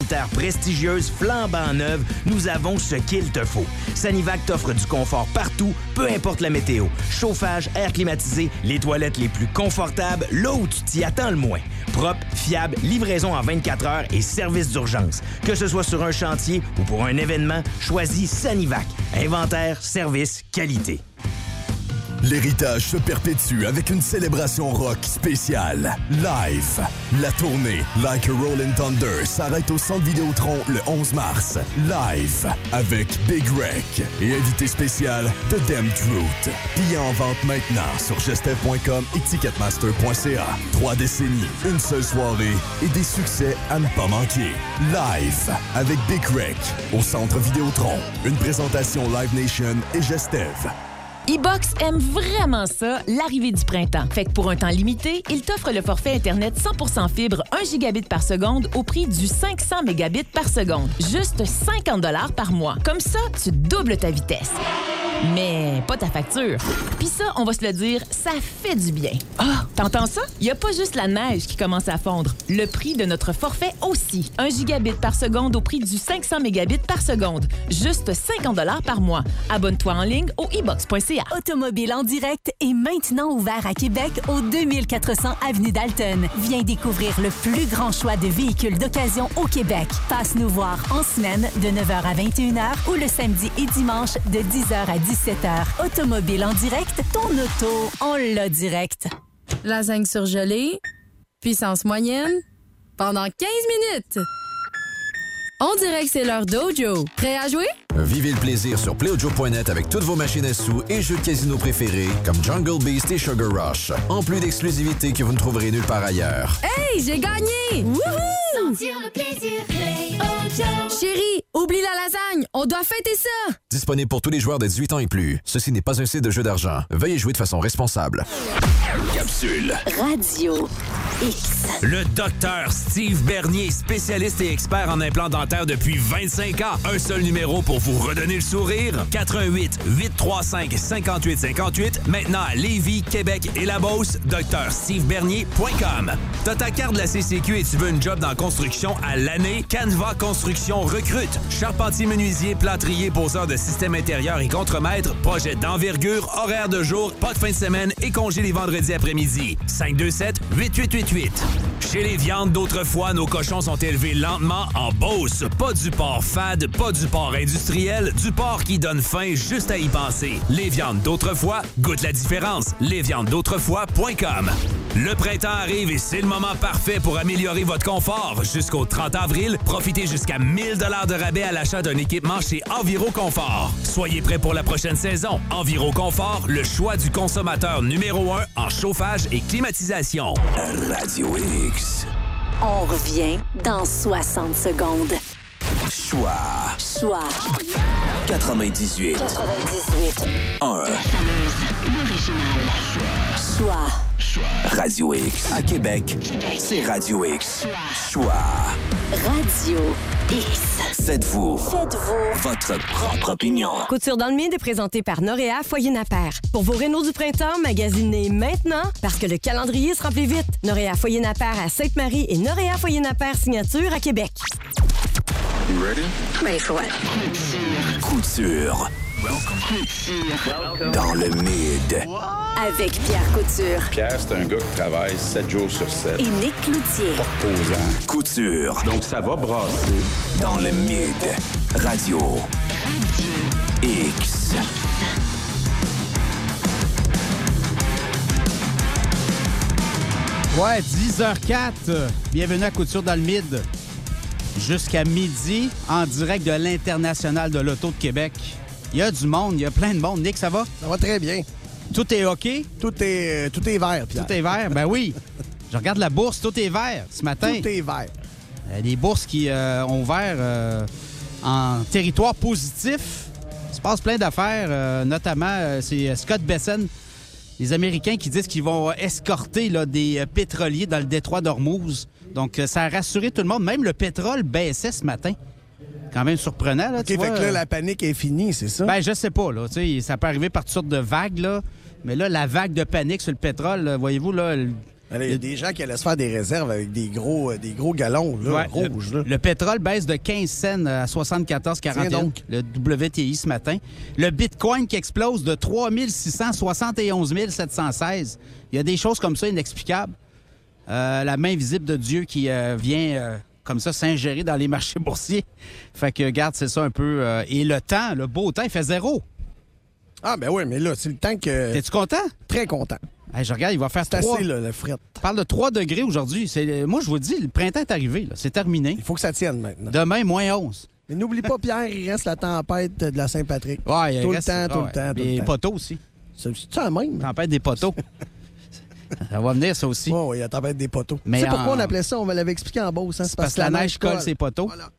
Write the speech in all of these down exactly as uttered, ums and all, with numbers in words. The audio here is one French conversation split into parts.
sanitaire prestigieuse, flambant neuve, nous avons ce qu'il te faut. Sanivac t'offre du confort partout, peu importe la météo. Chauffage, air climatisé, les toilettes les plus confortables, là où tu t'y attends le moins. Propre, fiable, livraison en vingt-quatre heures et service d'urgence. Que ce soit sur un chantier ou pour un événement, choisis Sanivac. Inventaire, service, qualité. L'héritage se perpétue avec une célébration rock spéciale. Live. La tournée Like a Rollin' Thunder s'arrête au Centre Vidéotron le onze mars. Live avec Big Wreck et invité spécial The Damn Truth. Billets en vente maintenant sur gestev point com et ticketmaster point c a. Trois décennies, une seule soirée et des succès à ne pas manquer. Live avec Big Wreck au Centre Vidéotron. Une présentation Live Nation et Gestev. E-Box aime vraiment ça, l'arrivée du printemps. Fait que pour un temps limité, il t'offre le forfait Internet cent pour cent fibre un gigabit par seconde au prix du cinq cents mégabits par seconde. Juste cinquante dollars par mois. Comme ça, tu doubles ta vitesse. Mais pas ta facture. Puis ça, on va se le dire, ça fait du bien. Ah, t'entends ça? Il n'y a pas juste la neige qui commence à fondre. Le prix de notre forfait aussi. un gigabit par seconde au prix du cinq cents mégabits par seconde. Juste cinquante dollars par mois. Abonne-toi en ligne au e box point c a. Automobile en direct est maintenant ouvert à Québec au deux mille quatre cents avenue Dalton. Viens découvrir le plus grand choix de véhicules d'occasion au Québec. Passe nous voir en semaine de neuf heures à vingt et une heures ou le samedi et dimanche de dix heures à dix-sept heures. Automobile en direct, ton auto, on l'a direct. Lasagne surgelée, puissance moyenne, pendant quinze minutes. On dirait que c'est l'heure d'Ojo. Prêt à jouer? Vivez le plaisir sur play ojo point net avec toutes vos machines à sous et jeux de casino préférés comme Jungle Beast et Sugar Rush. En plus d'exclusivités que vous ne trouverez nulle part ailleurs. Hey, j'ai gagné! Wouhou! Sentir le plaisir, Play Ojo. Chérie, oublie la lasagne, on doit fêter ça! Disponible pour tous les joueurs de dix-huit ans et plus. Ceci n'est pas un site de jeu d'argent. Veuillez jouer de façon responsable. Capsule. Radio X. Le docteur Steve Bernier, spécialiste et expert en implants dentaires depuis vingt-cinq ans. Un seul numéro pour vous redonner le sourire. quatre un huit, huit trois cinq, cinq huit cinq huit. Maintenant à Lévis, Québec et la Beauce, docteur steve bernier point com. T'as ta carte de la C C Q et tu veux une job dans construction à l'année? Canva Construction recrute. Charpentier, menuisier, plâtrier, poseur de système intérieur et contremaître. Projet d'envergure, horaire de jour, pas de fin de semaine et congé les vendredis après-midi. cinq deux sept, huit huit huit huit. Chez les viandes d'autrefois, nos cochons sont élevés lentement en Beauce. Pas du porc fade, pas du porc industriel, du porc qui donne faim juste à y penser. Les viandes d'autrefois, goûte la différence. les viandes d'autrefois point com. Le printemps arrive et c'est le moment parfait pour améliorer votre confort. Jusqu'au trente avril, profitez jusqu'à mille dollars de rabais à l'achat d'un équipement chez Enviroconfort. Soyez prêts pour la prochaine saison. Enviroconfort, le choix du consommateur numéro un en chauffage et climatisation. Radio X. On revient dans soixante secondes. Choix. Choix. quatre-vingt-dix-huit. quatre-vingt-dix-huit. un. L'original. Choix. Radio X. À Québec, c'est Radio X. Choix. Radio X. Faites-vous. Faites-vous. Votre propre opinion. Couture dans le Mid est présentée par Noréa Foyer Napper. Pour vos rénaux du printemps, magasinez maintenant parce que le calendrier se remplit vite. Noréa Foyer Napper à Sainte-Marie et Noréa Foyer Napper Signature à Québec. You ready? Ready for what? Couture. Couture. Dans le Mid. Avec Pierre Couture. Pierre, c'est un gars qui travaille sept jours sur sept. Et Nick Cloutier. Posant. Couture. Donc, ça va brasser. Dans le Mid. Radio. X. Ouais, dix heures quatre. Bienvenue à Couture dans le Mid. Jusqu'à midi, en direct de l'International de l'Auto de Québec. Il y a du monde, il y a plein de monde. Nick, ça va? Ça va très bien. Tout est OK? Tout est, euh, tout est vert, Pierre. Tout est vert? Ben oui. Je regarde la bourse, tout est vert ce matin. Tout est vert. Euh, les bourses qui euh, ont ouvert euh, en territoire positif. Il se passe plein d'affaires, euh, notamment, euh, c'est Scott Bessent, les Américains qui disent qu'ils vont escorter là, des euh, pétroliers dans le détroit d'Ormuz. Donc, euh, ça a rassuré tout le monde. Même le pétrole baissait ce matin. Quand même surprenant, là, OK, tu fait vois, que là, la panique est finie, c'est ça? Ben, je sais pas, là. Tu sais, ça peut arriver par toutes sortes de vagues, là. Mais là, la vague de panique sur le pétrole, là, voyez-vous, là, Il y a des gens qui allaient se faire des réserves avec des gros, des gros galons là, Ouais, rouges. Le, Là. le pétrole baisse de quinze cents à soixante-quatorze virgule quarante et un. donc. Le W T I ce matin. Le Bitcoin qui explose de trois mille six cents à soixante et onze mille sept cent seize. Il y a des choses comme ça inexplicables. Euh, la main visible de Dieu qui euh, vient euh, comme ça s'ingérer dans les marchés boursiers. Fait que, regarde, c'est ça un peu. Euh, et le temps, le beau temps, il fait zéro. Ah, ben oui, mais là, c'est le temps que. T'es-tu content? Très content. Hey, je regarde, il va faire C'est trois. assez, là, le fret. On parle de trois degrés aujourd'hui. C'est, moi, je vous dis, le printemps est arrivé. Là. C'est terminé. Il faut que ça tienne maintenant. Demain, moins onze. Mais n'oublie pas, Pierre, il reste la tempête de la Saint-Patrick. Ouais, il tout reste- le temps, tout ouais. le temps, tout Les le temps. poteaux aussi. C'est ça la même? Tempête des poteaux. Ça va venir, ça aussi. Oui, oui, il y a la tempête des poteaux. Mais tu sais pourquoi en- on appelait ça? On me l'avait expliqué en Beauce. Hein? C'est parce que la neige colle ses poteaux. Voilà.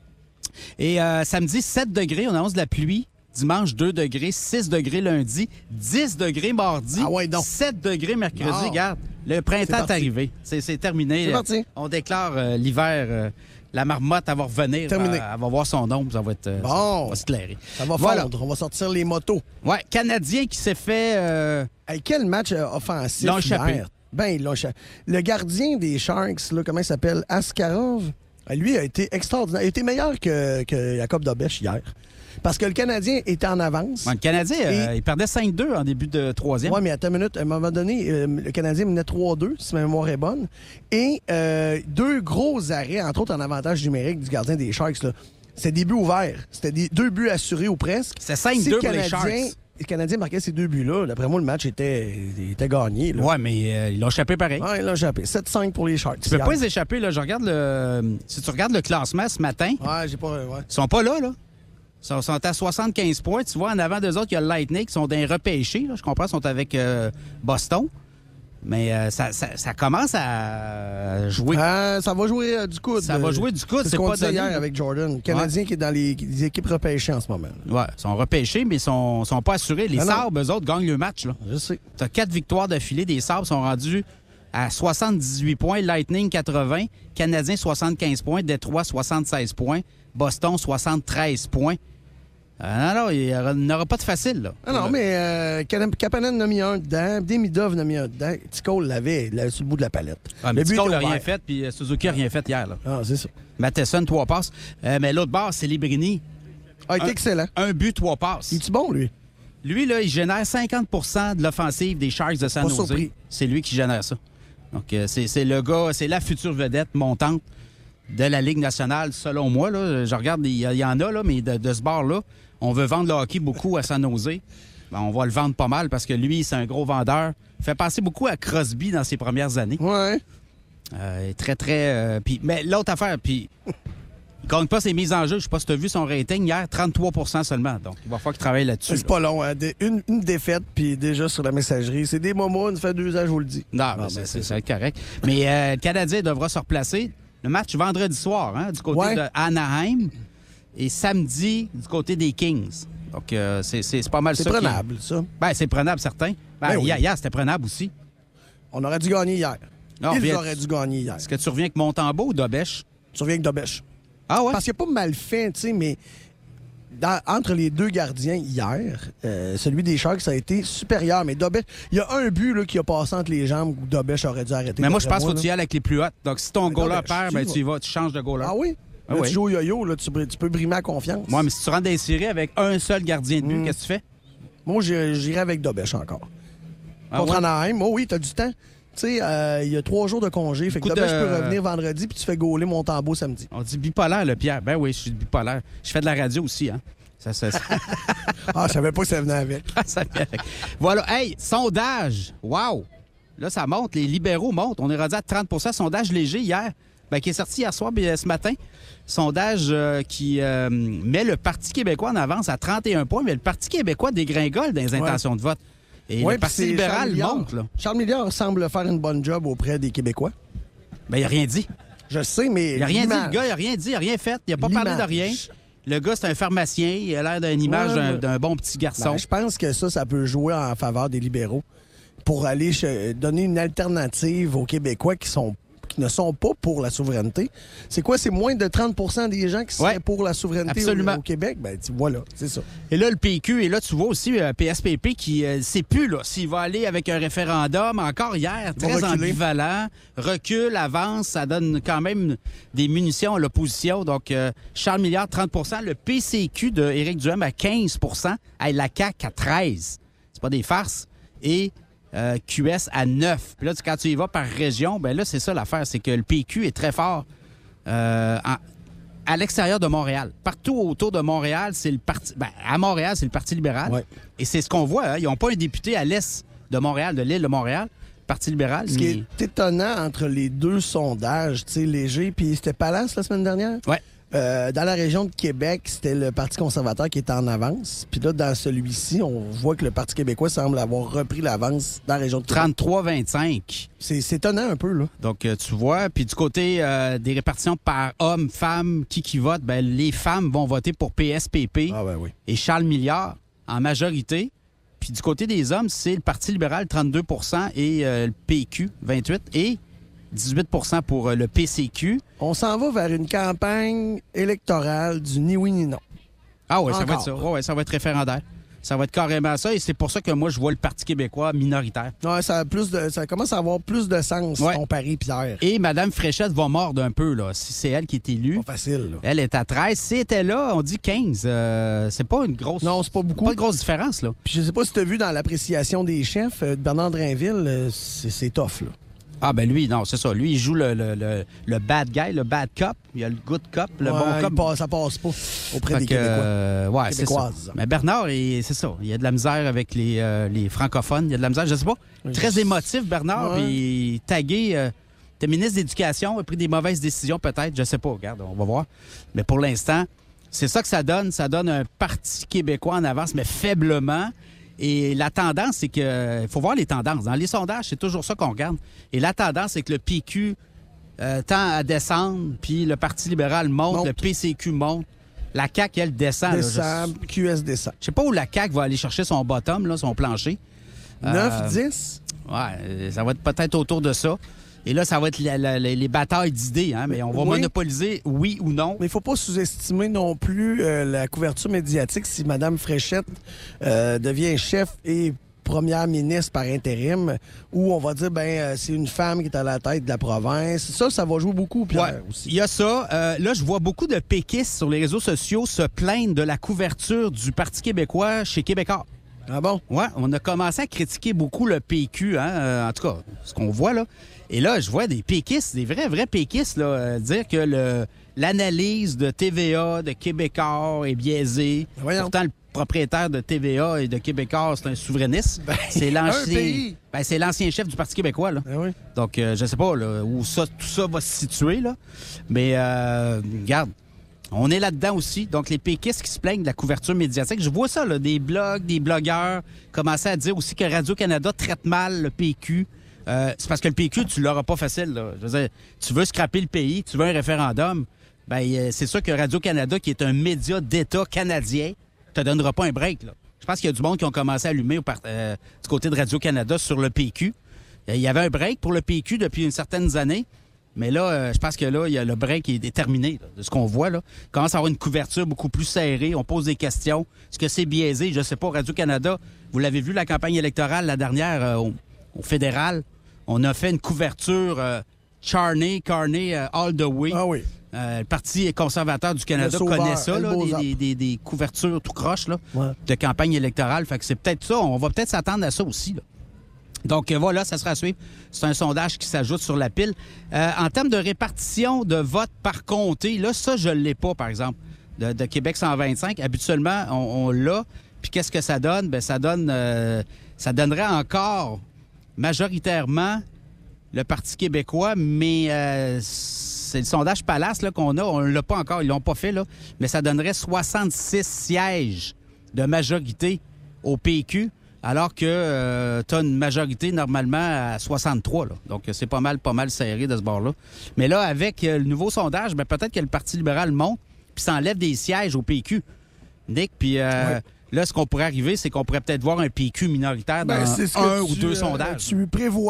Et euh, samedi, sept degrés, on annonce de la pluie. Dimanche, deux degrés. six degrés lundi. dix degrés mardi. Ah ouais, donc. sept degrés mercredi. Non. Regarde, le printemps C'est est, parti. arrivé. C'est, c'est terminé. C'est parti. On déclare euh, l'hiver. euh, la marmotte, elle va revenir. Terminé. Elle, elle va voir son ombre. Ça va être. euh, Bon. Ça va se clairer. Ça va Voilà. fondre. On va sortir les motos. Ouais, Canadien qui s'est fait. euh, Hey, quel match euh, offensif Ils l'ont échappé. hier. Ben, ils l'ont échappé. Le gardien des Sharks, là, comment il s'appelle? Askarov. Lui a été extraordinaire. Il a été meilleur que, que Jacob Dobèche hier. Parce que le Canadien était en avance. ouais, le Canadien, euh, Et- il perdait cinq deux en début de troisième. Oui, mais attends une minute. À un moment donné, euh, le Canadien menait trois deux, si ma mémoire est bonne. Et euh, deux gros arrêts, entre autres en avantage numérique du gardien des Sharks. Là. C'était des buts ouverts. C'était des, deux buts assurés ou presque. C'est cinq deux Si le pour les Canadien- Sharks. Le Canadien marquait ces deux buts-là. D'après moi, le match était, était gagné. Là. Ouais, mais euh, ils l'ont échappé pareil. Ouais, ils l'ont échappé. sept cinq pour les Sharks. Tu peux hier. pas les échapper, là. Je regarde le. Si tu regardes le classement ce matin, Ouais, j'ai pas. Ouais. ils sont pas là, là. Ils sont, sont à soixante-quinze points. Tu vois, en avant d'eux autres, il y a le Lightning qui sont d'un repêché. Là. Je comprends, ils sont avec euh, Boston. Mais euh, ça, ça, ça commence à jouer. Euh, ça va jouer euh, du coude. Ça va jouer du coude, c'est c'est ce qu'on pas disait donné, hier là. avec Jordan. Le Canadien qui est dans les, les équipes repêchées en ce moment. Ouais, ils sont repêchés, mais ils sont, sont pas assurés. Les Ah non. Sabres, eux autres, gagnent le match. Là. Je sais. Tu as quatre victoires d'affilée. Des Sabres sont rendus à soixante-dix-huit points. Lightning, quatre-vingts. Canadien, soixante-quinze points. Détroit, soixante-seize points. Boston, soixante-treize points. Euh, non, non, il n'y aura pas de facile. Là. Ah non, mais euh, Cap- Kapanen en a mis un dedans. Demidov en a mis un dedans. Tikol l'avait, il l'avait sur le bout de la palette. Ah, mais Le but Tikol était n'a rien ouvert. fait, puis euh, Suzuki n'a rien fait hier. Là. Ah, c'est ça. Matheson, trois passes. Euh, mais l'autre barre, c'est Librini. Ah, il est Un- excellent. Un but, trois passes. Il est bon, lui? Lui, là, il génère cinquante pour cent de l'offensive des Sharks de San Pas Jose. surpris. C'est lui qui génère ça. Donc, euh, c'est c'est le gars, c'est la future vedette montante de la Ligue nationale, selon moi. Là. Je regarde, il y, il y en a, là, mais de, de ce bord-là, on veut vendre le hockey beaucoup à San Jose. Ben, on va le vendre pas mal parce que lui, c'est un gros vendeur. Il fait penser beaucoup à Crosby dans ses premières années. Ouais. Euh, très, très... euh, puis- mais l'autre affaire, puis... Il gagne pas ses mises en jeu. Je sais pas si tu as vu son rating hier, trente-trois pour cent seulement. Donc, il va falloir qu'il travaille là-dessus. C'est là. pas long. Hein. Des- une, une défaite, puis déjà sur la messagerie. C'est des moments, ça fait deux ans, je vous le dis. Non, mais c'est, c'est, c'est correct. Mais euh, le Canadien devra se replacer. Le match vendredi soir, hein, du côté Ouais. de Anaheim. Et samedi, du côté des Kings. Donc, euh, c'est, c'est, c'est pas mal C'est ça. qui- prenable, ça. Ben, c'est prenable, certain. Ben, Ben oui. hier, hier, c'était prenable aussi. On aurait dû gagner hier. Non, Ils reviens- auraient dû gagner hier. Est-ce que tu reviens avec Montembeau ou Dobèche? Tu reviens avec Dobèche. Ah ouais? Parce qu'il n'a pas mal fait, tu sais, mais dans- entre les deux gardiens hier, euh, celui des Sharks, ça a été supérieur. Mais Dobèche, il y a un but là, qui a passé entre les jambes où Dobèche aurait dû arrêter. Mais moi, je d'après pense qu'il faut que tu y là. ailles avec les plus hautes. Donc, si ton Mais goaler Dobèche, perd, tu ben, y tu y vas, tu changes de goaler. Ah oui? Ah Là, oui. tu joues au yo-yo, là, tu, br- tu peux brimer la confiance. Ouais, mais si tu rentres dans les séries avec un seul gardien de but, Mm. qu'est-ce que tu fais? Moi, j'irais j'irais avec Dobèche encore. Ah Contre ouais? Anaheim, oh oui, t'as du temps. Tu sais, euh, il y a trois jours de congé. Fait que Coup Dobèche de- peut revenir vendredi, puis tu fais gauler Montembeau samedi. On dit bipolaire, le Pierre. Ben oui, je suis bipolaire. Je fais de la radio aussi, hein? Ça, ça, ça... Ah, je savais pas que ça venait avec. ça vient avec. Voilà. Hey, sondage. Wow! Là, ça monte. Les libéraux montent. On est rendu à trente pour cent. Sondage léger hier, ben, qui est sorti hier soir, bien, ce matin. Sondage euh, qui euh, met le Parti québécois en avance à trente et un points, mais le Parti québécois dégringole dans les Ouais. intentions de vote. Et Ouais, le puis Parti c'est libéral Charles Milliard. monte, là. Charles Milliard semble faire une bonne job auprès des Québécois. Ben, il n'a rien dit. Je sais, mais. Il n'a rien dit, l'image- le gars. Il n'a rien dit. Il n'a rien fait. Il n'a pas parlé de L'image. rien. Le gars, c'est un pharmacien. Il a l'air d'une image Ouais, d'un, ouais. d'un bon petit garçon. Ben, je pense que ça, ça peut jouer en faveur des libéraux pour aller che- donner une alternative aux Québécois qui sont qui ne sont pas pour la souveraineté. C'est quoi? C'est moins de trente pour cent des gens qui seraient ouais, pour la souveraineté absolument. Au, au Québec. Ben, tu, voilà, c'est ça. Et là, le P Q, et là, tu vois aussi euh, P S P P qui ne euh, sait plus là, s'il va aller avec un référendum. Encore hier, Ils vont très reculer. ambivalent. Recule, avance, ça donne quand même des munitions à l'opposition. Donc, euh, Charles Milliard, trente pour cent. Le P C Q de Éric Duhem à quinze pour cent. Hey, la C A Q à treize. C'est pas des farces. Et euh, Q S à neuf. Puis là, quand tu y vas par région, ben là, c'est ça l'affaire. C'est que le P Q est très fort euh, en, à l'extérieur de Montréal. Partout autour de Montréal, c'est le parti... Ben, à Montréal, c'est le Parti libéral. Ouais. Et c'est ce qu'on voit. Hein. Ils n'ont pas un député à l'est de Montréal, de l'île de Montréal. Parti libéral. Ce mais... qui est étonnant entre les deux sondages, tu sais, léger, puis c'était Palace la semaine dernière? Ouais. Euh, dans la région de Québec, c'était le Parti conservateur qui était en avance. Puis là, dans celui-ci, on voit que le Parti québécois semble avoir repris l'avance dans la région de Québec. trente-trois vingt-cinq. C'est, c'est étonnant un peu, là. Donc, euh, tu vois. Puis du côté euh, des répartitions par hommes, femmes, qui qui vote, ben, les femmes vont voter pour P S P P ah, ben oui. et Charles Milliard en majorité. Puis du côté des hommes, c'est le Parti libéral, trente-deux pour cent, et euh, le P Q, vingt-huit pour cent, et dix-huit pour cent pour euh, le P C Q. On s'en va vers une campagne électorale du ni oui ni non. Ah oui, ça va Encore. être ça. Ouais, ouais, ça va être référendaire. Ça va être carrément ça, et c'est pour ça que moi, je vois le Parti québécois minoritaire. Ouais, ça, a plus de, ça commence à avoir plus de sens, Ouais. ton pari, Pierre. Et Mme Fréchette va mordre un peu, là, si c'est elle qui est élue. Pas facile, là. Elle est à treize. Si elle était là, on dit quinze. Euh, c'est pas une grosse... Non, c'est pas beaucoup. Pas une grosse différence, là. Puis je sais pas si tu as vu dans l'appréciation des chefs, euh, de Bernard Drainville, euh, c'est, c'est tough, là. Ah, ben lui, non, c'est ça. Lui, il joue le, le, le, le bad guy, le bad cop. Il y a le good cop, le Ouais, bon il cop. passe- ça passe pas auprès Fait des que, Québécois. euh, ouais, c'est ça. Québécoises. Mais Bernard, il- c'est ça. Il y a de la misère avec les, euh, les francophones. Il y a de la misère, je sais pas. Très émotif, Bernard. Ouais. Puis tagué. Euh, t'es ministre d'Éducation, a pris des mauvaises décisions, peut-être. Je sais pas. Regarde, on va voir. Mais pour l'instant, c'est ça que ça donne. Ça donne un Parti québécois en avance, mais faiblement. Et la tendance, c'est que... Il faut voir les tendances. Dans les sondages, c'est toujours ça qu'on regarde. Et la tendance, c'est que le P Q euh, tend à descendre, puis le Parti libéral monte, Monte. le P C Q monte. La C A Q, elle, descend. là. Descend, Je- Q S descend. je sais pas où la C A Q va aller chercher son bottom, là, son plancher. neuf, dix? Ouais, euh, ça va être peut-être autour de ça. Et là, ça va être la- la- la- les batailles d'idées, hein, mais on va Oui. monopoliser oui ou non. Mais il faut pas sous-estimer non plus euh, la couverture médiatique si Mme Fréchette euh, devient chef et première ministre par intérim, où on va dire, ben euh, c'est une femme qui est à la tête de la province. Ça, ça va jouer beaucoup, Pierre, Ouais, aussi. il y a ça. Euh, là, je vois beaucoup de péquistes sur les réseaux sociaux se plaindre de la couverture du Parti québécois chez Québécois. Ah bon? Ouais, on a commencé à critiquer beaucoup le P Q, hein, euh, en tout cas, ce qu'on voit là. Et là, je vois des péquistes, des vrais, vrais péquistes, là, euh, dire que le, l'analyse de T V A, de Québécois est biaisée. Voyons. Pourtant, le propriétaire de T V A et de Québécois, c'est un souverainiste. c'est un l'ancien, pays. ben, c'est l'ancien chef du Parti québécois, là. Ah oui. Donc, euh, je sais pas là, où ça, tout ça va se situer, là. Mais, euh, regarde, on est là-dedans aussi. Donc, les péquistes qui se plaignent de la couverture médiatique, je vois ça, là, des blogs, des blogueurs commencer à dire aussi que Radio-Canada traite mal le P Q. Euh, c'est parce que le P Q, tu l'auras pas facile, là. Je veux dire, tu veux scraper le pays, tu veux un référendum, ben euh, c'est sûr que Radio-Canada, qui est un média d'État canadien, te donnera pas un break, là. Je pense qu'il y a du monde qui ont commencé à allumer au par- euh, du côté de Radio-Canada sur le P Q. Il y avait un break pour le P Q depuis une certaine année. Mais là, euh, je pense que là, il y a le break qui est terminé, là, de ce qu'on voit. Là. Il commence à avoir une couverture beaucoup plus serrée. On pose des questions. Est-ce que c'est biaisé? Je ne sais pas. Radio-Canada, vous l'avez vu, la campagne électorale, la dernière, euh, au, au fédéral, on a fait une couverture euh, charnée, carnée, euh, all the way. Ah oui. Euh, le Parti conservateur du Canada Le sauveur, connaît ça, El là, des, Beaux-Arts. des, des, des couvertures tout croche là, Ouais. de campagne électorale. Fait que c'est peut-être ça. On va peut-être s'attendre à ça aussi, là. Donc euh, voilà, ça sera à suivre. C'est un sondage qui s'ajoute sur la pile. Euh, en termes de répartition de vote par comté, là, ça, je ne l'ai pas, par exemple, de, de Québec cent vingt-cinq. Habituellement, on, on l'a. Puis qu'est-ce que ça donne? Bien, ça donne, euh, ça donnerait encore majoritairement le Parti québécois, mais euh, c'est le sondage Palace là, qu'on a. On ne l'a pas encore, ils l'ont pas fait, là. Mais ça donnerait soixante-six sièges de majorité au P Q. Alors que euh, tu as une majorité normalement à soixante-trois. Là. Donc, c'est pas mal, pas mal serré de ce bord-là. Mais là, avec euh, le nouveau sondage, ben, peut-être que le Parti libéral monte puis ça enlève des sièges au P Q. Nick, puis euh, Ouais. là, ce qu'on pourrait arriver, c'est qu'on pourrait peut-être voir un P Q minoritaire dans Ben, c'est ce que un tu, ou deux euh, sondages. Tu prévois.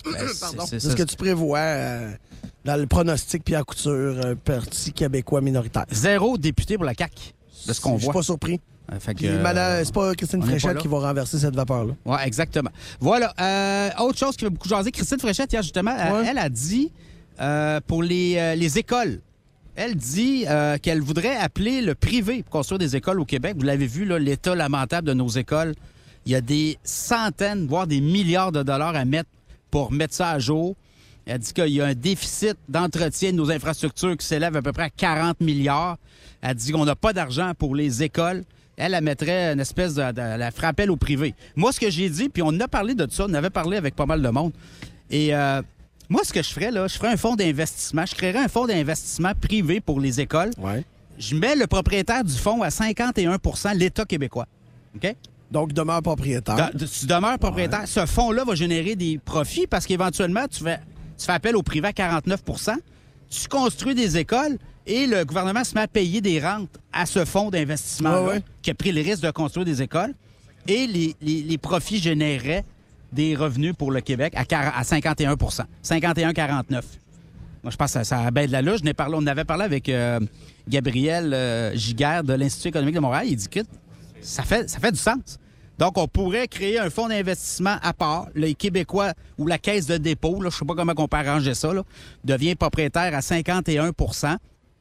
Pardon. c'est- C'est ce que tu prévois euh, dans le pronostic Pierre Couture, un parti québécois minoritaire. Zéro député pour la C A Q, de ce qu'on Je suis voit. pas surpris. Euh, fait que, Puis, euh, madame, c'est pas Christine on est pas Fréchette là. qui va renverser cette vapeur-là. Oui, exactement. Voilà. Euh, autre chose qui fait beaucoup jaser, Christine Fréchette, hier, justement, elle, Ouais. elle a dit euh, pour les, euh, les écoles, elle dit euh, qu'elle voudrait appeler le privé pour construire des écoles au Québec. Vous l'avez vu, là, l'état lamentable de nos écoles. Il y a des centaines, voire des milliards de dollars à mettre pour mettre ça à jour. Elle dit qu'il y a un déficit d'entretien de nos infrastructures qui s'élève à peu près à quarante milliards. Elle dit qu'on n'a pas d'argent pour les écoles. Elle, elle mettrait une espèce de... de elle ferait appel au privé. Moi, ce que j'ai dit, puis on en a parlé de ça, on avait parlé avec pas mal de monde. Et euh, moi, ce que je ferais, là, je ferais un fonds d'investissement. Je créerais un fonds d'investissement privé pour les écoles. Ouais. Je mets le propriétaire du fonds à cinquante et un pour cent, l'État québécois. OK? Donc, demeure propriétaire. De- tu demeures propriétaire. Ce fonds-là va générer des profits parce qu'éventuellement, tu fais, tu fais appel au privé à quarante-neuf pour cent. Tu construis des écoles et le gouvernement se met à payer des rentes à ce fonds d'investissement Ouais, ouais. qui a pris le risque de construire des écoles. Et les, les- les profits généreraient des revenus pour le Québec à, quar- à cinquante et un pour cent. cinquante et un virgule quarante-neuf. Moi, je pense que ça, ça a bien de la luge. Je n'ai parlé- On avait parlé avec euh, Gabriel euh, Giguère de l'Institut économique de Montréal. Il dit que ça fait, ça fait du sens. Donc, on pourrait créer un fonds d'investissement à part. Les Québécois ou la caisse de dépôt, là, je ne sais pas comment on peut arranger ça, là, devient propriétaire à cinquante et un pour cent.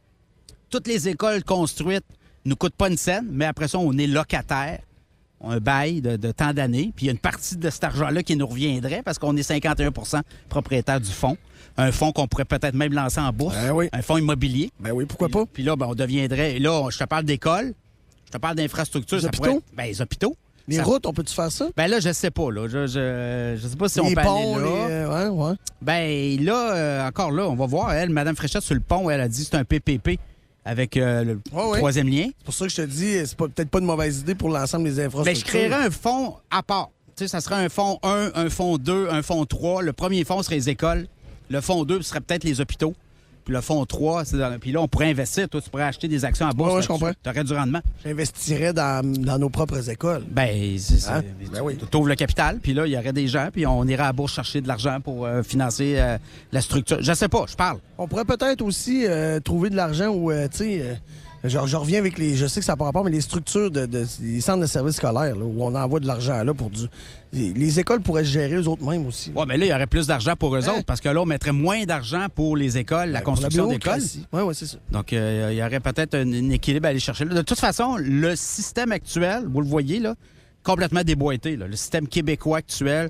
Toutes les écoles construites ne nous coûtent pas une scène, mais après ça, on est locataire. On a un bail de, de tant d'années. Puis il y a une partie de cet argent-là qui nous reviendrait parce qu'on est cinquante et un pour cent propriétaire du fonds. Un fonds qu'on pourrait peut-être même lancer en bourse. Ben oui. Un fonds immobilier. Ben oui, pourquoi pas? Puis là, ben, on deviendrait... et là, je te parle d'écoles, je te parle d'infrastructures. Les ça hôpitaux? pourrait être- ben, les hôpitaux. Les Ça- routes, on peut-tu faire ça? Ben là, je sais pas. Là. Je, je, je sais pas si on les peut ponts, aller là. les... euh, ouais, ouais. Ben là, euh, encore là, on va voir. Elle, Mme Fréchette, sur le pont, elle a dit que c'est un P P P avec euh, le Ouais, ouais. troisième lien. C'est pour ça que je te dis, c'est pas- peut-être pas une mauvaise idée pour l'ensemble des infrastructures. Ben, je créerais un fonds à part. Tu sais, ça serait un fonds un, un fonds deux, un fonds trois. Le premier fonds serait les écoles. Le fonds deux serait peut-être les hôpitaux. Puis le fonds trois, c'est dans... puis là, on pourrait investir. Toi, tu pourrais acheter des actions à bourse. Ouais, ouais, je là-dessus. comprends. Tu aurais du rendement. J'investirais dans, dans nos propres écoles. Ben, c'est ça. Hein? Ben oui. Tu ouvres le capital, puis là, il y aurait des gens, puis on irait à la bourse chercher de l'argent pour euh, financer euh, la structure. Je sais pas, je parle. On pourrait peut-être aussi euh, trouver de l'argent où, euh, tu sais, euh, genre, je reviens avec les. Je sais que ça n'a pas rapport, mais les structures de, de- les centres de services scolaires, là, où on envoie de l'argent là pour du. Les, les écoles pourraient se gérer eux autres mêmes aussi. Ouais, mais là, il y aurait plus d'argent pour eux Hein? autres, parce que là, on mettrait moins d'argent pour les écoles, la Ben, pour construction d'écoles. bureaucratie. Ouais, ouais, c'est ça. Donc, euh, il y aurait peut-être un, un équilibre à aller chercher. là. De toute façon, le système actuel, vous le voyez, là, complètement déboîté. là. Le système québécois actuel,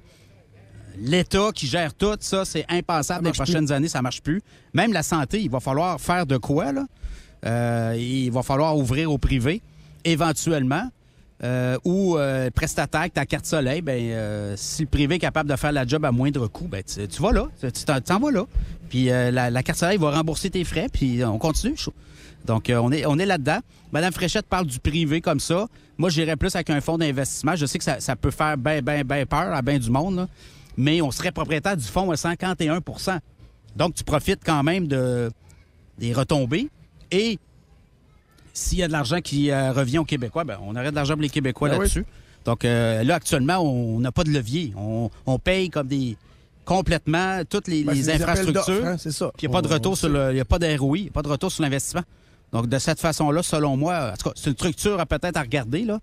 l'État qui gère tout, ça, c'est impensable. Dans les marche prochaines années, ça marche plus. Même la santé, il va falloir faire de quoi, là? Euh, il va falloir ouvrir au privé, éventuellement. Euh, ou euh, prestataire, ta carte soleil, ben, euh, si le privé est capable de faire la job à moindre coût, ben, tu, tu vas là, tu t'en, t'en vas là. Puis euh, la, la carte soleil va rembourser tes frais, puis on continue. chaud. Donc, euh, on est, on est là-dedans. Madame Fréchette parle du privé comme ça. Moi, j'irais plus avec un fonds d'investissement. Je sais que ça, ça peut faire bien, bien, bien peur à bien du monde, là. Mais on serait propriétaire du fonds à cinquante et un pour cent. Donc, tu profites quand même de, des retombées. Et s'il y a de l'argent qui euh, revient aux Québécois, ben, on aurait de l'argent pour les Québécois Ben là-dessus. Donc euh, là, actuellement, on n'a pas de levier. On, on paye comme des complètement toutes les, Ben, les c'est des appels infrastructures. d'offres, hein, c'est ça. Puis il n'y a pas de On- retour on sur sait. le. Il n'y a pas d'R O I, il n'y a pas de retour sur l'investissement. Donc, de cette façon-là, selon moi, en tout cas, c'est une structure à peut-être à regarder, là.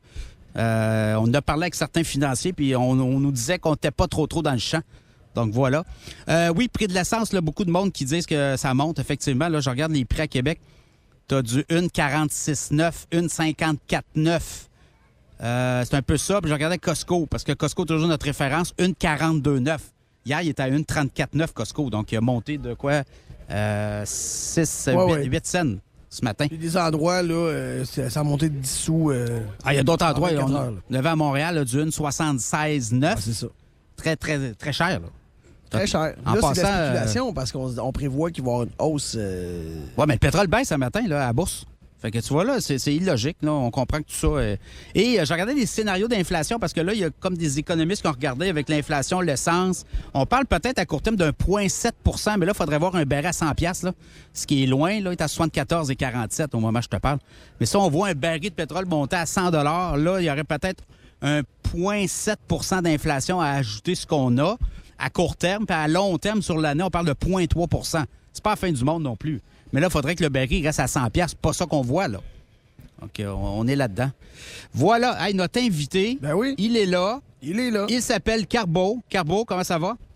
Euh, on a parlé avec certains financiers, puis on, on nous disait qu'on n'était pas trop trop dans le champ. Donc, voilà. Euh, oui, prix de l'essence, là, beaucoup de monde qui disent que ça monte, effectivement. Là, je regarde les prix à Québec. Tu as du un quarante-six neuf, un cinquante-quatre neuf. Euh, c'est un peu ça. Puis je regardais Costco, parce que Costco est toujours notre référence, un quarante-deux neuf. Hier, il était à un trente-quatre neuf Costco. Donc, il a monté de quoi? Euh, six, Ouais, ouais. huit cents ce matin. Il y a des endroits, là, euh, c'est- ça a monté de dix sous. euh, Ah, il y a d'autres en endroits. vingt-quatre On heures, a là. levé à Montréal, là, du un soixante-seize neuf. Ah, c'est ça. Très, très, très cher. Là. Très cher. En là, passant, c'est de la euh, spéculation parce qu'on on prévoit qu'il va y avoir une hausse. euh, Oui, mais le pétrole baisse ce matin là, à la bourse. Fait que tu vois, là, c'est c'est illogique. Là. On comprend que tout ça. euh, Et euh, j'ai regardé les scénarios d'inflation parce que là, il y a comme des économistes qui ont regardé avec l'inflation, l'essence. On parle peut-être à court terme d'un zéro virgule sept pour cent, mais là, il faudrait voir un baril à cent piastres, là, ce qui est loin. Là, il est à soixante-quatorze et quarante-sept au moment où je te parle. Mais si on voit un baril de pétrole monter à cent dollars, là, il y aurait peut-être un zéro virgule sept pour cent d'inflation à ajouter ce qu'on a. à court terme, puis à long terme, sur l'année, on parle de zéro virgule trois pour cent. C'est pas la fin du monde non plus. Mais là, il faudrait que le baril reste à cent dollars. C'est pas ça qu'on voit, là. Donc, on est là-dedans. Voilà. Hey, notre invité, ben oui. il est là. Il est là. Il s'appelle Carbo. Carbo, comment ça va?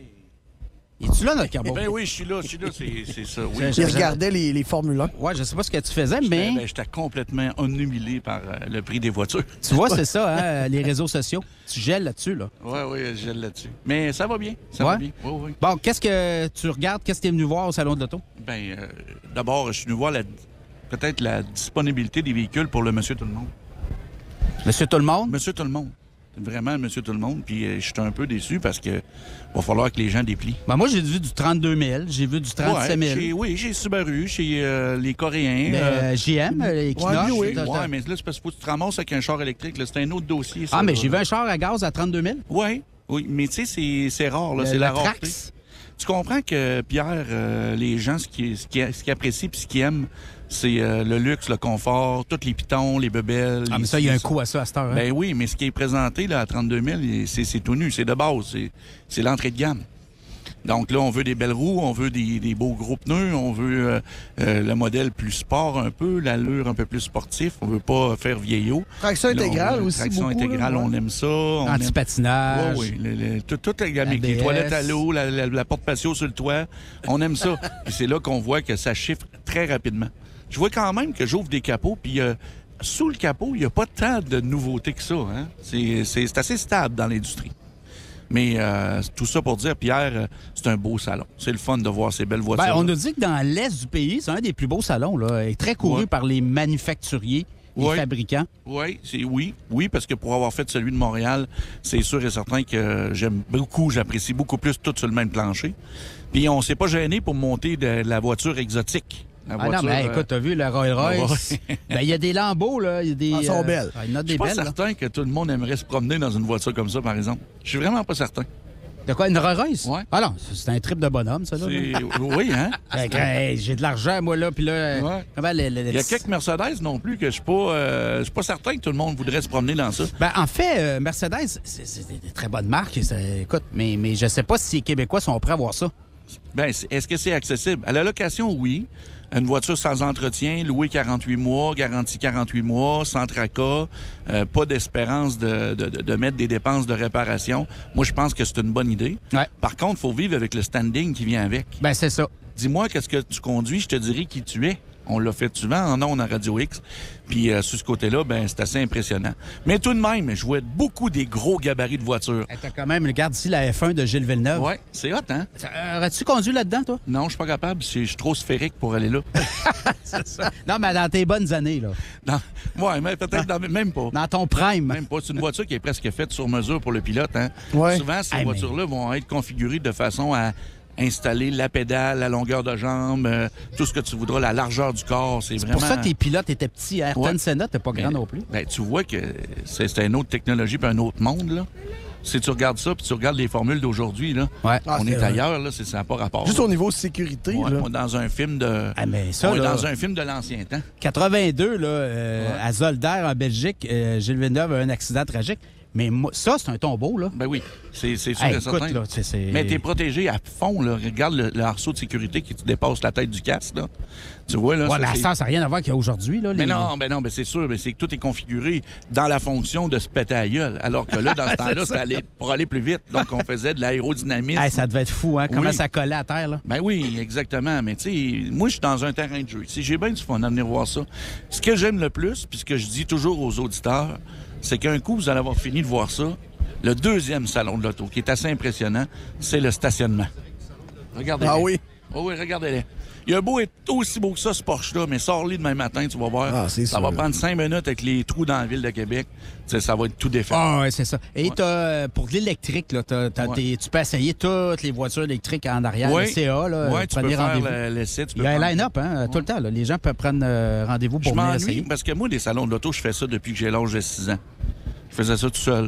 Es-tu là, notre Carbo? Ben oui, je suis là, je suis là, c'est, c'est ça. Oui. Il regardait les, les Formule un. Ouais, je sais pas ce que tu faisais, mais... Ben, j'étais complètement ennumilé par euh, le prix des voitures. Tu vois, c'est ça, hein, les réseaux sociaux. Tu gèles là-dessus, là. Oui, oui, je gèle là-dessus. Mais ça va bien, ça ouais? va bien. Oui, oui. Bon, qu'est-ce que tu regardes? Qu'est-ce que tu es venu voir au Salon de l'Auto? Ben, euh, d'abord, je suis venu voir la, peut-être la disponibilité des véhicules pour le Monsieur Tout-le-Monde. Monsieur Tout-le-Monde? Monsieur Tout-le-Monde. Vraiment, Monsieur Tout-le-Monde. Puis euh, je suis un peu déçu parce que va falloir que les gens déplient. Ben moi, j'ai vu du trente-deux mille, j'ai vu du trente-sept mille. Ouais, chez, oui, chez Subaru, chez euh, les Coréens. Mais, euh, G M, les Equinox. Ouais, oui, ouais, mais là, c'est parce que tu te ramasses avec un char électrique. Là, c'est un autre dossier. Ça, ah, mais là. j'ai vu un char à gaz à trente-deux mille? Oui, oui. Mais tu sais, c'est, c'est rare. Là, le, c'est la, la rareté. Trax. Tu comprends que, Pierre, euh, les gens, ce qu'ils ce qui, ce qui apprécient puis ce qu'ils aiment, c'est euh, le luxe, le confort, tous les pitons, les bebelles. Ah, mais ça, il y a un coût à ça à cette heure. Hein? Ben oui, mais ce qui est présenté là, à trente-deux mille, c'est, c'est tout nu, c'est de base, c'est, c'est l'entrée de gamme. Donc là, on veut des belles roues, on veut des, des beaux gros pneus, on veut euh, euh, le modèle plus sport un peu, l'allure un peu plus sportif. On veut pas faire vieillot. Traction là, intégrale on, aussi Traction beaucoup, intégrale, là, ouais. on aime ça. On Anti-patinage. aime... Oui, oui. Le, le, tout, toute la gamme, les toilettes à l'eau, la, la, la porte patio sur le toit. On aime ça. Puis c'est là qu'on voit que ça chiffre très rapidement. Je vois quand même que j'ouvre des capots, puis euh, sous le capot, il n'y a pas tant de nouveautés que ça. Hein? C'est, c'est, c'est assez stable dans l'industrie. Mais euh, tout ça pour dire, Pierre, c'est un beau salon. C'est le fun de voir ces belles voitures. Ben, on nous dit que dans l'est du pays, c'est un des plus beaux salons. Là, est très couru ouais. par les manufacturiers, les ouais. fabricants. Oui, c'est oui, oui, parce que pour avoir fait celui de Montréal, c'est sûr et certain que j'aime beaucoup, j'apprécie beaucoup plus tout sur le même plancher. Puis on s'est pas gêné pour monter de la voiture exotique. La ah voiture, non, mais écoute, t'as vu le Rolls-Royce? Il ben, y a des lambeaux, là. Il y a des. Elles sont belles. Euh, il y en a Je des suis pas belles, certain là. que tout le monde aimerait se promener dans une voiture comme ça, par exemple. Je suis vraiment pas certain. De quoi, une Rolls-Royce? Oui. Ah non, c'est un trip de bonhomme, ça, là. C'est... Oui, hein? hey, j'ai de l'argent, moi, là, puis là... Ouais. Comment, les, les, les... Il y a quelques Mercedes non plus que je suis pas... Euh, je suis pas certain que tout le monde voudrait se promener dans ça. Ben, en fait, euh, Mercedes, c'est, c'est des très bonnes marques. Ça, écoute, mais, mais je sais pas si les Québécois sont prêts à voir ça. Ben, est-ce que c'est accessible? À la location, oui. Une voiture sans entretien, louée quarante-huit mois, garantie quarante-huit mois, sans tracas, euh, pas d'espérance de, de, de mettre des dépenses de réparation. Moi, je pense que c'est une bonne idée. Ouais. Par contre, il faut vivre avec le standing qui vient avec. Ben, c'est ça. Dis-moi qu'est-ce que tu conduis, je te dirai qui tu es. On l'a fait souvent en ondes à Radio X. Puis euh, sur ce côté-là, ben c'est assez impressionnant. Mais tout de même, je vois beaucoup des gros gabarits de voitures. Hey, t'as quand même, regarde ici la F un de Gilles Villeneuve. Oui, c'est hot, hein? Euh, aurais-tu conduit là-dedans, toi? Non, je suis pas capable. Je suis trop sphérique pour aller là. C'est ça. Non, mais dans tes bonnes années, là. Dans... Ouais, mais peut-être dans... même pas. Dans ton prime. Même pas. C'est une voiture qui est presque faite sur mesure pour le pilote, hein? Ouais. Souvent, ces hey, voitures-là mais... vont être configurées de façon à installer la pédale, la longueur de jambe, euh, tout ce que tu voudras, la largeur du corps. C'est, c'est vraiment... pour ça que tes pilotes étaient petits. Ayrton ouais. Senna, t'es pas grand ben, non plus. Ben, tu vois que c'est, c'est une autre technologie puis un autre monde, là. Si tu regardes ça puis tu regardes les formules d'aujourd'hui, là, ouais. on ah, est, est ailleurs, là, c'est, ça n'a pas rapport. Juste là. au niveau sécurité, ouais, là. On est dans un film de... Ah, mais ça, on là... est dans un film de l'ancien temps. quatre-vingt-deux, là, euh, ouais. à Zolder, en Belgique, euh, Gilles Villeneuve a eu un accident tragique. Mais moi, ça, c'est un tombeau, là. Ben oui, c'est, c'est sûr hey, et écoute, certain. Là, c'est, c'est... Mais t'es protégé à fond, là. Regarde le, le arceau de sécurité qui te dépasse la tête du casque, là. Tu vois, là. Ouais, ça, mais c'est... ça n'a rien à voir avec aujourd'hui, là. Les... Mais non, ben non, ben c'est sûr, mais c'est que tout est configuré dans la fonction de se péter à la gueule. Alors que là, dans ce temps-là, c'était aller, pour aller plus vite. Donc, on faisait de l'aérodynamisme. Hey, ça devait être fou, hein? Comment oui. ça collait à terre, là? Ben oui, exactement. Mais tu sais, moi, je suis dans un terrain de jeu. Si j'ai bien du fun à venir voir ça. Ce que j'aime le plus, puis ce que je dis toujours aux auditeurs, c'est qu'un coup, vous allez avoir fini de voir ça. Le deuxième salon de l'auto, qui est assez impressionnant, c'est le stationnement. Regardez-les. Ah oui? Oh oui, regardez-les. Il a beau être aussi beau que ça, ce Porsche-là, mais sors-les demain matin, tu vas voir. Ah, c'est ça sûr. va prendre cinq minutes avec les trous dans la ville de Québec. Tu sais, ça va être tout défait. Ah, oui, c'est ça. Et ouais. t'as, pour l'électrique, là, t'as, t'as, ouais. tu peux essayer toutes les voitures électriques en arrière, ouais. le C A, là. Oui, tu peux faire le, l'essai. Tu peux Il y a prendre... un line-up, hein, ouais. tout le temps. Là. Les gens peuvent prendre euh, rendez-vous pour je venir m'ennuie essayer. Parce que moi, des salons de l'auto, je fais ça depuis que j'ai l'âge de six ans. Je faisais ça tout seul.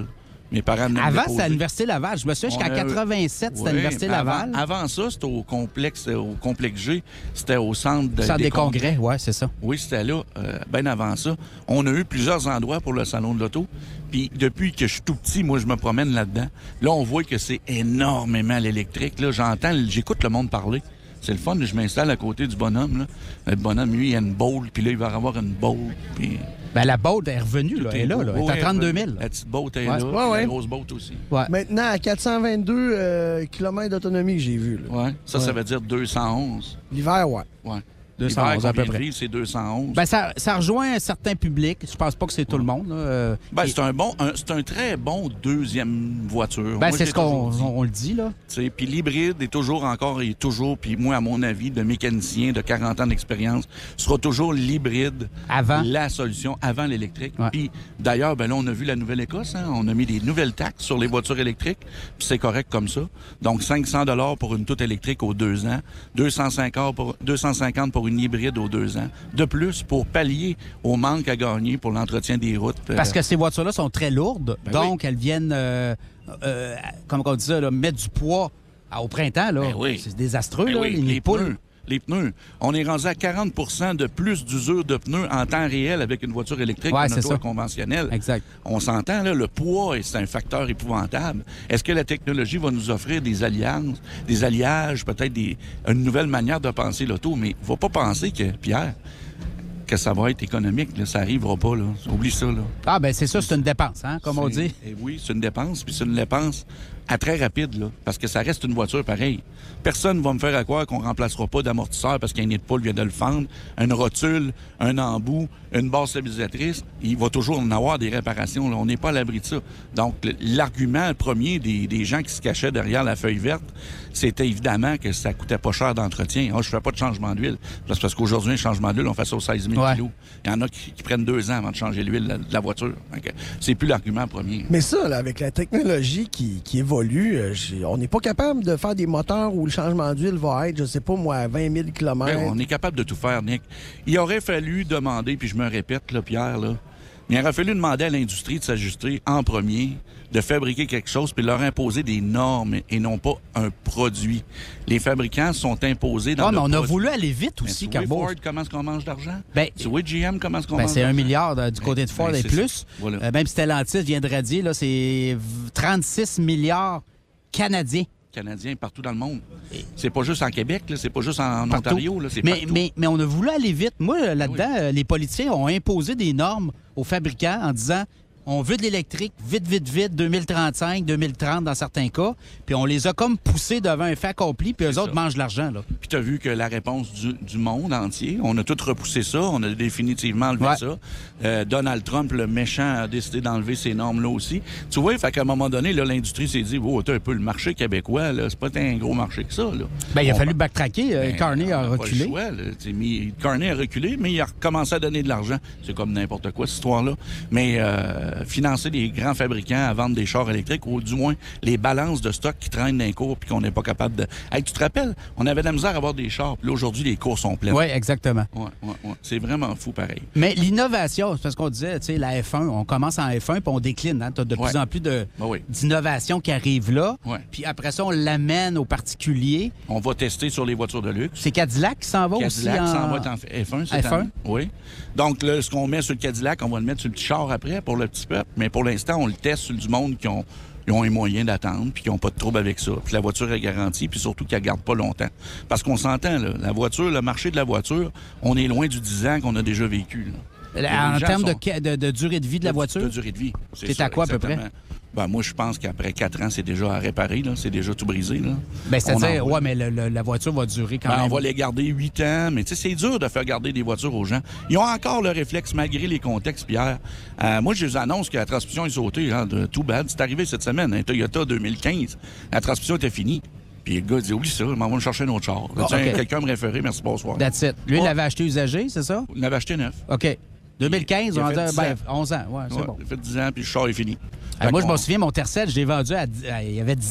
Mes parents venaient me Avant, déposer. c'était à l'Université Laval. Je me souviens jusqu'à On a- quatre-vingt-sept, c'était à Oui, l'Université mais avant- Laval. Avant, ça, c'était au complexe, au complexe G. C'était au centre, de, Centre des congrès, oui, c'est ça. Oui, c'était là. Euh, bien avant ça. On a eu plusieurs endroits pour le salon de l'auto. Puis depuis que je suis tout petit, moi, je me promène là-dedans. Là, on voit que c'est énormément l'électrique. Là, j'entends, j'écoute le monde parler. C'est le fun. Je m'installe à côté du bonhomme. Là. Le bonhomme, lui, il a une bowl. Puis là, il va avoir une bowl. Puis... Ben, la boat est revenue, là. Elle est là, là. Elle est à trente-deux mille. La petite boat est Ouais. là. Ouais, ouais. La grosse boat aussi. Ouais. Maintenant, à quatre cent vingt-deux euh, kilomètres d'autonomie que j'ai vu. Là. Ouais. Ça, Ouais. ça veut dire deux cent onze. L'hiver, ouais. Ouais. deux cent onze L'hiver à peu qu'on vient de près. vivre, c'est deux cent onze. Ben, ça, ça rejoint un certain public. Je pense pas que c'est tout le monde. Là. Euh, Ben, et- c'est un bon, un- c'est un très bon deuxième voiture. ben, Moi, c'est j'ai ce qu'on toujours dit. on le dit, là. Tu sais, puis l'hybride est toujours encore, et toujours, puis moi, à mon avis, de mécanicien de quarante ans d'expérience, sera toujours l'hybride Avant. la solution avant l'électrique. Puis d'ailleurs, ben là, on a vu la Nouvelle-Écosse, hein, on a mis des nouvelles taxes sur les voitures électriques, puis c'est correct comme ça. Donc cinq cents dollars pour une toute électrique aux deux ans, deux cent cinquante pour, deux cent cinquante pour une hybride aux deux ans. De plus, pour pallier au manque à gagner pour l'entretien des routes. Parce euh, que ces voitures-là sont très lourdes, Ben donc elles viennent, euh, euh, comme on dit ça, là, mettre du poids à- au printemps. Là. Ben oui. C'est désastreux, Ben là, oui, les nids les de poules. pneus. Les pneus. On est rendu à quarante pour cent de plus d'usure de pneus en temps réel avec une voiture électrique Ouais, qu'une c'est auto ça. conventionnelle. Exact. On s'entend, là, le poids, c'est un facteur épouvantable. Est-ce que la technologie va nous offrir des alliances, des alliages, peut-être des, une nouvelle manière de penser l'auto? Mais il ne faut pas penser que, Pierre, que ça va être économique. Là. Ça n'arrivera pas. Là. Oublie ça. Là. Ah, ben c'est ça, c'est une dépense, hein, comme on C'est- dit. eh oui, c'est une dépense, puis c'est une dépense à très rapide, là, parce que ça reste une voiture pareille. Personne ne va me faire à croire qu'on ne remplacera pas d'amortisseur parce qu'un nid de poule vient de le fendre, une rotule, un embout, une base stabilisatrice. Il va toujours en avoir des réparations. Là. On n'est pas à l'abri de ça. Donc, le- l'argument premier des, des gens qui se cachaient derrière la feuille verte, c'était évidemment que ça coûtait pas cher d'entretien. Ah, je fais pas de changement d'huile. C'est parce qu'aujourd'hui, un changement d'huile, on fait ça aux seize mille Ouais. kilos. Il y en a qui, qui prennent deux ans avant de changer l'huile de la, de la voiture. Donc, euh, c'est plus l'argument premier. Mais ça, là, avec la technologie qui, qui évolue, euh, j'ai- on n'est pas capable de faire des moteurs où le changement d'huile va être, je sais pas moi, à vingt mille kilomètres. Ben, on est capable de tout faire, Nick. Il aurait fallu demander, puis je me répète, là, Pierre, là, mais il aurait fallu demander à l'industrie de s'ajuster en premier, de fabriquer quelque chose, puis leur imposer des normes et non pas un produit. Les fabricants sont imposés dans Ah, le mais on a produit. voulu aller vite Mais aussi, tu vois, Carbo. Ford, comment est-ce qu'on mange d'argent? Ben, Tu vois, G M, comment est-ce qu'on Ben, mange c'est un d'argent? milliard de- du côté de Ford ben, et c'est plus. ça. Voilà. Euh, même Stellantis vient de radier, là, c'est v- trente-six milliards canadiens. Canadiens partout dans le monde. C'est pas juste en Québec, là, c'est pas juste en Partout. Ontario, là, c'est mais, partout. mais, mais on a voulu aller vite. Moi, là-dedans, euh, les politiciens ont imposé des normes aux fabricants en disant on veut de l'électrique vite, vite, vite, deux mille trente-cinq, deux mille trente dans certains cas. Puis on les a comme poussés devant un fait accompli, puis eux autres mangent l'argent. Là. Puis tu as vu que la réponse du, du monde entier, on a tout repoussé ça, on a définitivement enlevé Ouais. ça. Euh, Donald Trump, le méchant, a décidé d'enlever ces normes-là aussi. Tu vois, fait qu'à un moment donné, là, l'industrie s'est dit, oh, t'as un peu le marché québécois, là, c'est pas un gros marché que ça. Là. Ben, il a On- fallu backtracker. Euh, Ben, Carney a on n'a pas reculé. le choix, là. Tu sais, mais Carney a reculé, mais il a recommencé à donner de l'argent. C'est comme n'importe quoi, cette histoire-là. Mais euh, financer les grands fabricants à vendre des chars électriques, ou du moins les balances de stock qui traînent dans les cours puis qu'on n'est pas capable de... Hey, tu te rappelles, on avait de la misère à avoir des chars, puis là, aujourd'hui, les cours sont pleins. Oui, exactement. Ouais, ouais, ouais. C'est vraiment fou, pareil. Mais l'innovation, c'est parce qu'on disait, tu sais, la F un, on commence en F un puis on décline. Hein? Tu as de Ouais. plus en plus de, Ben oui. d'innovation qui arrive là. Ouais. Puis après ça, on l'amène aux particuliers. On va tester sur les voitures de luxe. C'est Cadillac qui s'en va Cadillac aussi. s'en en... va être en F un cette F un? année. Oui. Donc, là, ce qu'on met sur le Cadillac, on va le mettre sur le petit char après pour le petit peuple. Mais pour l'instant, on le teste sur du monde qui ont, qui ont les moyens d'attendre puis qui n'ont pas de trouble avec ça. Puis la voiture est garantie, puis surtout qu'elle ne garde pas longtemps. Parce qu'on s'entend, là, la voiture, le marché de la voiture, on est loin du dix ans qu'on a déjà vécu. Là. En Les gens termes de, sont- ca- de- de durée de vie de la voiture? De durée de vie. T'es ça, à quoi à peu près? exactement. Ben, moi, je pense qu'après quatre ans, c'est déjà à réparer. Là. C'est déjà tout brisé. Là. Ben, c'est-à-dire, On en- ouais, mais le- le- la voiture va durer quand Ben, même. on va les garder huit ans, mais tu sais, c'est dur de faire garder des voitures aux gens. Ils ont encore le réflexe, malgré les contextes, Pierre. Euh, moi, je vous annonce que la transmission est sautée, hein, de tout bad. C'est arrivé cette semaine, un Toyota deux mille quinze. La transmission était finie. Puis le gars dit, oublie ça, je m'en vais me chercher un autre char. Ah, Tiens, OK. quelqu'un me référer, merci, bonsoir. That's it. Lui, il Ouais. l'avait acheté usagé, c'est ça? Il l'avait acheté neuf. OK. deux mille quinze, Il a on fait va dire, dix ben, ans. onze ans. Ouais, c'est Ouais, bon. il a fait dix ans, puis le char est fini. Euh, Fait moi, je qu'on- me souviens, mon Tercel, je l'ai vendu à, dix- à- il y avait dix ans.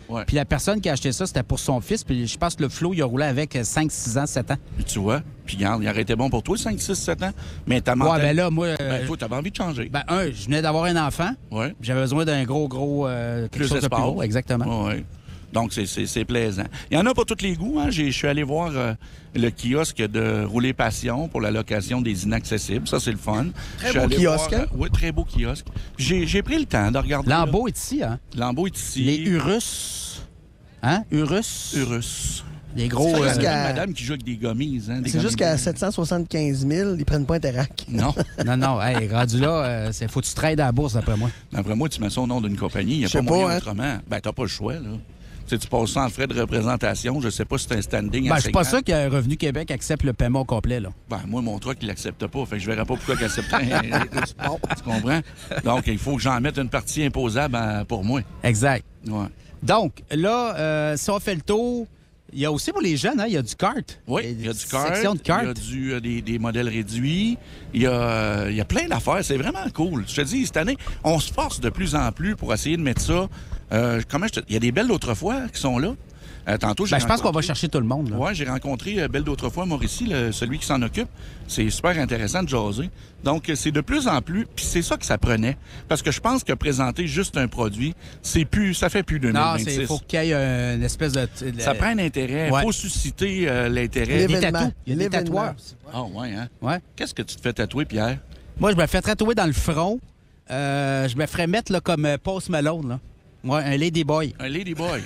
Ouais. Puis la personne qui a acheté ça, c'était pour son fils. Puis je pense que le Flo, il a roulé avec cinq, six ans, sept ans. Puis tu vois, puis regarde, il aurait été bon pour toi, cinq, six, sept ans. Mais ta mentalité... Ouais, ben là, moi... Euh, ben, toi, t'avais envie de changer. Ben, un, je venais d'avoir un enfant. Ouais. J'avais besoin d'un gros, gros... Euh, plus chose de d'espace. plus gros, exactement. Ouais. Donc, c'est, c'est, c'est plaisant. Il y en a pour tous les goûts. Hein? J'ai, je suis allé voir euh, le kiosque de Rouler Passion pour la location des inaccessibles. Ça, c'est le fun. Très beau kiosque, voir, hein? euh, oui, très beau kiosque. J'ai, j'ai pris le temps de regarder. Lambeau est ici, hein? Lambeau est ici. Les Urus. Hein? Urus. Urus. Les gros... C'est euh, jusqu'à... une madame qui joue avec des gommises. Hein, des C'est gommises. jusqu'à sept cent soixante-quinze mille, ils prennent pas Interac. Non. non, non. Hey, rendu là, euh, c'est faut que tu trades à la bourse, d'après moi. D'après moi, tu mets ça au nom d'une compagnie. Il n'y a Je sais pas moyen pas, hein. autrement. Ben, t'as pas le choix, là. Tu sais, tu passes sans frais de représentation. Je sais pas si c'est un standing. Ben, je suis pas sûr que Revenu Québec accepte le paiement au complet, là. Ben, moi, mon truck, il l'accepte pas. Fait que je verrais pas pourquoi il accepterait. Tu comprends? Donc, il faut que j'en mette une partie imposable à- pour moi. Exact. Ouais. Donc, là, euh, si on fait le tour, il y a aussi pour les jeunes, hein, il y a du kart. Oui, il y a du kart, Section de kart. il y a du, euh, des, des modèles réduits, il y a, euh, il y a plein d'affaires. C'est vraiment cool. Je te dis, cette année, on se force de plus en plus pour essayer de mettre ça. Euh, comment je te... Il y a des belles d'autrefois qui sont là. Euh, tantôt, j'ai Ben, je pense qu'on va rencontré- chercher tout le monde, là. Oui, j'ai rencontré euh, Belle d'autrefois, Mauricie, le- celui qui s'en occupe. C'est super intéressant de jaser. Donc, euh, c'est de plus en plus, puis c'est ça que ça prenait. Parce que je pense que présenter juste un produit, c'est plus, ça fait plus deux mille Non, vingt-six. il faut qu'il y ait une espèce de... de- Ça prend un intérêt. Il Ouais. faut susciter euh, l'intérêt. Des tatous. Il y a des L'événement. tatoueurs. Ah, ouais, hein? Ouais. Qu'est-ce que tu te fais tatouer, Pierre? Moi, je me fais tatouer dans le front. Euh, je me ferais mettre là, comme euh, Post Malone, là. Ouais, un ladyboy. Un ladyboy.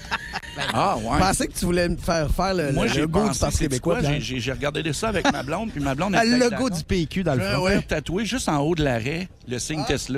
Ah, ouais. Je pensais que tu voulais me faire faire le, Moi, le j'ai logo du pensé, Parti sais-tu québécois. quoi? Pierre. J'ai, j'ai, j'ai regardé ça avec ma blonde, puis ma blonde... Ah, elle le était logo d'accord. du P Q dans le Je vais front. ouais, tatouer juste en haut de l'arrêt le signe Tesla.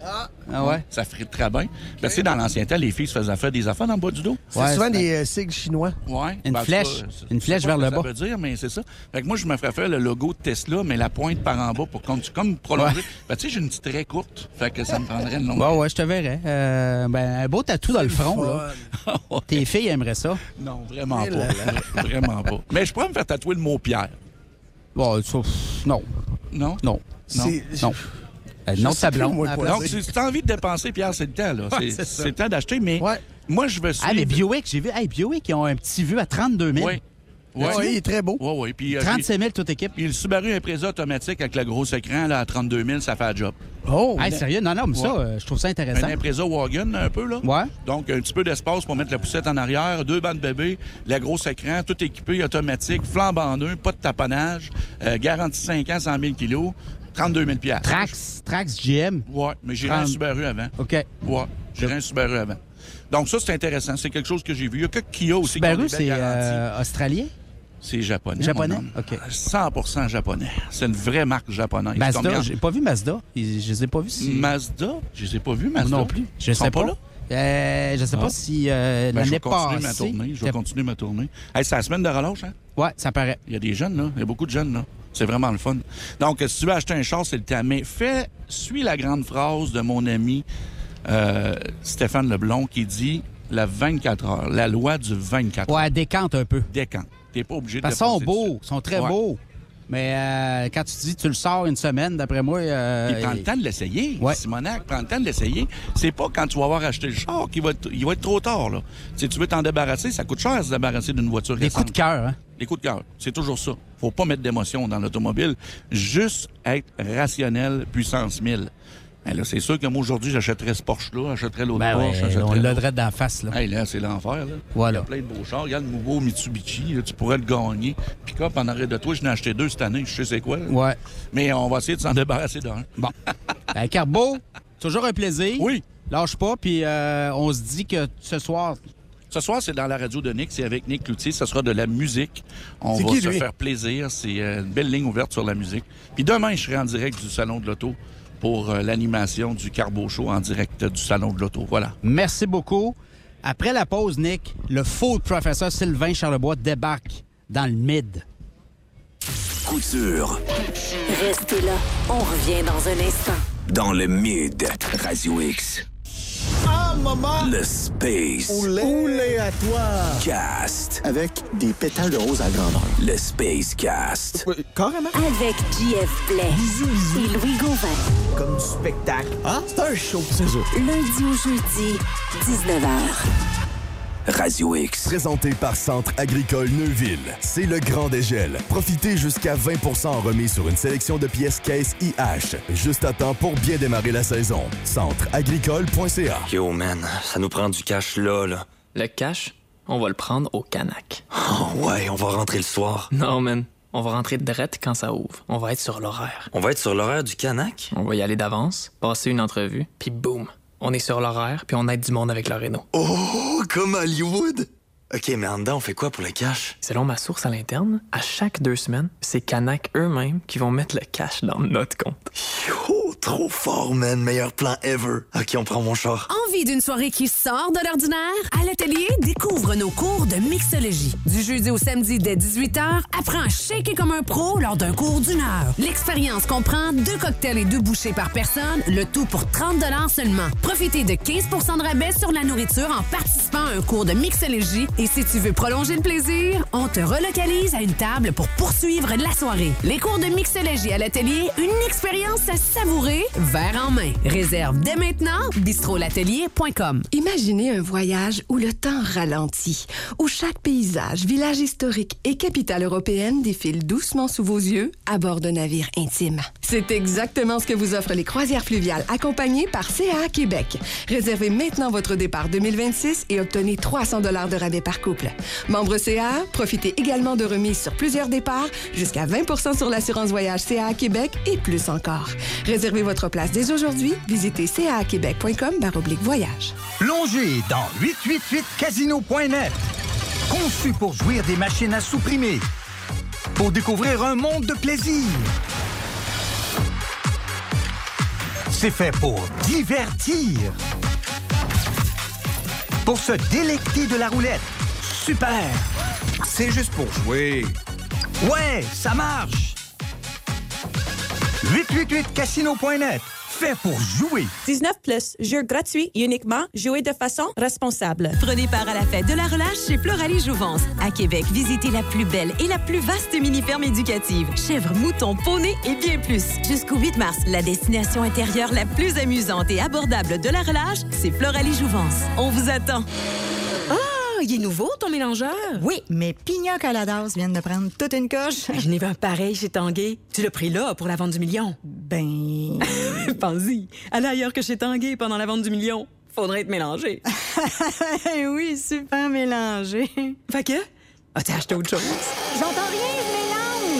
Ah ouais? Ça ferait très bien. Ben, tu sais, dans l'ancien temps, les filles se faisaient faire des affaires dans le bas du dos. C'est Ouais, souvent c'est- des euh, sigles chinois. Ouais. Une Ben, flèche. ça, c'est- Une c'est flèche pas vers ce le que bas. Ça veut dire, mais c'est ça. Fait que moi, je me ferais faire le logo de Tesla, mais la pointe par en bas pour comme, comme prolonger. Ouais. Ben, tu sais, j'ai une petite raie courte. Fait que ça me prendrait une longue. Ouais, ouais, je te verrais. Euh, ben, un beau tatou dans le front, là. Tes filles aimeraient ça. Non, vraiment Eh pas. là Vraiment pas. Mais je pourrais me faire tatouer le mot Pierre. Bon, ça, pff, non. Non? Non. C'est- Non. Euh, non, sais ta plus, blonde. moi, à la quoi place. Donc, si tu as envie de dépenser, Pierre, c'est le temps, là. Ouais, c'est, c'est ça. c'est le temps d'acheter, mais Ouais. moi, je veux suivre... Ah, mais Buick, j'ai vu. Hey, Buick, ils ont un petit vue à trente-deux mille. Oui. Ouais, Ouais. il est très beau. Oui, oui. Puis, euh, trente-cinq mille toute équipe. puis le Subaru Impreza automatique avec le gros écran là, à trente-deux mille, ça fait un job. Oh! Hey, sérieux? Non, non, mais ça, Ouais. euh, je trouve ça Un intéressant. Impreza Wagon, un peu, là. Ouais. Donc, un petit peu d'espace pour mettre la poussette en arrière, deux bancs de bébé, le gros écran, tout équipé, automatique, flambant neuf, pas de taponnage, euh, garantie cinq ans, cent mille kilos, trente-deux mille piastres. Trax, Trax G M. Ouais, mais j'irai un trente. Subaru avant. OK. Ouais, j'irai un Subaru avant. Donc, ça, c'est intéressant. C'est quelque chose que j'ai vu. Il y a que Kia aussi qui ont Subaru, des belles c'est garanties. euh, australien? C'est japonais. Japonais? mon homme. OK. cent pour cent japonais. C'est une vraie marque japonaise. Mazda, Combien- j'ai pas vu Mazda. Ils- Je les ai pas vus. Si... Mazda? Je les ai pas vus, Mazda. non plus. Je Ils sont sais pas pas. là? Euh, je sais Ah. pas si euh, Ben, je l'année vais continuer ma passée... tournée. Je vais t'es- continuer ma tournée. Hey, c'est la semaine de relâche, hein? Ouais, ça paraît. Il y a des jeunes, là. Il y a beaucoup de jeunes, là. C'est vraiment le fun. Donc, si tu veux acheter un char, c'est le temps. Mais fais, suis la grande phrase de mon ami euh, Stéphane Leblond qui dit la vingt-quatre heures, la loi du vingt-quatre heures. Ouais, décante un peu. Décant. T'es pas obligé de Parce qu'ils sont dépenser beaux, tout de ils sont très Ouais. beaux. Mais euh, quand tu dis tu le sors une semaine, d'après moi... Euh, Puis prends le temps de l'essayer. Ouais. Simonac, prends le temps de l'essayer. C'est pas quand tu vas avoir acheté le char qu'il va être, il va être trop tard, là. Si tu veux t'en débarrasser, ça coûte cher de se débarrasser d'une voiture Des récente. coups de cœur, hein? Les coups de cœur. C'est toujours ça. Faut pas mettre d'émotion dans l'automobile. Juste être rationnel, puissance mille. Ben là, c'est sûr que moi, aujourd'hui, j'achèterais ce Porsche-là, j'achèterais l'autre Ben Porsche, ouais, j'achèterais on l'autre. l'aurait dans la face, là. Hey, là, c'est l'enfer, là. Voilà. Il y a plein de beaux chars. Regarde le nouveau Mitsubishi, là, tu pourrais le gagner. Pick-up en arrêt de toi, je n'ai acheté deux cette année, je sais c'est quoi. là. Ouais. Mais on va essayer de s'en débarrasser d'un. Bon. Ben, Carbo, toujours un plaisir. Oui. Lâche pas, puis euh, on se dit que ce soir... Ce soir, c'est dans la radio de Nick, c'est avec Nick Cloutier. Ce sera de la musique. On C'est va qui, se lui? faire plaisir. C'est euh, une belle ligne ouverte sur la musique. Puis demain, je serai en direct du Salon de l'Auto pour euh, l'animation du Carbo Show en direct du Salon de l'Auto. Voilà. Merci beaucoup. Après la pause, Nick, le faux professeur Sylvain Charlebois débarque dans le mid. Coup sûr Restez là, on revient dans un instant. dans le mid. Radio X. Ah, maman! Le Space Oulé à toi! Cast. Avec des pétales de rose à grandeur. Le Space Cast. Oui, carrément. Avec J F Blais Bisous, bisous. et Louis Gauvin. Comme du spectacle. Ah, c'est un show, c'est ça. Lundi au jeudi, dix-neuf heures. Radio X. Présenté par Centre agricole Neuville. C'est le grand dégel. Profitez jusqu'à vingt pour cent en remise sur une sélection de pièces caisses I H. Juste à temps pour bien démarrer la saison. centre agricole point c a. Yo, man, ça nous prend du cash là, là. Le cash, on va le prendre au Canac. Oh, ouais, on va rentrer le soir. Non, man. On va rentrer direct quand ça ouvre. On va être sur l'horaire. On va être sur l'horaire du Canac? On va y aller d'avance, passer une entrevue, puis boum, on est sur l'horaire, puis on aide du monde avec le réno. Oh, comme Hollywood! OK, mais en dedans, on fait quoi pour le cash? Selon ma source à l'interne, à chaque deux semaines, c'est Canac eux-mêmes qui vont mettre le cash dans notre compte. Yo, trop fort, man. Meilleur plan ever. OK, on prend mon char. Envie d'une soirée qui sort de l'ordinaire? À l'atelier, découvre nos cours de mixologie. Du jeudi au samedi dès dix-huit heures, apprends à shaker comme un pro lors d'un cours d'une heure. L'expérience comprend deux cocktails et deux bouchées par personne, le tout pour trente dollars seulement. Profitez de quinze pour cent de rabais sur la nourriture en participant à un cours de mixologie. Et si tu veux prolonger le plaisir, on te relocalise à une table pour poursuivre la soirée. Les cours de mixologie à l'atelier, une expérience à savourer, verre en main. Réserve dès maintenant, bistro l'atelier point com. Imaginez un voyage où le temps ralentit, où chaque paysage, village historique et capitale européenne défile doucement sous vos yeux à bord d'un navire intime. C'est exactement ce que vous offrent les croisières fluviales accompagnées par C A A Québec. Réservez maintenant votre départ deux mille vingt-six et obtenez trois cents dollars de rabais par couple. Membre C A A, profitez également de remises sur plusieurs départs, jusqu'à vingt pour cent sur l'assurance voyage C A A Québec et plus encore. Réservez votre place dès aujourd'hui. Visitez c a a québec point com barre oblique voyage. Plongez dans huit cent quatre-vingt-huit casino point net. Conçu pour jouir des machines à sous-primer. Pour découvrir un monde de plaisir. C'est fait pour divertir. Pour se délecter de la roulette. Super! C'est juste pour jouer. Ouais, ça marche! huit cent quatre-vingt-huit casino point net. Fait pour jouer. dix-neuf plus. Jeux gratuits, uniquement. Jouer de façon responsable. Prenez part à la fête de la relâche chez Floralie Jouvence. À Québec, visitez la plus belle et la plus vaste mini-ferme éducative. Chèvres, moutons, poneys et bien plus. Jusqu'au huit mars, la destination intérieure la plus amusante et abordable de la relâche, c'est Floralie Jouvence. On vous attend. Ah! Il est nouveau, ton mélangeur? Oui, mais Pina Coladas viennent de prendre toute une coche. Je n'ai vu un pareil chez Tanguay. Tu l'as pris là pour la vente du million. Ben... Pense-y. Allez ailleurs que chez Tanguay pendant la vente du million. Faudrait être mélangé. Oui, super mélangé. Fait que? As-tu acheté autre chose? J'entends rien, je mélange.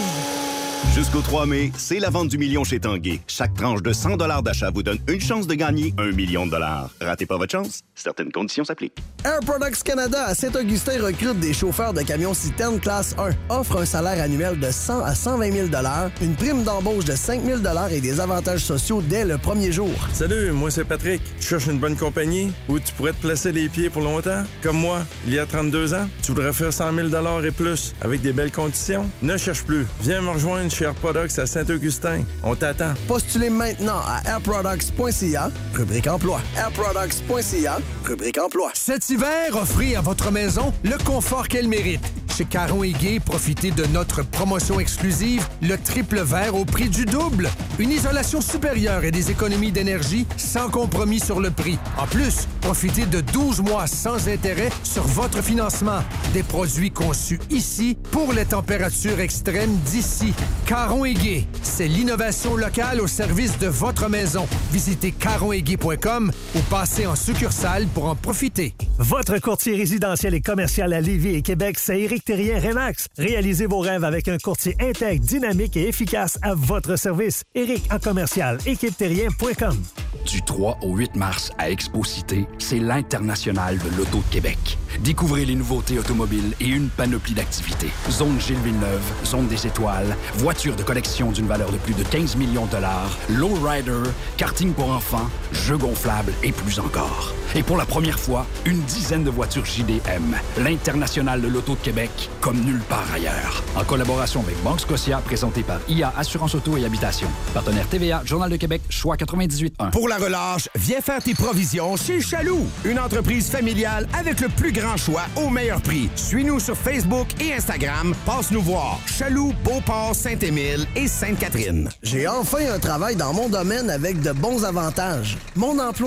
Jusqu'au trois mai, c'est la vente du million chez Tanguay. Chaque tranche de cent dollars d'achat vous donne une chance de gagner un million de dollars. Ratez pas votre chance. Certaines conditions s'appliquent. Air Products Canada à Saint-Augustin recrute des chauffeurs de camions citernes classe un. Offre un salaire annuel de cent à cent vingt mille dollars, une prime d'embauche de cinq mille dollars et des avantages sociaux dès le premier jour. Salut, moi c'est Patrick. Tu cherches une bonne compagnie où tu pourrais te placer les pieds pour longtemps? Comme moi, il y a trente-deux ans, tu voudrais faire cent mille dollars et plus avec des belles conditions? Ne cherche plus. Viens me rejoindre chez Air Products à Saint-Augustin. On t'attend. Postulez maintenant à airproducts point c a, rubrique emploi. airproducts point c a, rubrique emploi. Cet hiver, offrez à votre maison le confort qu'elle mérite. Chez Caron et Gay, profitez de notre promotion exclusive, le triple vert au prix du double. Une isolation supérieure et des économies d'énergie sans compromis sur le prix. En plus, profitez de douze mois sans intérêt sur votre financement. Des produits conçus ici pour les températures extrêmes d'ici. Caron et Gay, c'est l'innovation locale au service de votre maison. Visitez caron et gay point com ou passez en succursale pour en profiter. Votre courtier résidentiel et commercial à Lévis et Québec, c'est Éric Thérien Remax. Réalisez vos rêves avec un courtier intègre, dynamique et efficace à votre service. Éric en commercial, équipe terrien point com. Du trois au huit mars à Expo Cité, c'est l'International de l'Auto de Québec. Découvrez les nouveautés automobiles et une panoplie d'activités. Zone Gilles Villeneuve, Zone des Étoiles, voitures de collection d'une valeur de plus de quinze millions de dollars, lowrider, karting pour enfants, jeux gonflables et plus encore. Et pour la première fois, une dizaine de voitures J D M. L'International de l'Auto de Québec, comme nulle part ailleurs. En collaboration avec Banque Scotia, présenté par I A Assurance Auto et Habitation. Partenaire T V A, Journal de Québec, choix quatre-vingt-dix-huit un. Pour la relâche, viens faire tes provisions chez Chaloux. Une entreprise familiale avec le plus grand choix au meilleur prix. Suis-nous sur Facebook et Instagram. Passe nous voir. Chaloux, Beauport, Saint-Émile et Sainte-Catherine. J'ai enfin un travail dans mon domaine avec de bons avantages. Mon emploi,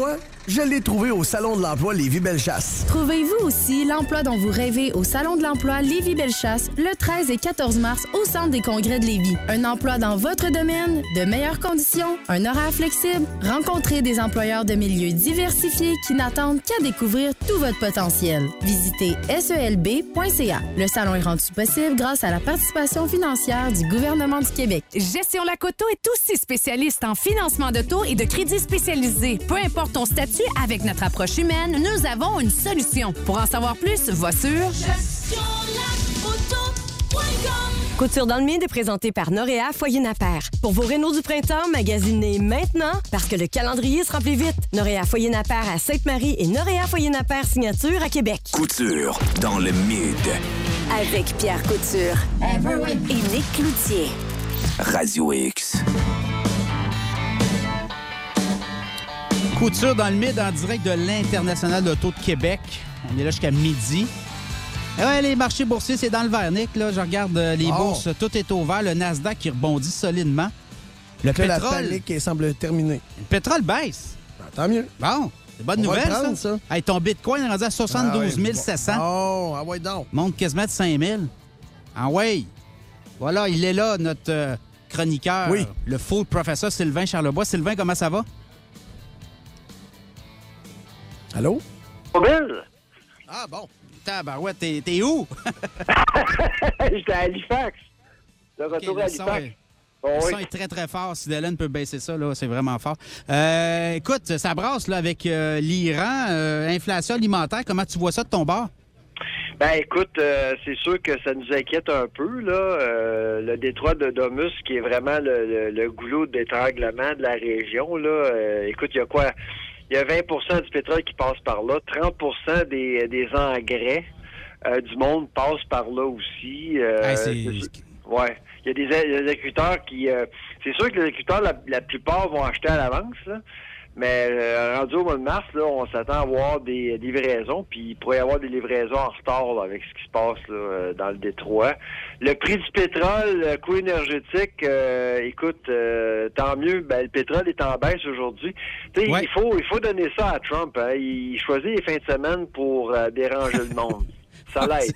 Je l'ai trouvé au Salon de l'Emploi Lévis-Bellechasse. Trouvez-vous aussi l'emploi dont vous rêvez au Salon de l'Emploi Lévis-Bellechasse le treize et quatorze mars au Centre des congrès de Lévis. Un emploi dans votre domaine, de meilleures conditions, un horaire flexible. Rencontrez des employeurs de milieux diversifiés qui n'attendent qu'à découvrir tout votre potentiel. Visitez S E L B point C A. Le salon est rendu possible grâce à la participation financière du gouvernement du Québec. Gestion Lac-Auto est aussi spécialiste en financement d'auto et de crédits spécialisés. Peu importe ton statut, avec notre approche humaine, nous avons une solution. Pour en savoir plus, va sur gestion lac auto point com. Couture dans le Mid est présentée par Noréa Foyer Napper. Pour vos rénaux du printemps, magasinez maintenant parce que le calendrier se remplit vite. Noréa Foyer Napper à Sainte-Marie et Noréa Foyer Napper Signature à Québec. Couture dans le Mid. Avec Pierre Couture et Nick Cloutier. Radio X. Couture dans le Mid en direct de l'International d'Auto de Québec. On est là jusqu'à midi. Et ouais, les marchés boursiers, c'est dans le vert, Nick. Là, je regarde les oh. bourses, tout est au vert. Le Nasdaq qui rebondit solidement. Le que pétrole... La panique semble terminée. Le pétrole baisse. Ben, tant mieux. Bon, c'est bonne On nouvelle, prendre, ça. ça. Hey, ton Bitcoin est rendu à soixante-douze mille sept cents. Oh, ah ouais donc. Monte quasiment de cinq mille. Ah ouais. Voilà, il est là, notre euh, chroniqueur. Oui. Le faux professeur Sylvain Charlebois. Sylvain, comment ça va? Allô? Mobile? Ah bon. Tabarouette, t'es, t'es où? J'étais à Halifax. De retour okay, à Halifax. Son, est, oh, le oui. son est très, très fort. Si Hélène peut baisser ça, là, c'est vraiment fort. Euh, écoute, ça brasse là, avec euh, l'Iran, euh, inflation alimentaire. Comment tu vois ça de ton bord? Ben écoute, euh, c'est sûr que ça nous inquiète un peu, là. Euh, le détroit de Domus, qui est vraiment le, le, le goulot d'étranglement de la région, là. Euh, écoute, il y a quoi? Il y a vingt pour cent du pétrole qui passe par là, trente pour cent des, des engrais euh, du monde passent par là aussi. Euh, hey, c'est... c'est... Ouais. Il y a des, des agriculteurs qui... Euh, c'est sûr que les agriculteurs, la, la plupart vont acheter à l'avance, là. Mais euh, rendu au mois de mars, là, on s'attend à avoir des livraisons, puis il pourrait y avoir des livraisons en retard là, avec ce qui se passe là, euh, dans le détroit. Le prix du pétrole, le coût énergétique, euh, écoute, euh, tant mieux, ben, le pétrole est en baisse aujourd'hui. Ouais. Il faut il faut donner ça à Trump. Hein. Il choisit les fins de semaine pour euh, déranger le monde. Ça l'aide.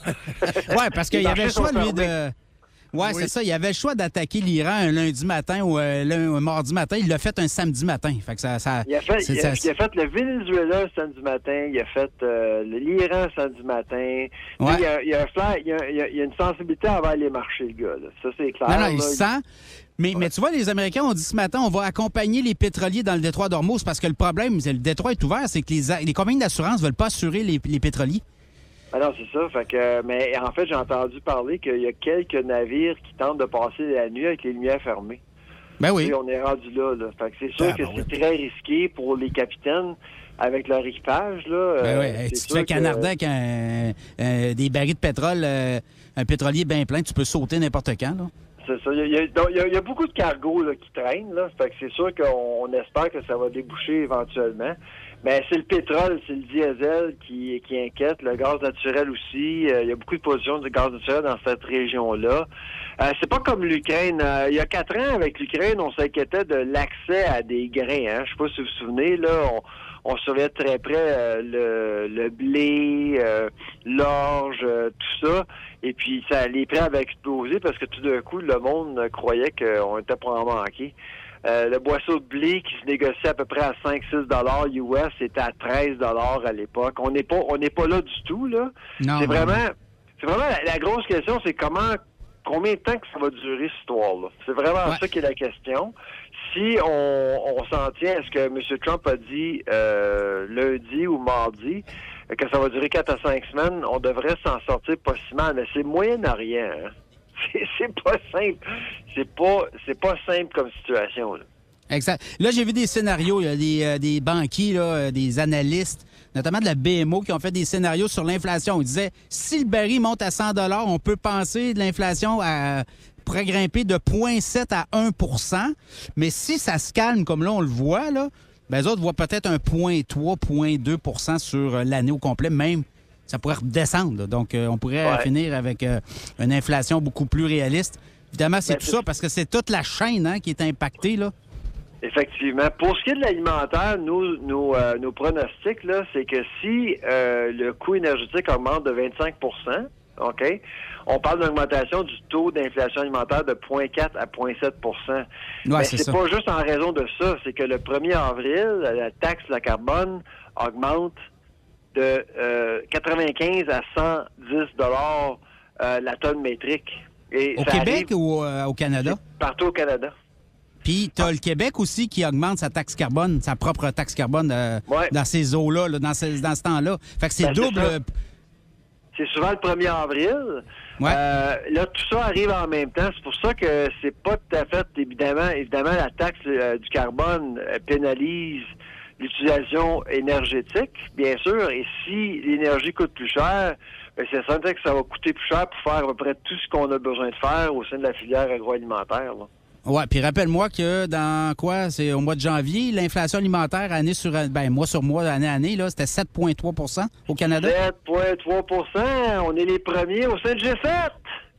Oui, parce qu'il y avait le choix, lui, de... Ouais, oui, c'est ça. Il avait le choix d'attaquer l'Iran un lundi matin ou euh, un mardi matin. Il l'a fait un samedi matin. Fait que ça, ça, il, a fait, il, a, ça... il a fait le Venezuela samedi matin. Il a fait euh, l'Iran samedi matin. Ouais. Il, y a, il, y a un, il, y a, il, y a, il y a une sensibilité envers les marchés, le gars. Là. Ça, c'est clair. Non, non, là, il sent... Mais, ouais. mais tu vois, les Américains ont dit ce matin, on va accompagner les pétroliers dans le détroit d'Ormuz parce que le problème, c'est le détroit est ouvert, c'est que les, les compagnies d'assurance ne veulent pas assurer les, les pétroliers. Ah non, c'est ça. Fait que, mais en fait, j'ai entendu parler qu'il y a quelques navires qui tentent de passer la nuit avec les lumières fermées. Ben oui. Et on est rendu là. là. Fait que c'est sûr ah, que ben c'est oui. très risqué pour les capitaines avec leur équipage. Là. Ben euh, oui. Si tu fais canarder avec un, un, des barils de pétrole, euh, un pétrolier bien plein, tu peux sauter n'importe quand. Là. C'est ça. Il y a, il y a, il y a beaucoup de cargos là, qui traînent. Là. Fait que c'est sûr qu'on espère que ça va déboucher éventuellement. Mais c'est le pétrole, c'est le diesel qui, qui inquiète, le gaz naturel aussi. Euh, il y a beaucoup de positions de gaz naturel dans cette région-là. Euh, c'est pas comme l'Ukraine. Euh, il y a quatre ans, avec l'Ukraine, on s'inquiétait de l'accès à des grains. Hein. Je sais pas si vous vous souvenez, là, on, on surveillait très près euh, le, le blé, euh, l'orge, euh, tout ça. Et puis, ça, les prix avaient explosé parce que tout d'un coup, le monde croyait qu'on était pour en manquer. Euh, le boisseau de blé qui se négociait à peu près à cinq à six dollars U S, c'était à treize dollars à l'époque. On n'est pas on n'est pas là du tout, là. Non, c'est non, vraiment non. c'est vraiment la, la grosse question, c'est comment combien de temps que ça va durer cette histoire-là. C'est vraiment ouais. ça qui est la question. Si on, on s'en tient à ce que M. Trump a dit euh, lundi ou mardi, que ça va durer quatre à cinq semaines, on devrait s'en sortir possiblement, mais c'est moyen-orient, hein. C'est, c'est pas simple. C'est pas, c'est pas simple comme situation. Là. Exact. Là, j'ai vu des scénarios. Il y a des, euh, des banquiers, là, des analystes, notamment de la B M O, qui ont fait des scénarios sur l'inflation. Ils disaient, si le baril monte à cent dollars, on peut penser de l'inflation à, pourrait grimper de zéro virgule sept à un pour cent. Mais si ça se calme, comme là, on le voit, là, ben, les autres voient peut-être un zéro virgule trois, zéro virgule deux pour cent sur l'année au complet, même. Ça pourrait redescendre. Là. Donc, euh, on pourrait ouais. finir avec euh, une inflation beaucoup plus réaliste. Évidemment, c'est ben, tout c'est... ça parce que c'est toute la chaîne hein, qui est impactée. Là. Effectivement. Pour ce qui est de l'alimentaire, nous, nos, euh, nos pronostics, là, c'est que si euh, le coût énergétique augmente de vingt-cinq pour cent, OK, on parle d'une augmentation du taux d'inflation alimentaire de zéro virgule quatre à zéro virgule sept pour cent. Ouais, Mais c'est c'est ça. pas juste en raison de ça, c'est que le premier avril, la taxe sur la carbone augmente de euh, quatre-vingt-quinze à cent dix dollars euh, la tonne métrique. Et Au ça Québec arrive ou euh, au Canada? partout au Canada. Puis, tu as le Québec aussi qui augmente sa taxe carbone, sa propre taxe carbone euh, Ouais. dans ces eaux-là, là, dans, ce, dans ce temps-là. Fait que c'est Ben, c'est double. ça. euh, C'est souvent le premier avril. Ouais. Euh, là, tout ça arrive en même temps. C'est pour ça que c'est pas tout à fait, évidemment, évidemment, la taxe euh, du carbone euh, pénalise l'utilisation énergétique, bien sûr. Et si l'énergie coûte plus cher, ben, c'est certain que ça va coûter plus cher pour faire à peu près tout ce qu'on a besoin de faire au sein de la filière agroalimentaire, là. Ouais, puis rappelle-moi que dans quoi? C'est au mois de janvier, l'inflation alimentaire année sur ben mois sur mois, année à année, là, c'était sept virgule trois pour cent au Canada. sept virgule trois pour cent, on est les premiers au sein de G sept.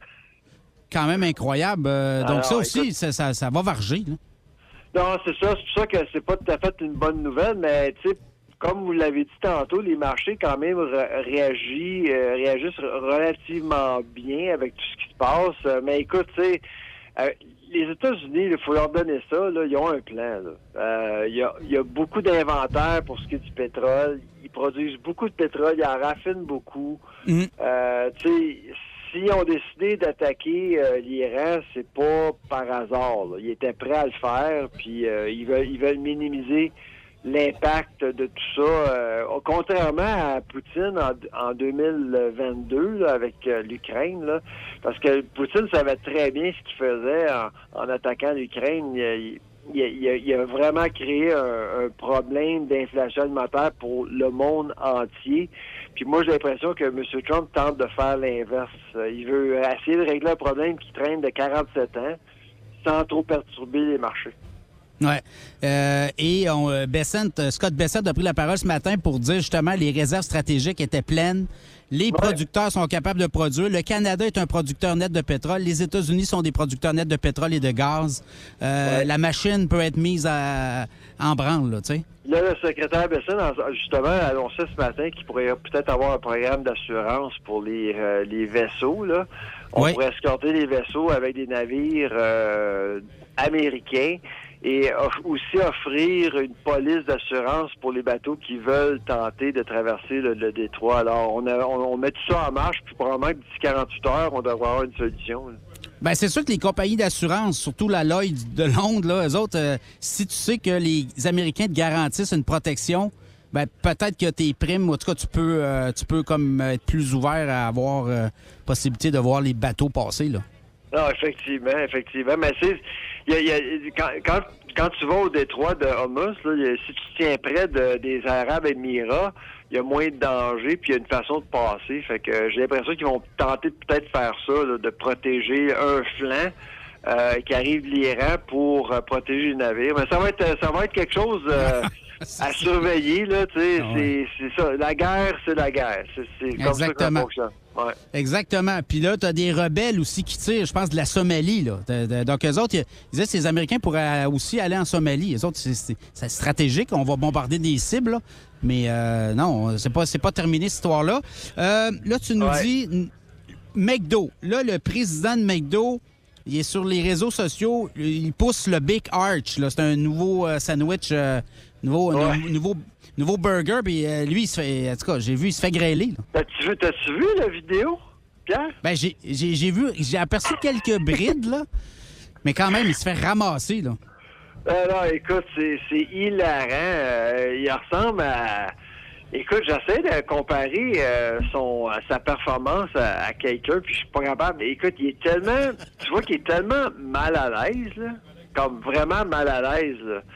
Quand même incroyable. Euh, donc Alors, ça aussi, écoute- ça, ça, ça va varger, là. Non, c'est ça. C'est pour ça que c'est pas tout à fait une bonne nouvelle, mais tu sais, comme vous l'avez dit tantôt, les marchés quand même ré- réagissent, euh, réagissent relativement bien avec tout ce qui se passe. Euh, mais écoute, tu sais, euh, les États-Unis, il faut leur donner ça, là, ils ont un plan. là. Euh, Il y, a, il y a beaucoup d'inventaire pour ce qui est du pétrole. Ils produisent beaucoup de pétrole, ils en raffinent beaucoup. Mhm. Euh, tu sais, s'ils ont décidé d'attaquer euh, l'Iran, c'est pas par hasard. là. Ils étaient prêts à le faire, puis euh, ils veulent ils veulent minimiser l'impact de tout ça. Euh, contrairement à Poutine en, en deux mille vingt-deux là, avec euh, l'Ukraine, là, parce que Poutine savait très bien ce qu'il faisait en, en attaquant l'Ukraine. Il, il, il, a, il a vraiment créé un, un problème d'inflation alimentaire pour le monde entier. Puis moi, j'ai l'impression que M. Trump tente de faire l'inverse. Il veut essayer de régler un problème qui traîne de quarante-sept ans sans trop perturber les marchés. Ouais. Euh, et on, euh, Bessent, euh, Scott Bessent a pris la parole ce matin pour dire justement les réserves stratégiques étaient pleines. Les Ouais. producteurs sont capables de produire. Le Canada est un producteur net de pétrole. Les États-Unis sont des producteurs nets de pétrole et de gaz. Euh, Ouais. La machine peut être mise à, en branle, là, tu sais. Là, le secrétaire Bessent, a justement, a annoncé ce matin qu'il pourrait peut-être avoir un programme d'assurance pour les, euh, les vaisseaux. Là. On Oui. pourrait escorter les vaisseaux avec des navires euh, américains et off- aussi offrir une police d'assurance pour les bateaux qui veulent tenter de traverser le, le détroit. Alors, on, a, on, on met tout ça en marche, puis probablement que d'ici quarante-huit heures, on devrait avoir une solution. là. Ben c'est sûr que les compagnies d'assurance, surtout la Lloyd de Londres, là, eux autres, euh, si tu sais que les Américains te garantissent une protection, ben peut-être que tes primes, en tout cas, tu peux, euh, tu peux comme être plus ouvert à avoir euh, possibilité de voir les bateaux passer, là. Non, effectivement, effectivement. Mais c'est, il y a, il y a- quand, quand, quand tu vas au détroit de Hormuz, là, il y a- si tu tiens près de, des Arabes Émirats, il y a moins de danger, puis il y a une façon de passer. Fait que euh, j'ai l'impression qu'ils vont tenter de peut-être faire ça, là, de protéger un flanc euh, qui arrive de l'Iran pour euh, protéger les navires. Mais ça va être, ça va être quelque chose euh, à surveiller, là. Tu sais, Ah ouais. c'est, c'est ça. La guerre, c'est la guerre. C'est, c'est comme ça que ça Exactement. fonctionne. Ouais. Exactement. Puis là, tu as des rebelles aussi qui tirent, je pense, de la Somalie. Là. De- de- donc, eux autres, ils disaient que ces Américains pourraient aussi aller en Somalie. Les autres, c'est, c'est- c'est stratégique. On va bombarder des cibles. Là. Mais euh, non, c'est pas, c'est pas terminé, cette histoire-là. Euh, là, tu nous Ouais. dis n- McDo. Là, le président de McDo, il est sur les réseaux sociaux. Il pousse le Big Arch. Là. C'est un nouveau euh, sandwich, euh, nouveau, Ouais. nou- nouveau, nouveau burger. Puis euh, lui, il se fait, en tout cas, j'ai vu, il se fait grêler. Là. T'as-tu vu, t'as-tu vu la vidéo, Pierre? Ben, j'ai, j'ai, j'ai vu, j'ai aperçu quelques brides, là. Mais quand même, il se fait ramasser, là. Alors, écoute, c'est, c'est hilarant. Euh, il ressemble à... Écoute, j'essaie de comparer euh, son, sa performance à, à quelqu'un, puis je suis pas capable. Écoute, il est tellement... Tu vois qu'il est tellement mal à l'aise, là. Comme vraiment mal à l'aise, là.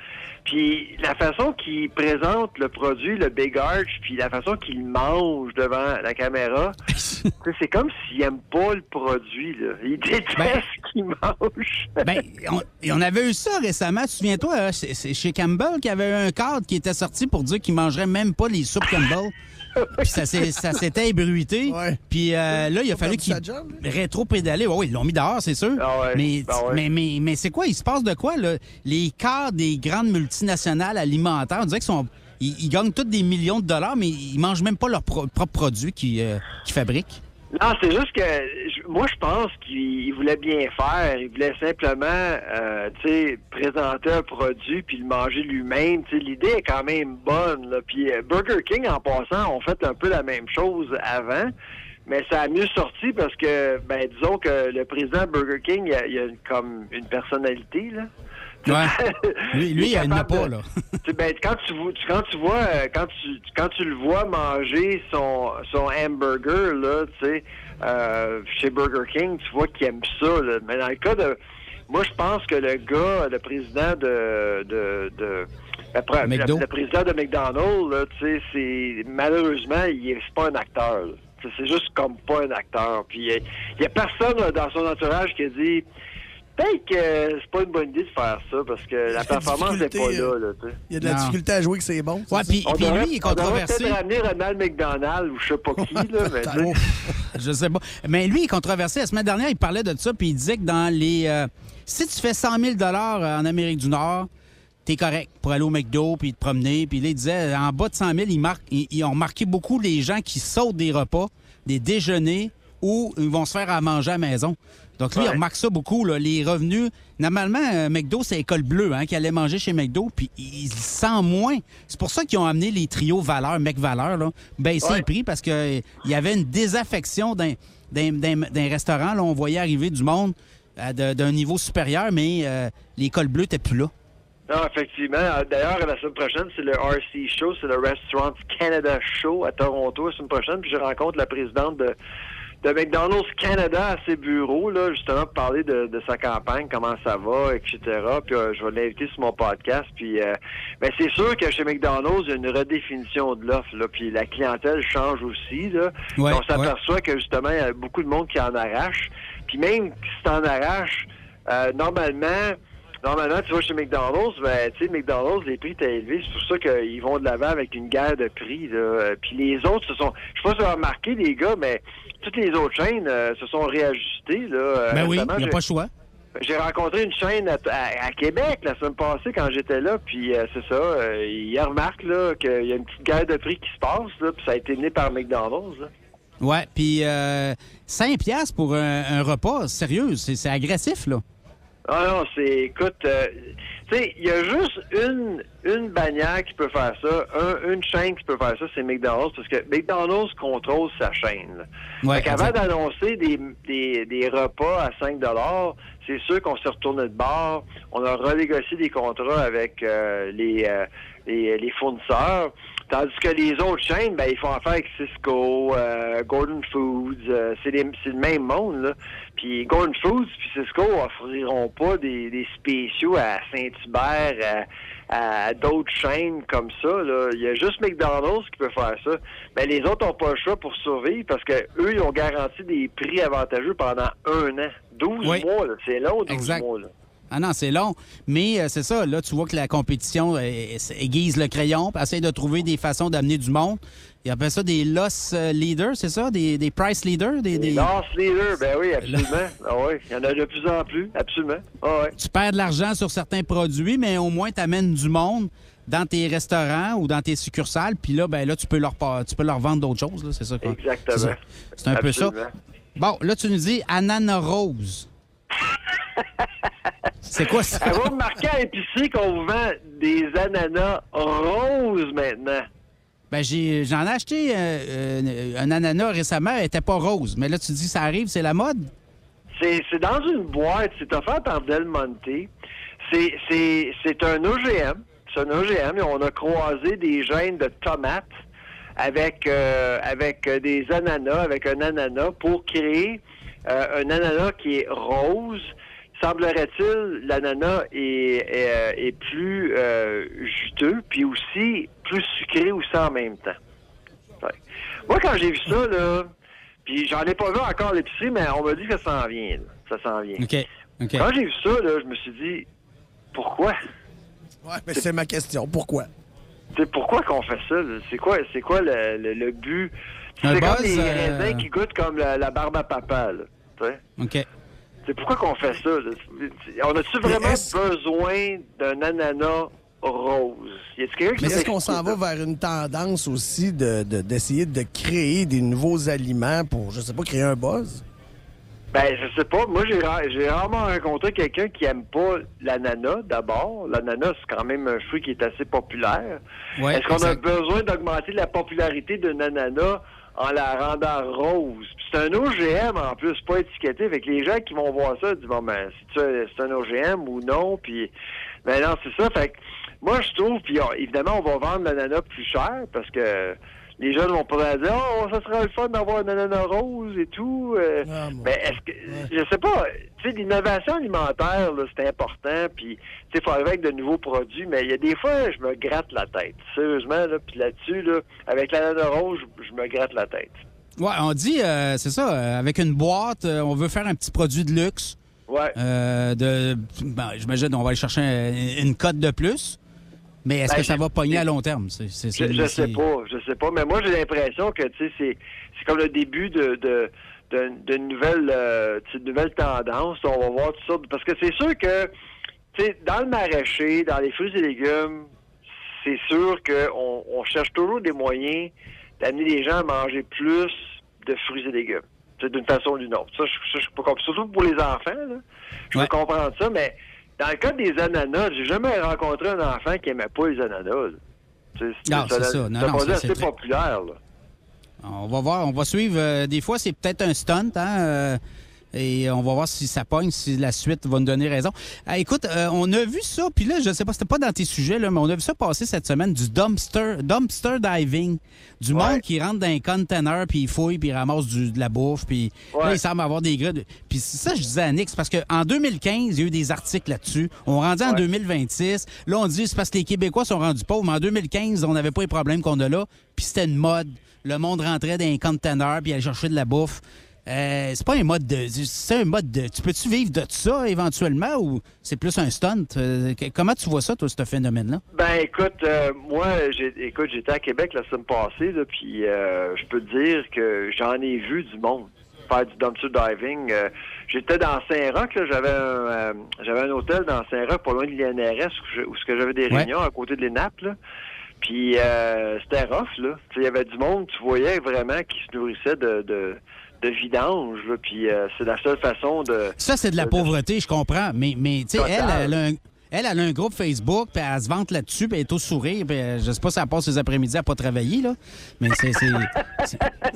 Puis la façon qu'il présente le produit, le Big Arch, puis la façon qu'il mange devant la caméra, c'est comme s'il n'aime pas le produit. Là. Il déteste ben, ce qu'il mange. ben, on, on avait eu ça récemment. Souviens-toi, c'est, c'est chez Campbell qu'il y avait eu un cadre qui était sorti pour dire qu'il ne mangerait même pas les soupes Campbell. Puis ça, ça s'était ébruité. Ouais. Puis euh, là, il a fallu qu'ils rétro-pédaler. Oui, ils l'ont mis dehors, c'est sûr. Ah ouais. Mais, ah ouais. mais, mais, mais c'est quoi? Il se passe de quoi, là? Les cadres des grandes multinationales alimentaires, on dirait qu'ils sont, ils, ils gagnent tous des millions de dollars, mais ils mangent même pas leurs pro- propres produits qu'ils, euh, qu'ils fabriquent. Non, c'est juste que je, moi, je pense qu'il voulait bien faire. Il voulait simplement, euh, tu sais, présenter un produit puis le manger lui-même. Tu sais, l'idée est quand même bonne. Là. Puis euh, Burger King, en passant, ont fait un peu la même chose avant, mais ça a mieux sorti parce que, ben, disons que le président Burger King, il a, il a comme une personnalité, là. Ouais. Lui, lui il n'en a pas, là. Ben, quand tu vois, quand tu vois, quand tu, quand tu le vois manger son, son hamburger, là, tu sais, euh, chez Burger King, tu vois qu'il aime ça, là. Mais dans le cas de, moi, je pense que le gars, le président de, de, de le, le, le président de McDonald's, là, tu sais, c'est, malheureusement, il est pas un acteur, là. C'est juste comme pas un acteur. Puis, il y, y a personne là, dans son entourage qui a dit, peut-être que c'est pas une bonne idée de faire ça parce que la performance n'est pas là. là il y a de la non. difficulté à jouer que c'est bon. Ouais, puis lui, il est controversé. On devrait peut-être ramener Ronald McDonald ou je sais pas qui. Là, mais je sais pas. Mais lui, il est controversé. La semaine dernière, il parlait de ça puis il disait que dans les... Euh, si tu fais cent mille dollars en Amérique du Nord, t'es correct pour aller au McDo puis te promener. Puis là, il disait, en bas de cent mille, ils, marquent, ils, ils ont remarqué beaucoup les gens qui sautent des repas, des déjeuners ou ils vont se faire à manger à la maison. Donc, lui, ouais. il remarque ça beaucoup, là, les revenus. Normalement, euh, McDo, c'est École Bleue hein, qui allait manger chez McDo, puis ils sent moins. C'est pour ça qu'ils ont amené les trios valeurs, McValeur, là, baisser ouais. les prix parce qu'il euh, y avait une désaffection d'un, d'un, d'un, d'un restaurant. Là, on voyait arriver du monde euh, de, d'un niveau supérieur, mais euh, l'École Bleue n'était plus là. Non, effectivement. D'ailleurs, la semaine prochaine, c'est le R C Show, c'est le Restaurant Canada Show à Toronto la semaine prochaine, puis je rencontre la présidente de... de McDonald's Canada à ses bureaux, là, justement, pour parler de, de sa campagne, comment ça va, et cetera. Puis euh, je vais l'inviter sur mon podcast. Puis, euh, ben, c'est sûr que chez McDonald's, il y a une redéfinition de l'offre, là. Puis la clientèle change aussi, là. Ouais, on s'aperçoit ouais. que, justement, il y a beaucoup de monde qui en arrache. Puis même si t'en arraches, euh, normalement... Normalement, tu vas chez McDonald's, ben, tu sais, McDonald's, les prix étaient élevés. C'est pour ça qu'ils vont de l'avant avec une guerre de prix, là. Puis les autres se sont... Je sais pas si vous avez remarqué, les gars, mais toutes les autres chaînes euh, se sont réajustées, là. Ben oui, il n'y a pas le choix. J'ai rencontré une chaîne à, à, à Québec la semaine passée quand j'étais là, puis euh, c'est ça, euh, ils remarquent, là, qu'il y a une petite guerre de prix qui se passe, là, puis ça a été mené par McDonald's, là. Ouais, puis euh, cinq piastres pour un, un repas, sérieux, c'est, c'est agressif, là. Ah non, c'est, écoute, euh, tu sais, il y a juste une une bannière qui peut faire ça, un, une chaîne qui peut faire ça, c'est McDonald's, parce que McDonald's contrôle sa chaîne. Là. Ouais, fait qu'avant d'annoncer des, des, des repas à cinq dollars, c'est sûr qu'on s'est retourné de bord, on a renégocié des contrats avec euh, les, euh, les les fournisseurs, tandis que les autres chaînes, ben ils font affaire avec Cisco, euh, Gordon Foods, euh, c'est, les, c'est le même monde, là. Puis Gordon Foods puis Cisco offriront pas des, des spéciaux à Saint-Hubert, à, à d'autres chaînes comme ça, là. Il y a juste McDonald's qui peut faire ça. Mais les autres n'ont pas le choix pour survivre parce que eux, ils ont garanti des prix avantageux pendant un an. douze oui. mois, là. C'est long, douze exact. mois, là. Ah non, c'est long. Mais euh, c'est ça, là, tu vois que la compétition euh, aiguise le crayon, essaie de trouver des façons d'amener du monde. Ils appellent ça des loss leaders, c'est ça? Des, des price leaders? Des, des... loss leaders, ben oui, absolument. Ah oui, il y en a de plus en plus, absolument. Ah ouais. Tu perds de l'argent sur certains produits, mais au moins tu amènes du monde dans tes restaurants ou dans tes succursales, puis là, ben là, tu peux leur, tu peux leur vendre d'autres choses, là, c'est ça? Quoi? Exactement. C'est, ça. C'est un absolument. peu ça. Bon, là, tu nous dis ananas rose. C'est quoi ça? Elle va me marquer à l'épicerie qu'on vous vend des ananas roses maintenant. Ben, j'ai, j'en ai acheté euh, euh, un ananas récemment, elle n'était pas rose. Mais là, tu dis ça arrive, c'est la mode? C'est, c'est dans une boîte, c'est offert par Del Monte. C'est, c'est, c'est un O G M. C'est un O G M et on a croisé des gènes de tomates avec, euh, avec des ananas, avec un ananas pour créer euh, un ananas qui est rose. semblerait-il, l'ananas est, est, est plus euh, juteux, puis aussi plus sucré aussi en même temps. Ouais. Moi, quand j'ai vu ça, là, puis j'en ai pas vu encore à l'épicerie, mais on m'a dit que ça s'en vient. Là. Ça s'en vient. OK. Okay. Quand j'ai vu ça, là, je me suis dit, pourquoi? Ouais, mais c'est, c'est ma question. Pourquoi? C'est pourquoi qu'on fait ça? Là? C'est quoi, c'est quoi le, le, le but? Un c'est buzz, comme les euh... raisins qui goûtent comme la, la barbe à papa, là. T'sais? OK. C'est pourquoi qu'on fait ça? Là? On a-tu vraiment est-ce... besoin d'un ananas rose? Y a-t-il quelqu'un qui Mais est-ce qu'on s'en va vers une tendance aussi de, de, d'essayer de créer des nouveaux aliments pour, je sais pas, créer un buzz? Ben, je sais pas. Moi, j'ai, j'ai rarement rencontré quelqu'un qui aime pas l'ananas, d'abord. L'ananas, c'est quand même un fruit qui est assez populaire. Ouais, Est-ce qu'on exact. a besoin d'augmenter la popularité d'un ananas en la rendant rose? Puis c'est un O G M, en plus, pas étiqueté. Fait que les gens qui vont voir ça disent, bon, ben, c'est, c'est un O G M ou non? Puis, ben non, c'est ça. Fait que moi, je trouve, puis évidemment, on va vendre l'ananas plus cher parce que les jeunes vont pas dire « Oh, ça sera le fun d'avoir un ananas rose et tout. Euh, » ah, Mais est-ce que... Ouais. Je sais pas. Tu sais, l'innovation alimentaire, là, c'est important. Puis, tu sais, il faut arriver avec de nouveaux produits. Mais il y a des fois, je me gratte la tête. Sérieusement, là. Puis là-dessus, là, avec l'ananas rose, je, je me gratte la tête. Ouais, on dit, euh, c'est ça, euh, avec une boîte, euh, on veut faire un petit produit de luxe. Ouais. Euh, de, ben, j'imagine on va aller chercher un, une cote de plus. Mais est-ce ben, que ça va pogner à long terme? C'est, c'est, je je sais pas, je sais pas. Mais moi, j'ai l'impression que, tu sais, c'est, c'est comme le début de, de, de, d'une nouvelle, euh, nouvelle tendance. On va voir tout ça. Parce que c'est sûr que, tu sais, dans le maraîcher, dans les fruits et légumes, c'est sûr qu'on on cherche toujours des moyens d'amener les gens à manger plus de fruits et légumes. T'sais, d'une façon ou d'une autre. Ça, je, je, je peux comprendre. Surtout pour les enfants, là. Je ouais. peux comprendre ça, mais dans le cas des ananas, j'ai jamais rencontré un enfant qui aimait pas les ananas. C'est, non, c'est, c'est ça. Non, c'est non, c'est, assez c'est très... populaire, là. On va voir, on va suivre. Euh, des fois, c'est peut-être un stunt, hein? Euh, et on va voir si ça pogne, si la suite va nous donner raison. Ah, écoute, euh, on a vu ça, puis là, je sais pas, c'était pas dans tes sujets, là, mais on a vu ça passer cette semaine, du dumpster, dumpster diving. Du ouais. monde qui rentre dans un container, puis il fouille, puis il ramasse du, de la bouffe, puis ouais. là, il semble avoir des grilles. Puis ça, je disais à Nick, c'est parce qu'en deux mille quinze, il y a eu des articles là-dessus. On rendait en ouais. deux mille vingt-six. Là, on dit c'est parce que les Québécois sont rendus pauvres, mais en deux mille quinze, on n'avait pas les problèmes qu'on a là, puis c'était une mode. Le monde rentrait dans un container, puis allait chercher de la bouffe. Euh, c'est pas un mode de. C'est un mode de. Tu peux-tu vivre de ça éventuellement ou c'est plus un stunt? Euh, comment tu vois ça, toi, ce phénomène-là? Ben, écoute, euh, moi, j'ai, écoute, j'étais à Québec la semaine passée, là, puis euh, je peux te dire que j'en ai vu du monde faire du dumpster diving. Euh, j'étais dans Saint-Roch, là, j'avais un, euh, j'avais un hôtel dans Saint-Roch, pas loin de l'I N R S, où, je, où j'avais des réunions ouais. à côté de l'E N A P, là. Puis euh, c'était rough, là. Il y avait du monde, tu voyais vraiment qui se nourrissait de. de de vidange, là, puis euh, c'est la seule façon de... Ça, c'est de la de, pauvreté, je comprends, mais, mais tu sais, elle, elle a, un, elle, elle a un groupe Facebook, puis elle se vante là-dessus, puis elle est au sourire, puis je sais pas si elle passe ses après-midi à pas travailler, là, mais c'est... c'est, c'est...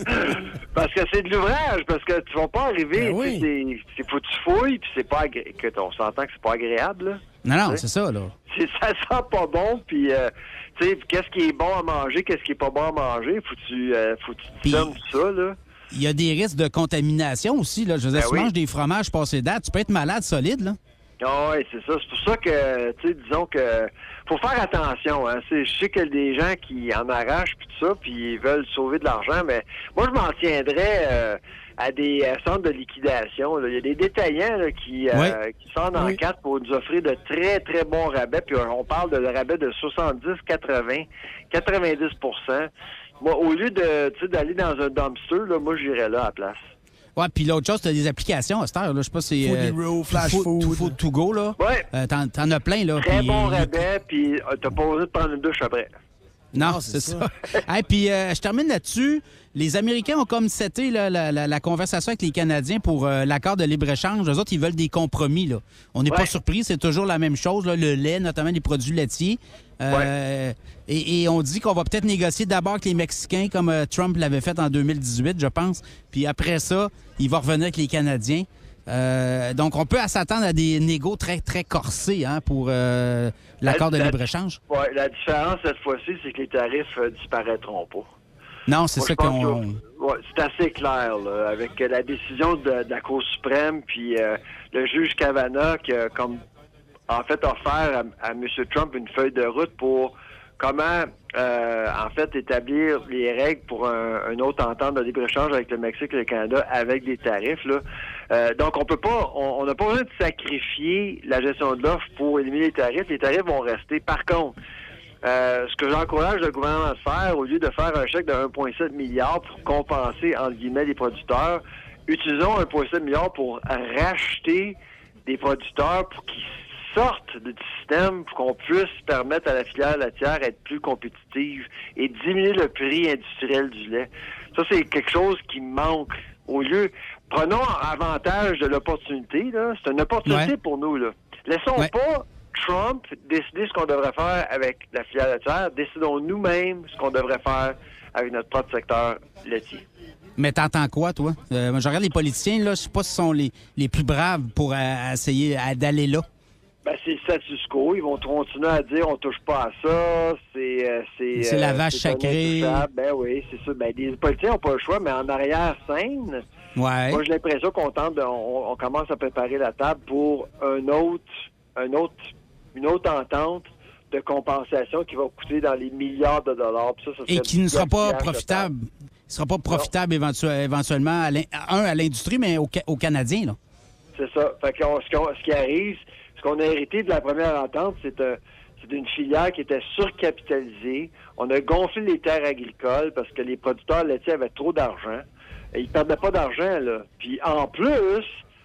parce que c'est de l'ouvrage, parce que tu vas pas arriver, ben oui. c'est, c'est faut que tu fouilles, puis c'est pas agré... que on s'entend que c'est pas agréable, là. Non, non, c'est ça, là. C'est, ça sent pas bon, puis... Euh, tu sais, qu'est-ce qui est bon à manger, qu'est-ce qui est pas bon à manger, faut que tu, euh, faut que tu donnes tout ça, là. Il y a des risques de contamination aussi. Là. Je veux dire, ben si tu oui. manges des fromages passés date, tu peux être malade solide. Là. Ah oui, c'est ça. C'est pour ça que, tu sais, disons que faut faire attention. Hein. C'est, je sais qu'il y a des gens qui en arrachent puis tout ça, puis ils veulent sauver de l'argent, mais moi, je m'en tiendrais euh, à des euh, centres de liquidation. Là. Il y a des détaillants là, qui, euh, oui. qui sortent en oui. quatre pour nous offrir de très, très bons rabais. Puis on parle de rabais de soixante-dix, quatre-vingts, quatre-vingt-dix pour cent. Moi, au lieu de, tu sais, d'aller dans un dumpster, là, moi, j'irais là à la place. Ouais, puis l'autre chose, t'as des applications à cette heure, là. Je sais pas si c'est. Foodie, Flash Food. Too Food To Go, là. Ouais. Euh, t'en, t'en as plein, là. Très pis, bon rabais, puis euh, t'as pas besoin de prendre une douche après. Non, non c'est, c'est ça. ça. Hey, puis euh, je termine là-dessus. Les Américains ont comme seté là, la, la, la conversation avec les Canadiens pour euh, l'accord de libre-échange. Eux autres, ils veulent des compromis, là. On n'est ouais. pas surpris, c'est toujours la même chose, là, le lait, notamment les produits laitiers. Euh, ouais. et, et on dit qu'on va peut-être négocier d'abord avec les Mexicains, comme euh, Trump l'avait fait en deux mille dix-huit, je pense. Puis après ça, il va revenir avec les Canadiens. Euh, donc, on peut s'attendre à des négos très, très corsés hein, pour euh, l'accord la, de libre-échange. Oui, la différence cette fois-ci, c'est que les tarifs euh, disparaîtront pas. Non, c'est Moi, ça je pense qu'on... que, ouais, c'est assez clair, là, avec la décision de, de la Cour suprême, puis euh, le juge Kavanaugh qui a, comme, en fait, offert à, à M. Trump une feuille de route pour comment, euh, en fait, établir les règles pour un, un autre entente de libre-échange avec le Mexique et le Canada avec des tarifs, là. Euh, donc, on peut pas, on n'a pas besoin de sacrifier la gestion de l'offre pour éliminer les tarifs. Les tarifs vont rester. Par contre, euh, ce que j'encourage le gouvernement à faire, au lieu de faire un chèque de un virgule sept milliard pour compenser, entre guillemets, les producteurs, utilisons un virgule sept milliard pour racheter des producteurs pour qu'ils sortent du système pour qu'on puisse permettre à la filière laitière d'être plus compétitive et diminuer le prix industriel du lait. Ça, c'est quelque chose qui manque. Au lieu, prenons avantage de l'opportunité, là. C'est une opportunité ouais. pour nous, là. Laissons ouais. pas Trump décider ce qu'on devrait faire avec la filière laitière. Décidons nous-mêmes ce qu'on devrait faire avec notre propre secteur laitier. Mais t'entends quoi, toi? Euh, je regarde les politiciens, là, je sais pas si sont les, les plus braves pour euh, essayer à, d'aller là. Ben, c'est le status quo. Ils vont continuer à dire on touche pas à ça. C'est euh, c'est, c'est la vache c'est sacrée. Ben oui, c'est ça. Ben, les politiciens n'ont pas le choix, mais en arrière-scène, ouais. moi j'ai l'impression qu'on tente de, on, on commence à préparer la table pour un autre, un autre, une autre entente de compensation qui va coûter dans les milliards de dollars. Puis ça, ça Et qui ne sera pas profitable. Il ne sera pas profitable éventu- éventuellement, à un, à l'industrie, mais aux, aux Canadiens, là. C'est ça. Fait qu'on, ce, qu'on, ce qui arrive, ce qu'on a hérité de la première entente, c'est, un, c'est une filière qui était surcapitalisée. On a gonflé les terres agricoles parce que les producteurs laitiers avaient trop d'argent. Et ils ne perdaient pas d'argent, là. Puis en plus,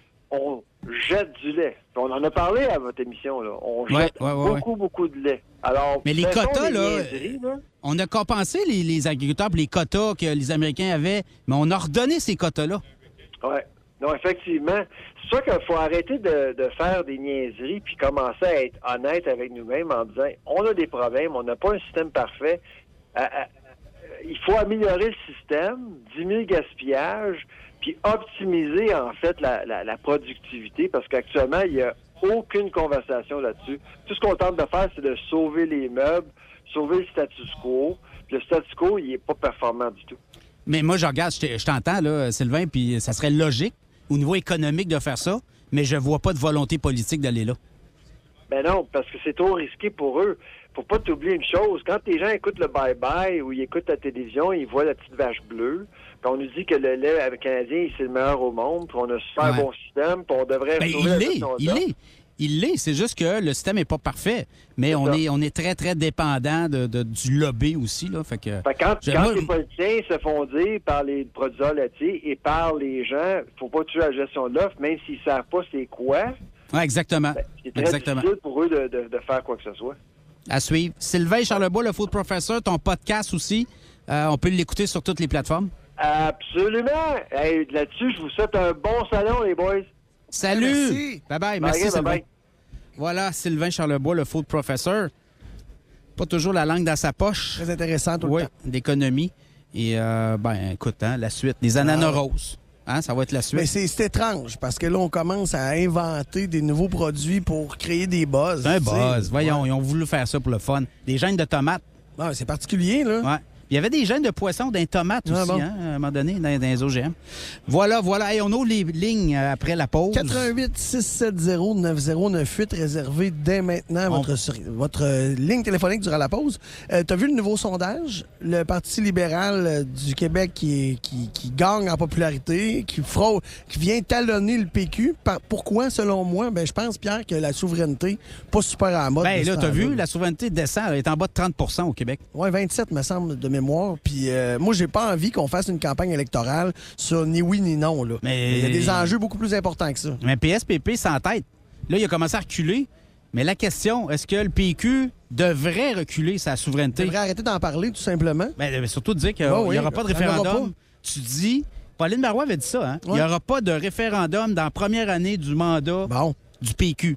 on jette du lait. Puis on en a parlé à votre émission, là. On jette ouais, ouais, ouais, beaucoup, ouais. beaucoup de lait. Alors, mais les quotas, les là, là, on a compensé les, les agriculteurs pour les quotas que les Américains avaient, mais on a redonné ces quotas-là. Oui. Non, effectivement. C'est sûr qu'il faut arrêter de, de faire des niaiseries puis commencer à être honnête avec nous-mêmes en disant on a des problèmes, on n'a pas un système parfait. À, à, il faut améliorer le système, diminuer le gaspillage, puis optimiser, en fait, la, la, la productivité, parce qu'actuellement, il n'y a aucune conversation là-dessus. Tout ce qu'on tente de faire, c'est de sauver les meubles, sauver le status quo. Puis le status quo, il n'est pas performant du tout. Mais moi, je regarde, je, je t'entends, là, Sylvain, puis ça serait logique au niveau économique de faire ça, mais je vois pas de volonté politique d'aller là. Ben non, parce que c'est trop risqué pour eux. Faut pas t'oublier une chose. Quand les gens écoutent le bye-bye ou ils écoutent la télévision, ils voient la petite vache bleue. Puis on nous dit que le lait canadien, c'est le meilleur au monde, puis on a un super ouais. bon système, puis on devrait... Ben, il l'est, il l'est. Il l'est, c'est juste que le système n'est pas parfait, mais c'est on est, on est très, très dépendant de, de, du lobby aussi. Là, fait que, fait quand je, quand moi, les politiciens se font dire par les producteurs laitiers et par les gens, il ne faut pas tuer la gestion de l'offre, même s'ils ne savent pas c'est quoi. Oui, exactement. Ben, c'est très exactement. difficile pour eux de, de, de faire quoi que ce soit. À suivre. Sylvain Charlebois, le Food Professor, ton podcast aussi, euh, on peut l'écouter sur toutes les plateformes? Absolument. Hey, là-dessus, je vous souhaite un bon salon, les boys. Salut! Merci. Bye-bye. Merci, bye, Sylvain. bye. Voilà, Sylvain Charlebois, le Food Professor. Pas toujours la langue dans sa poche. Très intéressant tout oui, le temps. D'économie. Et, euh, ben, écoute, hein, la suite. Les ananas ah. roses. Hein, ça va être la suite. Mais c'est, c'est étrange, parce que là, on commence à inventer des nouveaux produits pour créer des buzz. C'est un buzz. T'sais. Voyons, ouais. ils ont voulu faire ça pour le fun. Des gènes de tomates. Ah, c'est particulier, là. Ouais. Il y avait des gènes de poisson dans les tomates ah, aussi, bon. hein, à un moment donné, dans, dans les O G M. Voilà, voilà. Et on ouvre les lignes après la pause. quatre un huit six sept zéro neuf zéro neuf huit, réservé dès maintenant on... votre, votre euh, ligne téléphonique durant la pause. Euh, tu as vu le nouveau sondage? Le Parti libéral euh, du Québec qui, est, qui, qui gagne en popularité, qui fraude, qui vient talonner le P Q. Par, pourquoi, selon moi? Ben, je pense, Pierre, que la souveraineté, pas super à la mode. Ben là, tu as vu, la souveraineté descend, elle est en bas de trente pour cent au Québec. Oui, vingt-sept, me semble, de mémoire. Puis euh, moi, j'ai pas envie qu'on fasse une campagne électorale sur ni oui ni non. Là. Mais... Il y a des enjeux beaucoup plus importants que ça. Mais P S P P s'entête. Là, il a commencé à reculer. Mais la question, est-ce que le P Q devrait reculer sa souveraineté? Il devrait arrêter d'en parler, tout simplement. Ben, mais surtout dire qu'il n'y oh, oui, aura pas de référendum. Pas. Tu dis... Pauline Marois avait dit ça, hein? Ouais. Il n'y aura pas de référendum dans la première année du mandat bon. du P Q.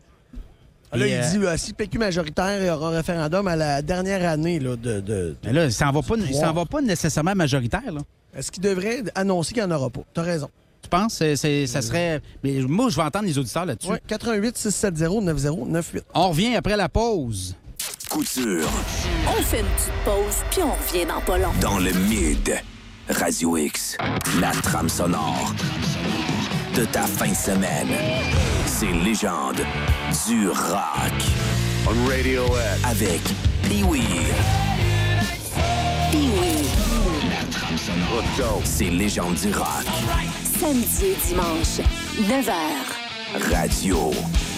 Là, Et il euh... dit, là, si P Q majoritaire, il y aura un référendum à la dernière année là, de, de, de... Mais là, ça ne s'en va pas nécessairement majoritaire. Là. Est-ce qu'il devrait annoncer qu'il n'y en aura pas? Tu as raison. Tu penses? C'est, c'est, ça serait... Mais moi, je vais entendre les auditeurs là-dessus. Oui, quatre un huit six sept zéro neuf zéro neuf huit. On revient après la pause. Couture. On fait une petite pause, puis on revient dans pas long. Dans le mid. Radio X, la trame sonore de ta fin de semaine. C'est Légende du rock. On Radio X. Avec Pee-Wee. Pee-Wee. La trame sonore. Let's go. C'est Légende du rock. Samedi et dimanche, neuf heures. Radio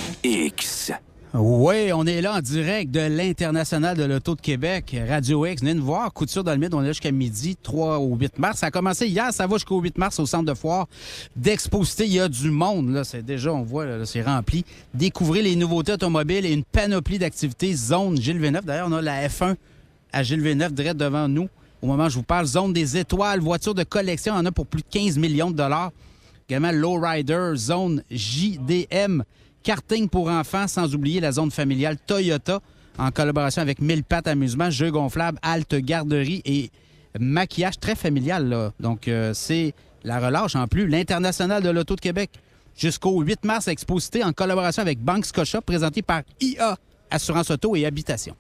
X. Oui, on est là en direct de l'International de l'Auto de Québec, Radio X. Venez nous voir, coup de sur dans le mid, on est là jusqu'à midi, trois au huit mars. Ça a commencé hier, ça va jusqu'au huit mars au centre de foire d'Exposité. Il y a du monde, là, c'est déjà, on voit, là, c'est rempli. Découvrez les nouveautés automobiles et une panoplie d'activités. Zone Gilles Villeneuve. D'ailleurs, on a la F un à Gilles Villeneuve, direct devant nous. Au moment où je vous parle, Zone des étoiles, voitures de collection, on en a pour plus de quinze millions de dollars. Également, Lowrider, Zone J D M. Karting pour enfants, sans oublier la zone familiale Toyota, en collaboration avec Mille Pattes Amusement, Jeux gonflables, Halte Garderie et maquillage très familial, là. Donc, euh, c'est la relâche en plus. L'International de l'Auto de Québec jusqu'au huit mars, Exposité en collaboration avec Banque Scotia, présenté par I A, Assurance Auto et Habitation.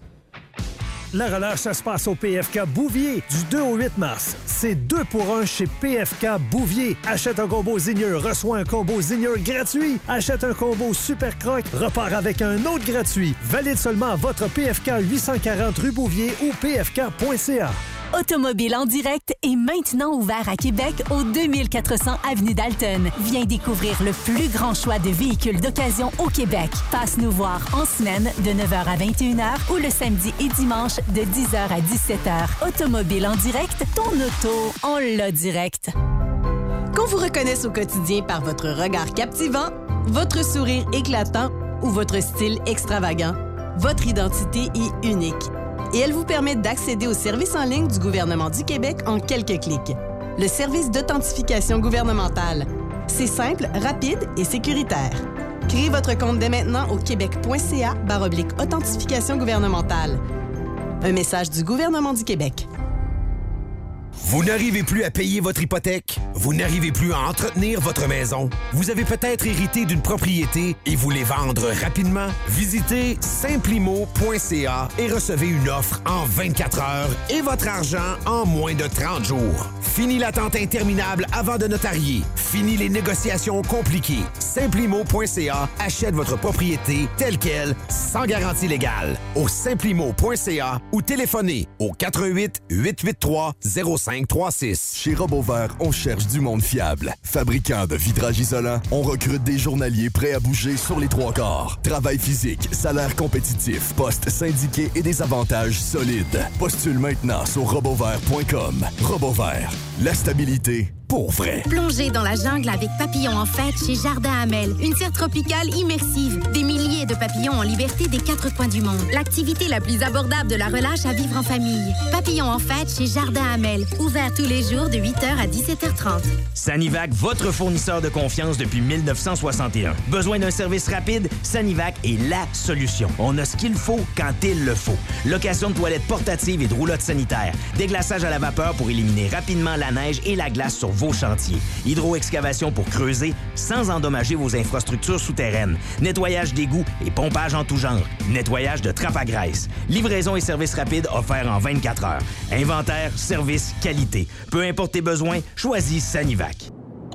La relâche, ça se passe au P F K Bouvier du deux au huit mars. C'est deux pour un chez P F K Bouvier. Achète un combo Zigneur, reçoit un combo Zigneur gratuit. Achète un combo Super Croc, repart avec un autre gratuit. Valide seulement à votre P F K huit cent quarante rue Bouvier ou p f k point c a. Automobile en direct est maintenant ouvert à Québec au deux mille quatre cents avenue Dalton. Viens découvrir le plus grand choix de véhicules d'occasion au Québec. Passe nous voir en semaine de neuf heures à vingt et une heures ou le samedi et dimanche de dix heures à dix-sept heures. Automobile en direct, ton auto, on l'a direct. Qu'on vous reconnaisse au quotidien par votre regard captivant, votre sourire éclatant ou votre style extravagant, votre identité est unique. Et elle vous permet d'accéder aux services en ligne du gouvernement du Québec en quelques clics. Le service d'authentification gouvernementale. C'est simple, rapide et sécuritaire. Créez votre compte dès maintenant au québec point c a barre oblique authentification gouvernementale. Un message du gouvernement du Québec. Vous n'arrivez plus à payer votre hypothèque? Vous n'arrivez plus à entretenir votre maison? Vous avez peut-être hérité d'une propriété et voulez vendre rapidement? Visitez simplimo point c a et recevez une offre en vingt-quatre heures et votre argent en moins de trente jours. Fini l'attente interminable avant de notarier. Fini les négociations compliquées. simplimo point c a achète votre propriété telle qu'elle, sans garantie légale. Au simplimo point c a ou téléphonez au quatre un huit, huit huit trois, zéro cinq trois six. Chez RoboVert, on cherche du monde fiable. Fabricant de vitrage isolant, on recrute des journaliers prêts à bouger sur les trois quarts. Travail physique, salaire compétitif, poste syndiqué et des avantages solides. Postule maintenant sur robovert point com. RoboVert, la stabilité pour vrai. Plongez dans la jungle avec Papillons en fête chez Jardin Hamel. Une serre tropicale immersive. Des milliers de papillons en liberté des quatre coins du monde. L'activité la plus abordable de la relâche à vivre en famille. Papillons en fête chez Jardin Hamel. Ouvert tous les jours de huit heures à dix-sept heures trente. Sanivac, votre fournisseur de confiance depuis mille neuf cent soixante et un. Besoin d'un service rapide? Sanivac est la solution. On a ce qu'il faut quand il le faut. Location de toilettes portatives et de roulottes sanitaires. Déglaçage à la vapeur pour éliminer rapidement la neige et la glace sur vos chantiers. Hydro-excavation pour creuser sans endommager vos infrastructures souterraines. Nettoyage d'égouts et pompage en tout genre. Nettoyage de trappes à graisse. Livraison et service rapide offerts en vingt-quatre heures. Inventaire, service, qualité. Peu importe tes besoins, choisis Sanivac.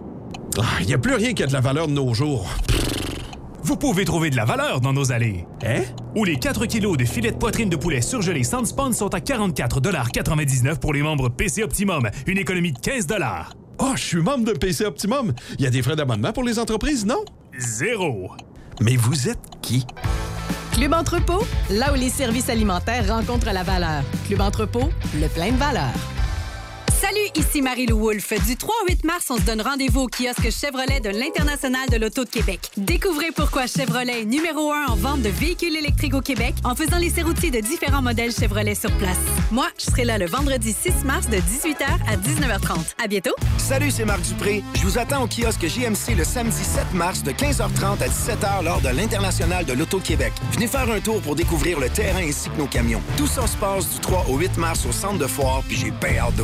Il n'y a plus rien qui a de la valeur de nos jours. Vous pouvez trouver de la valeur dans nos allées. Hein? Où les quatre kilos de filets de poitrine de poulet surgelés sans spawn sont à quarante-quatre quatre-vingt-dix-neuf pour les membres P C Optimum. Une économie de quinze dollars. Oh, je suis membre de P C Optimum. Il y a des frais d'abonnement pour les entreprises, non? Zéro. Mais vous êtes qui? Club Entrepôt, là où les services alimentaires rencontrent la valeur. Club Entrepôt, le plein de valeur. Salut, ici Marie-Lou Wolfe. Du trois au huit mars, on se donne rendez-vous au kiosque Chevrolet de l'International de l'Auto de Québec. Découvrez pourquoi Chevrolet est numéro un en vente de véhicules électriques au Québec en faisant l'essai routier de différents modèles Chevrolet sur place. Moi, je serai là le vendredi six mars de dix-huit heures à dix-neuf heures trente. À bientôt! Salut, c'est Marc Dupré. Je vous attends au kiosque J M C le samedi sept mars de quinze heures trente à dix-sept heures lors de l'International de l'Auto de Québec. Venez faire un tour pour découvrir le terrain ainsi que nos camions. Tout ça se passe du trois au huit mars au centre de foire, puis j'ai bien hâte de vous voir.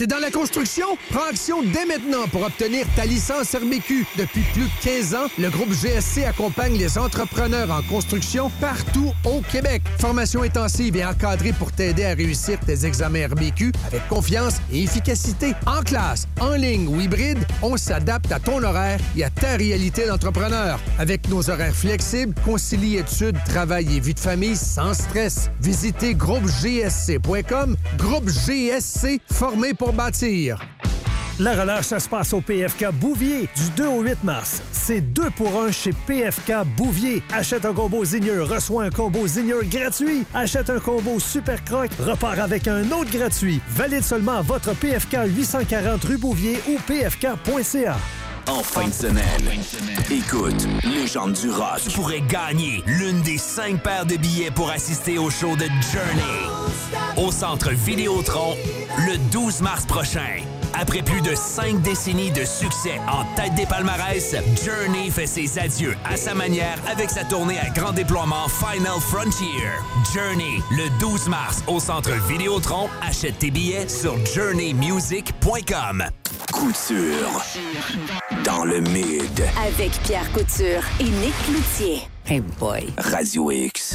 T'es dans la construction? Prends action dès maintenant pour obtenir ta licence R B Q. Depuis plus de quinze ans, le groupe G S C accompagne les entrepreneurs en construction partout au Québec. Formation intensive et encadrée pour t'aider à réussir tes examens R B Q avec confiance et efficacité. En classe, en ligne ou hybride, on s'adapte à ton horaire et à ta réalité d'entrepreneur. Avec nos horaires flexibles, concilie études, travail et vie de famille sans stress. Visitez groupe G S C point com. Groupe G S C, formé pour bâtir. La relâche, ça se passe au P F K Bouvier du deux au huit mars. C'est deux pour un chez P F K Bouvier. Achète un combo Zigneur, reçois un combo Zigneur gratuit. Achète un combo Super Croc, repart avec un autre gratuit. Valide seulement votre P F K huit cent quarante rue Bouvier ou p f k point c a. En fin de semaine, écoute, Légende du rock. Tu pourrais gagner l'une des cinq paires de billets pour assister au show de Journey au Centre Vidéotron le douze mars prochain. Après plus de cinq décennies de succès en tête des palmarès, Journey fait ses adieux à sa manière avec sa tournée à grand déploiement Final Frontier. Journey, le douze mars au Centre Vidéotron. Achète tes billets sur journey music point com. Couture dans le mid. Avec Pierre Couture et Nick Cloutier. Hey boy. Radio X.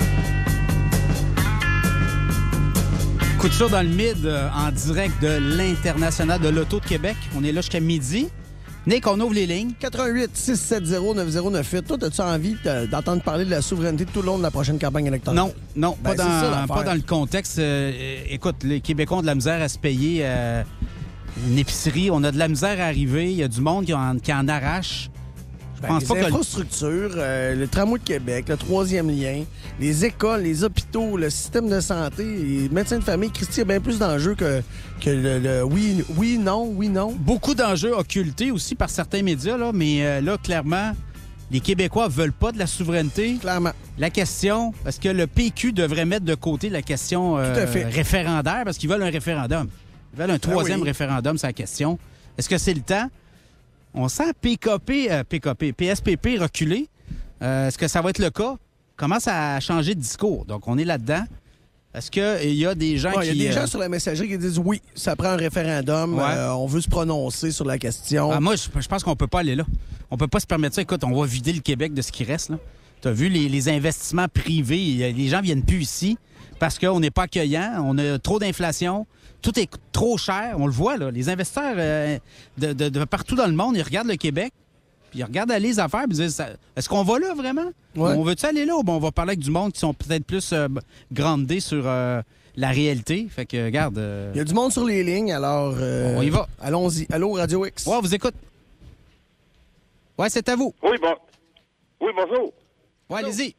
Couture dans le mid euh, en direct de l'International de l'Auto de Québec. On est là jusqu'à midi. Nick, on ouvre les lignes. quatre un huit six sept zéro neuf zéro neuf huit. Toi, as-tu envie euh, d'entendre parler de la souveraineté tout le long de la prochaine campagne électorale? Non, non, Ben, pas, c'est ça, dans, l'affaire. pas dans le contexte. Euh, écoute, les Québécois ont de la misère à se payer euh, une épicerie. On a de la misère à arriver. Il y a du monde qui en, qui en arrache. Je Ben, pense les pas que... infrastructures, euh, le tramway de Québec, le troisième lien, les écoles, les hôpitaux, le système de santé, les médecins de famille, Christy, il y a bien plus d'enjeux que, que le, le oui, oui, non, oui, non. Beaucoup d'enjeux occultés aussi par certains médias, là, mais euh, là, clairement, les Québécois veulent pas de la souveraineté. Clairement. La question, est-ce que le P Q devrait mettre de côté la question euh, Tout à fait. référendaire? Parce qu'ils veulent un référendum. Ils veulent un troisième Ah oui. référendum, c'est la question. Est-ce que c'est le temps? On sent P K P, euh, P K P, P S P P reculer. Euh, est-ce que ça va être le cas? Comment ça a changé de discours? Donc, on est là-dedans. Est-ce qu'il y a des gens Ouais, qui... Il y a des euh, gens sur la messagerie qui disent oui, ça prend un référendum, Ouais. euh, on veut se prononcer sur la question. Ah, moi, je, je pense qu'on peut pas aller là. On peut pas se permettre ça. Écoute, on va vider le Québec de ce qui reste. Tu as vu les, les investissements privés. Les gens viennent plus ici parce qu'on n'est pas accueillant. On a trop d'inflation. Tout est trop cher. On le voit, là. Les investisseurs euh, de, de- de partout dans le monde, ils regardent le Québec, puis ils regardent aller les affaires, puis ils disent ça- est-ce qu'on va là vraiment? Ouais. On veut-tu aller là ou bon, on va parler avec du monde qui sont peut-être plus euh, grandés sur euh, la réalité? Fait que, regarde. euh, Il y a du monde sur les lignes, alors. euh, On y va. Allons-y. Allô, Radio X. Ouais, on vous écoute. Ouais, c'est à vous. Oui, bon. Oui, bonjour. Ouais, allez-y.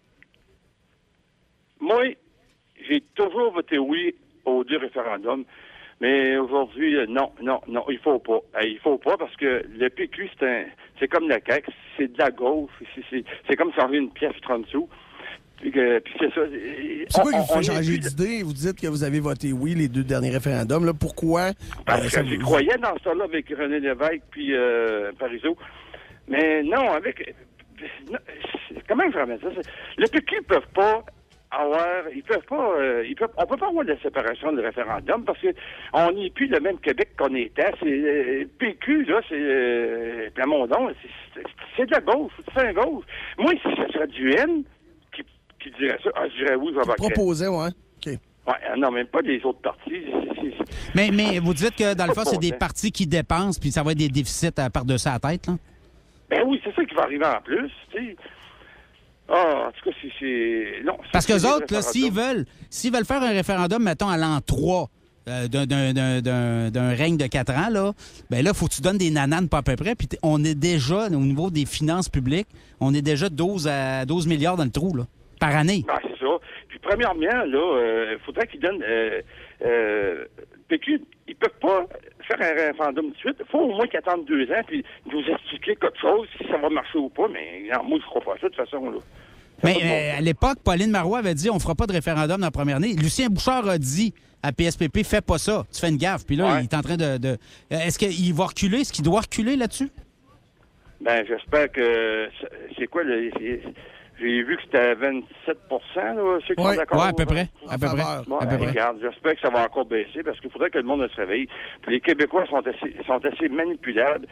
Moi, j'ai toujours voté oui au deux référendum, mais aujourd'hui, euh, non, non, non, il faut pas. Euh, il faut pas parce que le P Q, c'est un, c'est comme la C A Q, c'est de la gauche, c'est, c'est, c'est comme changer une pièce trente sous. Puis, que- puis c'est ça. C'est quoi qui on- vous fait on est changer plus- d'idée? Vous dites que vous avez voté oui les deux derniers référendums. Là. Pourquoi? Parce euh, que ça j'y vous- croyais dans ça là avec René Lévesque puis euh, Parizeau. Mais non, avec... non, c'est- comment je ramène ça? C'est- Le P Q ne peuvent pas avoir... Ils peuvent pas... euh, ils peuvent, on peut pas avoir de la séparation de référendum parce que on n'est plus le même Québec qu'on était. C'est, euh, P Q, là, c'est... Euh, Plamondon, c'est, c'est, c'est de la gauche. C'est un gauche. Moi, si ce serait du N qui, qui dirait ça, ah, je dirais oui, je vais voter. Proposait, ouais. OK. Ouais, non, même pas les autres partis. C'est- c'est- Mais, mais vous dites que dans le fond, c'est des Bon, partis qui dépensent, puis ça va être des déficits à par-dessus la tête, là? Ben oui, c'est ça qui va arriver en plus, tu sais. Ah, en tout cas, c'est... c'est... Non, Parce c'est- que c'est les des autres, là, référendums. s'ils veulent, s'ils veulent faire un référendum, mettons, à l'an trois euh, d'un, d'un, d'un, d'un, d'un règne de quatre ans, là, ben là, faut que tu donnes des nananes pas à peu près, puis t'es- on est déjà, au niveau des finances publiques, on est déjà douze à douze milliards dans le trou, là, par année. Ah, c'est ça. Puis premièrement, là, il faudrait qu'ils donnent... Euh, euh, P Q, ils peuvent pas faire un référendum tout de suite. Il faut au moins qu'ils attendent deux ans puis nous expliquer quelque chose, si ça va marcher ou pas. Mais non, moi, je crois pas à ça, de toute façon, là. Mais euh, à l'époque, Pauline Marois avait dit on fera pas de référendum dans la première année. Lucien Bouchard a dit à P S P P fais pas ça, tu fais une gaffe. Puis là, Ouais. il est en train de. de... Euh, Est-ce qu'il va reculer? Est-ce qu'il doit reculer là-dessus? Ben, j'espère que... C'est quoi, le... c'est- J'ai vu que c'était à vingt-sept pour cent, là, ceux qui ouais. sont d'accord. Oui, à peu près. À peu près. Bon, à peu près. Regarde, j'espère que ça va encore baisser parce qu'il faudrait que le monde se réveille. Puis les Québécois sont assez, sont assez manipulables.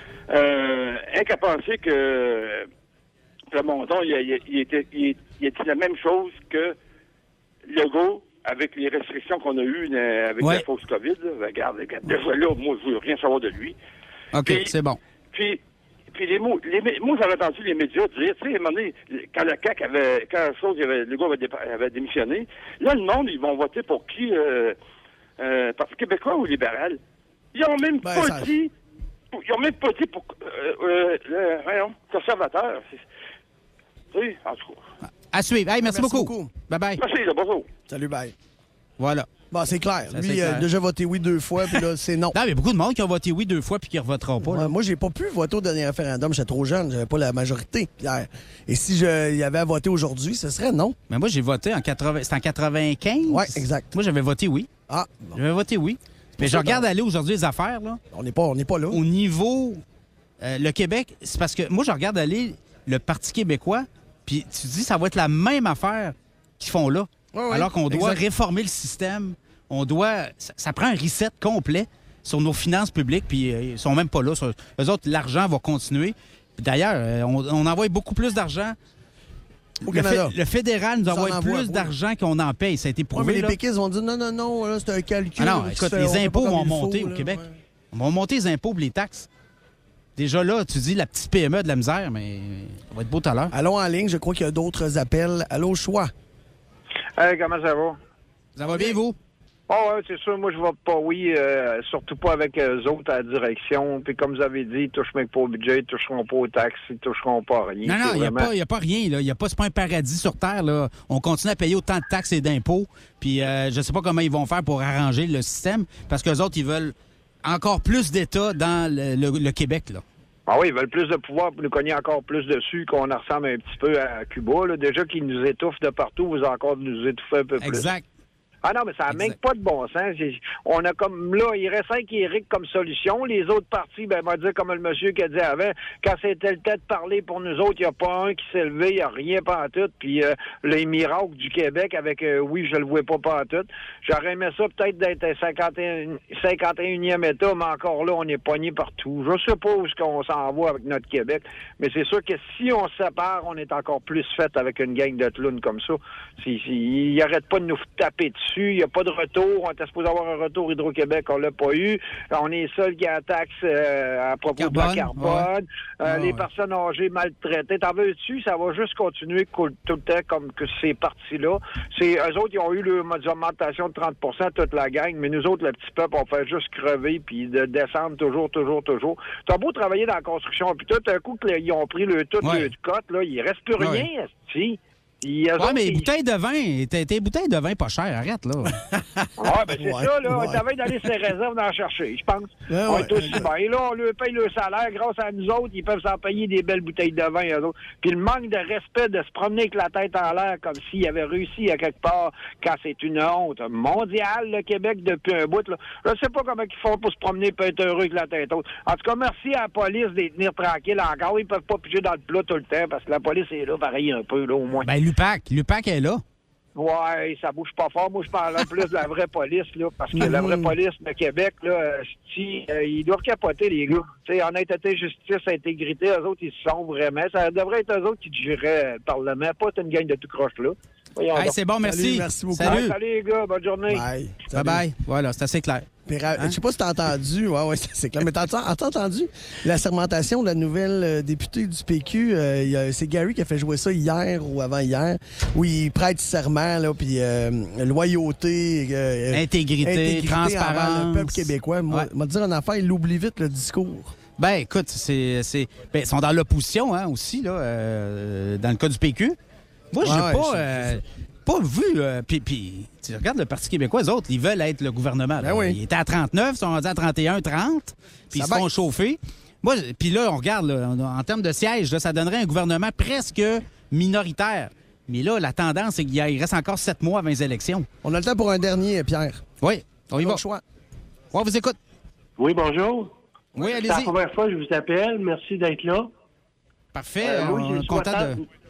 Euh, un qu'à penser que Plamondon, il, il, il, était, il, il a dit la même chose que Legault avec les restrictions qu'on a eues euh, avec ouais. la fausse COVID. Là. Regarde, regarde, déjà là, moi, je veux rien savoir de lui. OK, puis, c'est bon. Puis, puis les mots, les, moi, j'avais entendu les médias dire, tu sais, à un moment donné, quand le C A Q avait, quand la chose, avait, Legault avait, dé, avait démissionné, là, le monde, ils vont voter pour qui? Euh, euh, Parti québécois ou libéral? Ils ont même ben, pas ça... dit, ils ont même pas dit pour, euh, euh, le, voyons, conservateur. Tu sais, en tout cas. À suivre. Hey, merci, merci beaucoup. beaucoup. Bye-bye. Merci, là, bonjour. Salut, bye. Voilà. Bon, c'est clair. C'est Lui, il a déjà voté oui deux fois, puis là, c'est non. Non, mais il y a beaucoup de monde qui ont voté oui deux fois puis qui ne revoteront pas. Ouais, moi, j'ai pas pu voter au dernier référendum. J'étais trop jeune. J'avais pas la majorité, Pierre. Et si je y avait à voter aujourd'hui, ce serait non. Mais moi, j'ai voté en quatre-vingts... C'était en quatre-vingt-quinze? Oui, exact. Moi, j'avais voté oui. Ah. Bon. J'avais voté oui. Mais je regarde aller aujourd'hui les affaires, là. On n'est pas, on n'est pas là. Au niveau... Euh, le Québec, c'est parce que moi, je regarde aller le Parti québécois, puis tu dis ça va être la même affaire qu'ils font là. Oui, oui, alors qu'on doit exact. réformer le système. On doit... Ça, ça prend un reset complet sur nos finances publiques, puis euh, ils sont même pas là. Sur, eux autres, l'argent va continuer. D'ailleurs, euh, on, on envoie beaucoup plus d'argent. Au le, Canada. Fait, le fédéral nous envoie, envoie plus oui. d'argent qu'on en paye. Ça a été prouvé. Ouais, mais les là. péquistes vont dire non, non, non, là, c'est un calcul. Ah non, écoute, fait, les impôts vont monter faut, au là, Québec. Ouais. On va monter les impôts et les taxes. Déjà là, tu dis la petite P M E de la misère, mais ça va être beau tout à l'heure. Allons en ligne, je crois qu'il y a d'autres appels. Allô, Choix. Hey, comment ça va? Ça va bien, vous? Oh, ouais, c'est sûr, moi, je vote pas oui, euh, surtout pas avec eux autres à la direction. Puis, comme vous avez dit, ils touchent même pas au budget, ils toucheront pas aux taxes, ils toucheront pas à rien. Non, non, il n'y vraiment... a, a pas rien, là. Il n'y a pas, c'est pas un paradis sur Terre, là. On continue à payer autant de taxes et d'impôts. Puis, euh, je sais pas comment ils vont faire pour arranger le système, parce qu'eux autres, ils veulent encore plus d'État dans le, le, le Québec, là. Ah oui, ils veulent plus de pouvoir pour nous cogner encore plus dessus, qu'on en ressemble un petit peu à Cuba, là. Déjà qu'ils nous étouffent de partout, vous encore nous étouffer un peu plus. Exact. Ah non, mais ça n'a même pas de bon sens. On a comme, là, il reste cinq Éric comme solution. Les autres partis, ben, on va dire comme le monsieur qui a dit avant, quand c'était le temps de parler pour nous autres, il n'y a pas un qui s'est levé, il n'y a rien pas en tout. Puis euh, les miracles du Québec avec euh, oui, je le vois pas pas en tout. J'aurais aimé ça peut-être d'être un cinquante et un unième État, mais encore là, on est pogné partout. Je sais pas où est-ce qu'on s'en va avec notre Québec, mais c'est sûr que si on se sépare, on est encore plus fait avec une gang de clowns comme ça. Si, si, ils n'arrêtent pas de nous taper dessus. Il n'y a pas de retour. On était supposé avoir un retour Hydro-Québec. On l'a pas eu. On est seul qui a la taxe euh, à propos carbone, de la carbone. Ouais. Euh, ouais, les ouais. personnes âgées maltraitées. T'en veux-tu? Ça va juste continuer tout le temps comme que ces partis-là. C'est, eux autres, ils ont eu leur augmentation de trente pour cent toute la gang, mais nous autres, le petit peuple, on fait juste crever puis de descendre toujours, toujours, toujours. T'as beau travailler dans la construction, puis tout un coup, ils ont pris le tout ouais. le cote, là, il reste plus rien, ouais. si. Oui, mais les bouteilles de vin, t'es, t'es bouteilles de vin pas chères, arrête, là. Ah, ben c'est ouais, ça, là. Ouais. On t'avait d'aller ses réserves d'en chercher, je pense. Ouais, on ouais, est aussi bien. Et là, on leur paye le salaire. Grâce à nous autres, ils peuvent s'en payer des belles bouteilles de vin, eux autres. Puis le manque de respect de se promener avec la tête en l'air comme s'ils avaient réussi à quelque part quand c'est une honte mondiale, le Québec, depuis un bout, là. Je sais pas comment ils font pour se promener et pas être heureux avec la tête haute. En tout cas, merci à la police de les tenir tranquilles encore. Ils peuvent pas piger dans le plat tout le temps parce que la police est là, pareil, un peu, là, au moins. Ben, l'UPAC, l'UPAC est là. Ouais, ça bouge pas fort. Moi, je parle un plus de la vraie police, là, parce que mm-hmm. la vraie police de Québec, là, si, euh, ils doivent capoter, les gars. Tu sais, honnêteté, justice, intégrité, eux autres, ils sont vraiment. Ça devrait être eux autres qui géreraient le Parlement, pas une gang de tout croche, là. Hey, c'est bon, merci. Salut, merci beaucoup. Salut. Salut, les gars, bonne journée. Bye. Bye bye. Voilà, c'est assez clair. Hein? Je sais pas si t'as entendu, ouais, ouais, c'est clair, mais t'as, t'as entendu la sermentation de la nouvelle euh, députée du P Q, euh, y a, c'est Gary qui a fait jouer ça hier ou avant-hier, où il prête serment, là, puis euh, loyauté, euh, intégrité, intégrité transparence. Envers le peuple québécois. Moi, ouais. moi dire une affaire, il oublie vite le discours. Ben, écoute, c'est, c'est, ben, ils sont dans l'opposition, hein, aussi, là, euh, dans le cas du P Q. Moi, j'ai ouais, pas... Ouais, euh, pas vu. Euh, puis, puis, tu regardes le Parti québécois, les autres, ils veulent être le gouvernement. Ben oui. Ils étaient à trente-neuf, ils sont rendus à trente et un, trente, puis ils se font chauffer. Moi, puis là, on regarde, là, en, en termes de sièges, là, ça donnerait un gouvernement presque minoritaire. Mais là, la tendance, c'est qu'il reste encore sept mois avant les élections. On a le temps pour un dernier, Pierre. Oui, on y va. Choix. On vous écoute. Oui, bonjour. Oui, allez-y. C'est la première fois que je vous appelle. Merci d'être là. Parfait. Euh, moi, on est content de...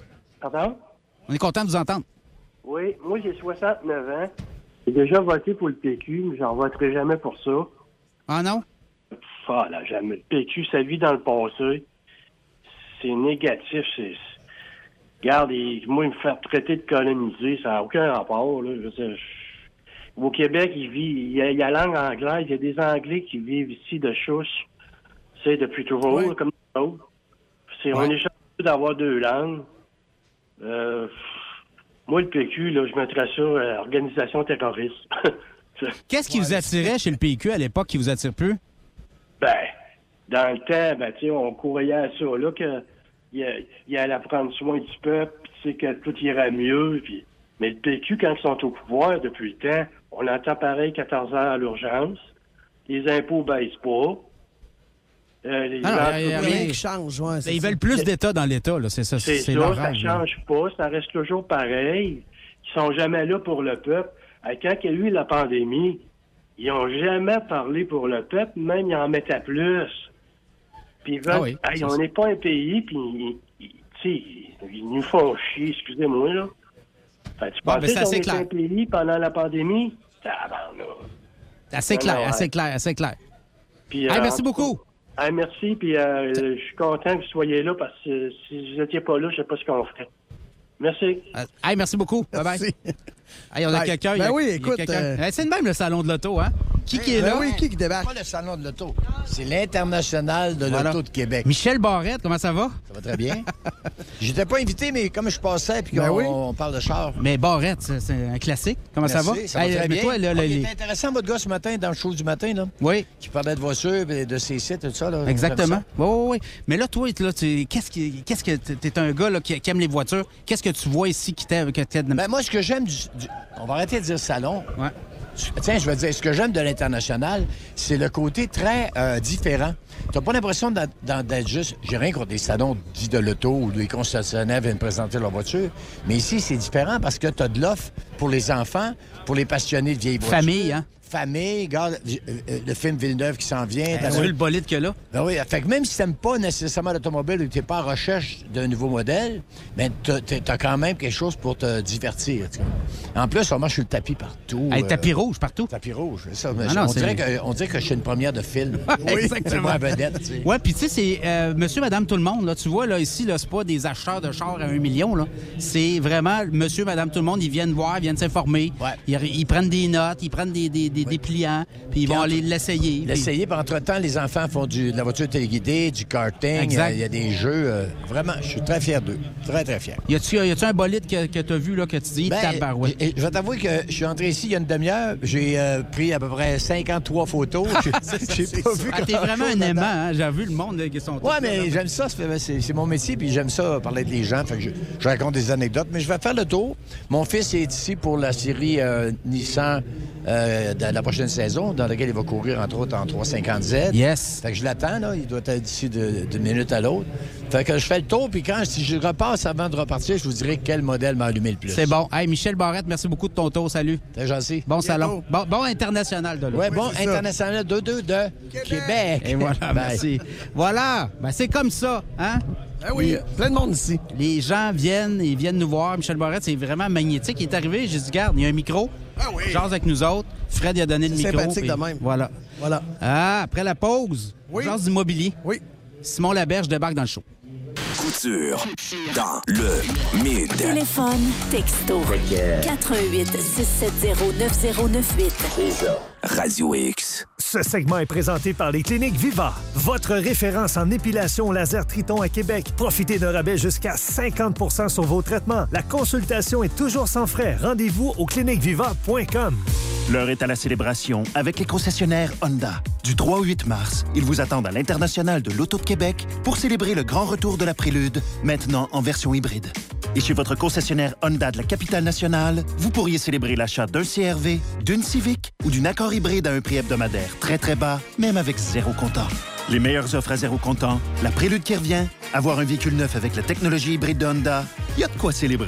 Pardon? On est content de vous entendre. Oui, moi j'ai soixante-neuf ans. J'ai déjà voté pour le P Q, mais j'en voterai jamais pour ça. Ah non? Ah là, jamais. Le P Q, ça vit dans le passé. C'est négatif. C'est... Regarde, il... moi, me faire traiter de coloniser, ça n'a aucun rapport. Là. Je veux dire, je... Au Québec, il vit, il y, a, il y a la langue anglaise, il y a des Anglais qui vivent ici de chouche. C'est depuis toujours, oui. Comme nous autres. C'est, ouais. On est chanceux d'avoir deux langues. Euh... Moi, le P Q, là, je mettrais ça euh, organisation terroriste. Qu'est-ce qui ouais, vous attirait chez le P Q à l'époque qui vous attire plus? Ben, dans le temps, ben, tu sais, on croyait à ça, là, qu'il allait prendre soin du peuple, puis tu sais, que tout irait mieux, puis... Mais le P Q, quand ils sont au pouvoir depuis le temps, on entend pareil quatorze heures à l'urgence, les impôts baissent pas, euh, les ah non, il y a rien qui change, ouais, ils veulent plus d'État dans l'État, là, c'est ça. C'est, c'est ça, leur ça change pas, ça reste toujours pareil. Ils sont jamais là pour le peuple. Et quand il y a eu la pandémie, ils n'ont jamais parlé pour le peuple, même ils en mettaient plus. Puis ils veulent, ah oui, hey, on n'est pas un pays, puis tu sais, ils nous font chier, excusez-moi, là. Fait, tu bon, pensais qu'on était clair. un pays pendant la pandémie? Ah ben là. Assez clair, non, assez ouais. clair, assez clair. Puis, hey, euh, merci beaucoup. Hey, merci, puis euh, je suis content que vous soyez là, parce que si vous n'étiez pas là, je ne sais pas ce qu'on ferait. Merci. Euh, hey, merci beaucoup. Bye-bye. Hey, on a Bye. quelqu'un. Ben a, oui, écoute. Euh... Hey, c'est de même le salon de l'auto, hein? Qui, qui est ben là? Oui, qui qui débarque? C'est pas le salon de l'auto. C'est l'International de voilà. l'auto de Québec. Michel Barrette, comment ça va? Ça va très bien. J'étais pas invité, mais comme je passais puis ben qu'on oui. on parle de char. Mais Barrette, c'est, c'est un classique. Comment Merci, ça va? Ça va hey, très bien. Toi, là, oh, là, il les... est intéressant, votre gars, ce matin, dans le show du matin, là. Oui. Qui parlait de voitures, de ses sites et tout ça, là. Exactement. Oui, oui, oui. Mais là, toi, là, tu... qu'est-ce, qui... qu'est-ce que... T'es un gars là, qui... qui aime les voitures. Qu'est-ce que tu vois ici qui t'aide? Ben, moi, ce que j'aime du... du... On va arrêter de dire salon. Ouais. Tiens, je veux dire, ce que j'aime de l'International, c'est le côté très euh, différent. T'as pas l'impression d'être, d'être juste... J'ai rien contre des salons dits de l'auto où les concessionnaires viennent présenter leur voiture, mais ici, c'est différent parce que t'as de l'offre pour les enfants, pour les passionnés de vieilles voitures. Famille, hein? Famille, regarde, le film Villeneuve qui s'en vient. T'as vu le bolide qu'il y a là? Ben oui, fait que même si t'aimes pas nécessairement l'automobile ou que t'es pas en recherche d'un nouveau modèle, ben t'as, t'as quand même quelque chose pour te divertir. En plus, on marche sur le tapis partout. Hey, euh, tapis rouge partout. Tapis rouge, c'est ça. Ah non, on, c'est... dirait que, on dirait que je suis une première de film. Oui, exactement. C'est moi vedette, tu sais. Ouais, puis tu sais, c'est euh, monsieur, madame, tout le monde. Là, tu vois, là, ici, là, c'est pas des acheteurs de chars à un million. Là. C'est vraiment monsieur, madame, tout le monde. Ils viennent voir, ils viennent s'informer. Ouais. Ils, ils prennent des notes, ils prennent des, des, des ouais. dépliants. Puis ils vont aller l'essayer. L'essayer, puis entre-temps, les enfants font du, de la voiture téléguidée, du karting, il y, y a des jeux. Euh, vraiment, je suis très fier d'eux. Très, très fier. Y a-tu, y a-tu un bolide que, que tu as vu, là, que tu dis, ben, tabarouette? Je vais t'avouer que je suis entré ici il y a une demi-heure. J'ai euh, pris à peu près cinquantre-trois photos. J'ai pas vu ah, t'es vraiment un aimant, hein? J'ai vu le monde là, qui sont ouais, mais là, j'aime ça. C'est, c'est mon métier, puis j'aime ça, parler avec les gens. Fait que je, je raconte des anecdotes, mais je vais faire le tour. Mon fils est ici pour la série euh, Nissan euh, de la prochaine saison, dans laquelle il va courir, entre autres, en trois cent cinquante Z. Yes. Fait que je l'attends, là. Il doit être d'ici de, d'une minute à l'autre. Fait que je fais le tour, puis quand si je repasse avant de repartir, je vous dirai quel modèle m'a allumé le plus. C'est bon. Hey, Michel Barrette, merci beaucoup de ton tour. Salut. Très gentil. Bon salon. Bon, bon international de l'auto. Ouais, bon oui, international deux deux de Québec. Québec. Et voilà, merci. Voilà. Ben, c'est comme ça, hein? Ah oui, les, plein de monde ici. Les gens viennent, ils viennent nous voir. Michel Barrette, c'est vraiment magnétique. Il est arrivé, j'ai dit, garde, il y a un micro. Ah oui. Jase avec nous autres. Fred, il a donné c'est le micro. C'est sympathique de même. Voilà. Voilà. Ah, après la pause, oui. Jase d'immobilier. Oui. Simon Laberge débarque dans le show. Couture dans le Mid. Téléphone, texto, quatre un huit, six sept zéro, neuf zéro neuf huit. Radio X. Ce segment est présenté par les cliniques Viva, votre référence en épilation laser Triton à Québec. Profitez d'un rabais jusqu'à cinquante pour cent sur vos traitements. La consultation est toujours sans frais. Rendez-vous au clinique viva point com. L'heure est à la célébration avec les concessionnaires Honda. Du trois au huit mars, ils vous attendent à l'International de l'Auto de Québec pour célébrer le grand retour de la Prélude, maintenant en version hybride. Et chez votre concessionnaire Honda de la capitale nationale, vous pourriez célébrer l'achat d'un C R V, d'une Civic ou d'une Accord hybride à un prix hebdomadaire très très bas, même avec zéro comptant. Les meilleures offres à zéro comptant, la Prélude qui revient, avoir un véhicule neuf avec la technologie hybride de Honda, il y a de quoi célébrer.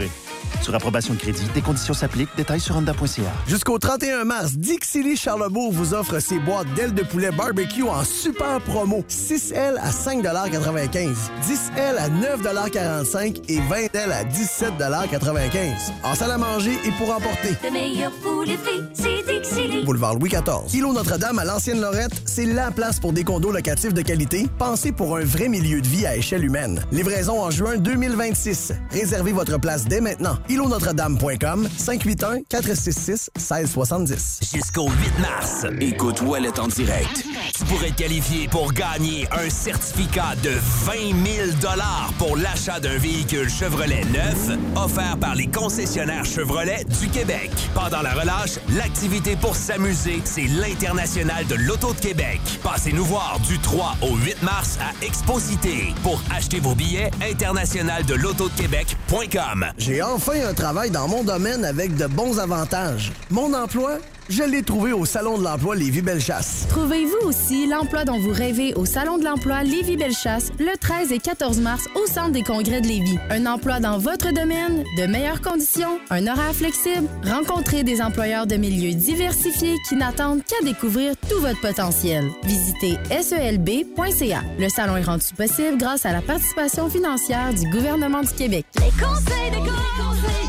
Sur approbation de crédit, des conditions s'appliquent. Détails sur honda point c a. Jusqu'au trente et un mars, Dixili Charlebourg vous offre ses boîtes d'ailes de poulet barbecue en super promo. six ailes à cinq quatre-vingt-quinze, dix ailes à neuf quarante-cinq et vingt ailes à dix-sept quatre-vingt-quinze. En salle à manger et pour emporter. Le meilleur poulet frit, c'est Dixili. Boulevard Louis quatorze. Îlot Notre-Dame à l'ancienne Lorette, c'est la place pour des condos locatifs de qualité, pensés pour un vrai milieu de vie à échelle humaine. Livraison en juin deux mille vingt-six. Réservez votre place dès maintenant. îlot notre dame point com, cinq huit un, quatre six six, un six sept zéro. Jusqu'au huit mars, écoute Ouellet en direct. Tu pourrais te qualifier pour gagner un certificat de vingt mille dollars pour l'achat d'un véhicule Chevrolet neuf offert par les concessionnaires Chevrolet du Québec. Pendant la relâche, l'activité pour s'amuser, c'est l'International de l'Auto de Québec. Passez nous voir du trois au huit mars à Exposité. Pour acheter vos billets, international de l'auto de québec point com. J'ai enfin un travail dans mon domaine avec de bons avantages. Mon emploi, je l'ai trouvé au Salon de l'emploi Lévis-Bellechasse. Trouvez-vous aussi l'emploi dont vous rêvez au Salon de l'emploi Lévis-Bellechasse le treize et quatorze mars au Centre des congrès de Lévis. Un emploi dans votre domaine, de meilleures conditions, un horaire flexible. Rencontrez des employeurs de milieux diversifiés qui n'attendent qu'à découvrir tout votre potentiel. Visitez S E L B point C A. Le salon est rendu possible grâce à la participation financière du gouvernement du Québec. Les conseils de conseils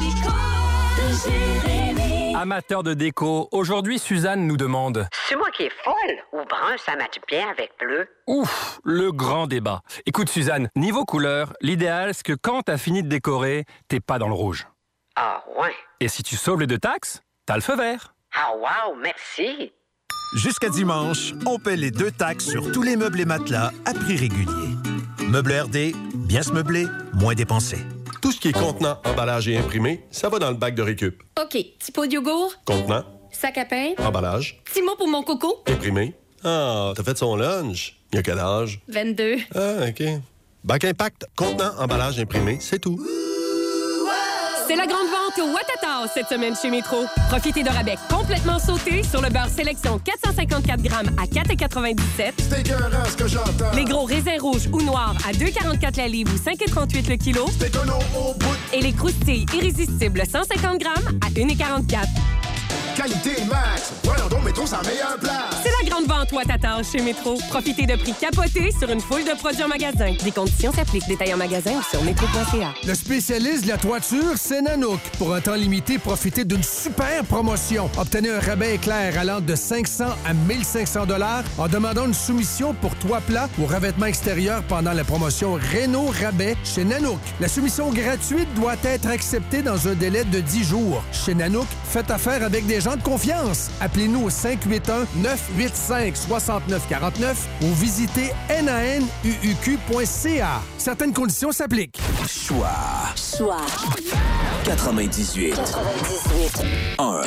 de Jérémy. Amateur de déco, aujourd'hui, Suzanne nous demande... C'est moi qui est folle ou brun, ça matche bien avec bleu? Ouf, le grand débat. Écoute, Suzanne, niveau couleur, l'idéal, c'est que quand t'as fini de décorer, t'es pas dans le rouge. Ah ouais? Et si tu sauves les deux taxes, t'as le feu vert. Ah wow, merci! Jusqu'à dimanche, on paie les deux taxes sur tous les meubles et matelas à prix régulier. Meubles R D, bien se meubler, moins dépenser. Tout ce qui est contenant, emballage et imprimé, ça va dans le bac de récup. OK, petit pot de yogourt, Contenant, sac à pain, emballage, petit mot pour mon coco, imprimé. Ah, t'as fait son lunch. Il y a quel âge? vingt-deux. Ah, OK. Bac Impact, contenant, emballage, imprimé, c'est tout. C'est la grande vente au Ouattatao cette semaine chez Métro. Profitez de rabais complètement sautés sur le beurre sélection quatre cent cinquante-quatre grammes à quatre quatre-vingt-dix-sept. C'est écœurant ce que j'entends. Les gros raisins rouges ou noirs à deux trente-quatre la livre ou cinq trente-huit le kilo. C'est écono au bout. Et les croustilles irrésistibles cent cinquante grammes à un quarante-quatre. Qualité max. Voyons donc, Métro, c'est la meilleure place. C'est la grande vente Ouattatao chez Métro. Profitez de prix capotés sur une foule de produits en magasin. Des conditions s'appliquent. Détails en magasin ou sur métro point c a. Le spécialiste de la toiture, c'est Nanook. Pour un temps limité, profitez d'une super promotion. Obtenez un rabais éclair allant de cinq cents à mille cinq cents dollars en demandant une soumission pour toit plat ou revêtement extérieur pendant la promotion Réno Rabais chez Nanook. La soumission gratuite doit être acceptée dans un délai de dix jours. Chez Nanook, faites affaire avec des gens de confiance. Appelez-nous au cinq huit un, neuf huit cinq, six neuf quatre neuf ou visitez N A N U U Q point C A. Certaines conditions s'appliquent. Choix. Choix. quatre-vingt-dix-huit. quatre-vingt-dix-huit. un.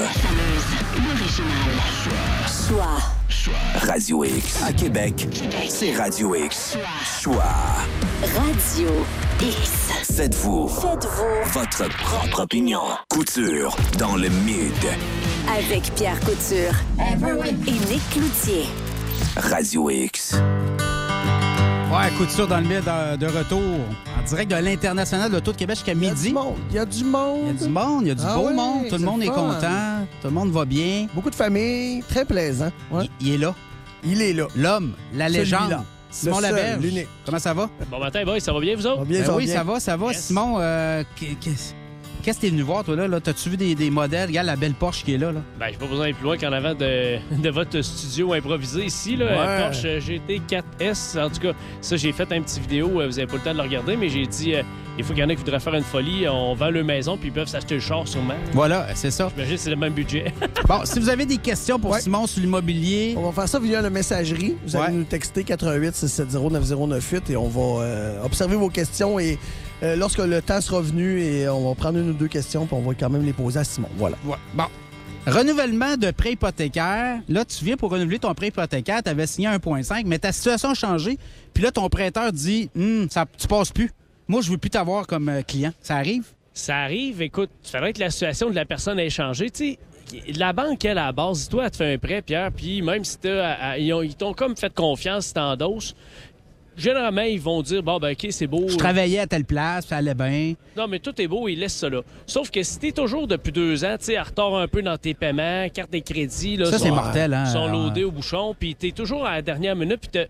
Choix. Radio X. À Québec, c'est Radio X. Choix. Radio X. Faites-vous. Faites-vous. Votre propre opinion. Couture dans le mid. Avec Pierre Couture. Et Nick Cloutier. Radio X. Ouais, Couture dans le mid de, de retour. En direct de l'International de l'Auto de Québec jusqu'à midi. Il y a du monde. Il y a du monde, il y a du Ah beau ouais, monde. Tout le c'est monde le est fun. content. Tout le monde va bien. Beaucoup de familles, très plaisant. Ouais. Il, il est là. Il est là. L'homme, la légende. Celui-là. Simon Le seul, Laberge. l'unique. Comment ça va? Bon matin, boy, ça va bien, vous autres? bien, Ben ça va oui, bien. ça va, ça va. Yes. Simon, euh, qu'est- qu'est-ce qu'est-ce que t'es venu voir, toi, là? là? T'as-tu vu des, des modèles? Regarde la belle Porsche qui est là. là. Ben, j'ai pas besoin d'aller plus loin qu'en avant de, de votre studio improvisé ici, là. Ouais. Porsche G T quatre S. En tout cas, ça, j'ai fait un petit vidéo. euh, Vous avez pas le temps de le regarder, mais j'ai dit, euh, il faut qu'il y en a qui voudraient faire une folie. On vend leur maison, puis ils peuvent s'acheter le char sûrement. Voilà, c'est ça. J'imagine que c'est le même budget. Bon, si vous avez des questions pour Simon sur l'immobilier... On va faire ça via la messagerie. Vous allez Ouais. nous texter quatre un huit, six sept zéro, neuf zéro neuf huit et on va euh, observer vos questions et euh, lorsque le temps sera venu, et on va prendre une ou deux questions puis on va quand même les poser à Simon. Voilà. Ouais. Bon. Renouvellement de prêt hypothécaire. Là, tu viens pour renouveler ton prêt hypothécaire, tu avais signé un virgule cinq, mais ta situation a changé. Puis là, ton prêteur dit Hum, ça, tu passes plus. Moi, je veux plus t'avoir comme euh, client. Ça arrive? Ça arrive, écoute, il faudrait que la situation de la personne ait changé. Tu sais, la banque, elle, à la base, toi, elle te fait un prêt, Pierre, puis même si t'as, à- à- ils ont- ils t'ont comme fait confiance si t'endosses, généralement, ils vont dire, bon, ben OK, c'est beau. Je travaillais à telle place, ça allait bien. Non, mais tout est beau, ils laissent ça là. Sauf que si t'es toujours depuis deux ans, tu sais, en retard un peu dans tes paiements, carte de crédit, là, ça, sont, c'est mortel, hein? sont loadés au bouchon, puis t'es toujours à la dernière minute, puis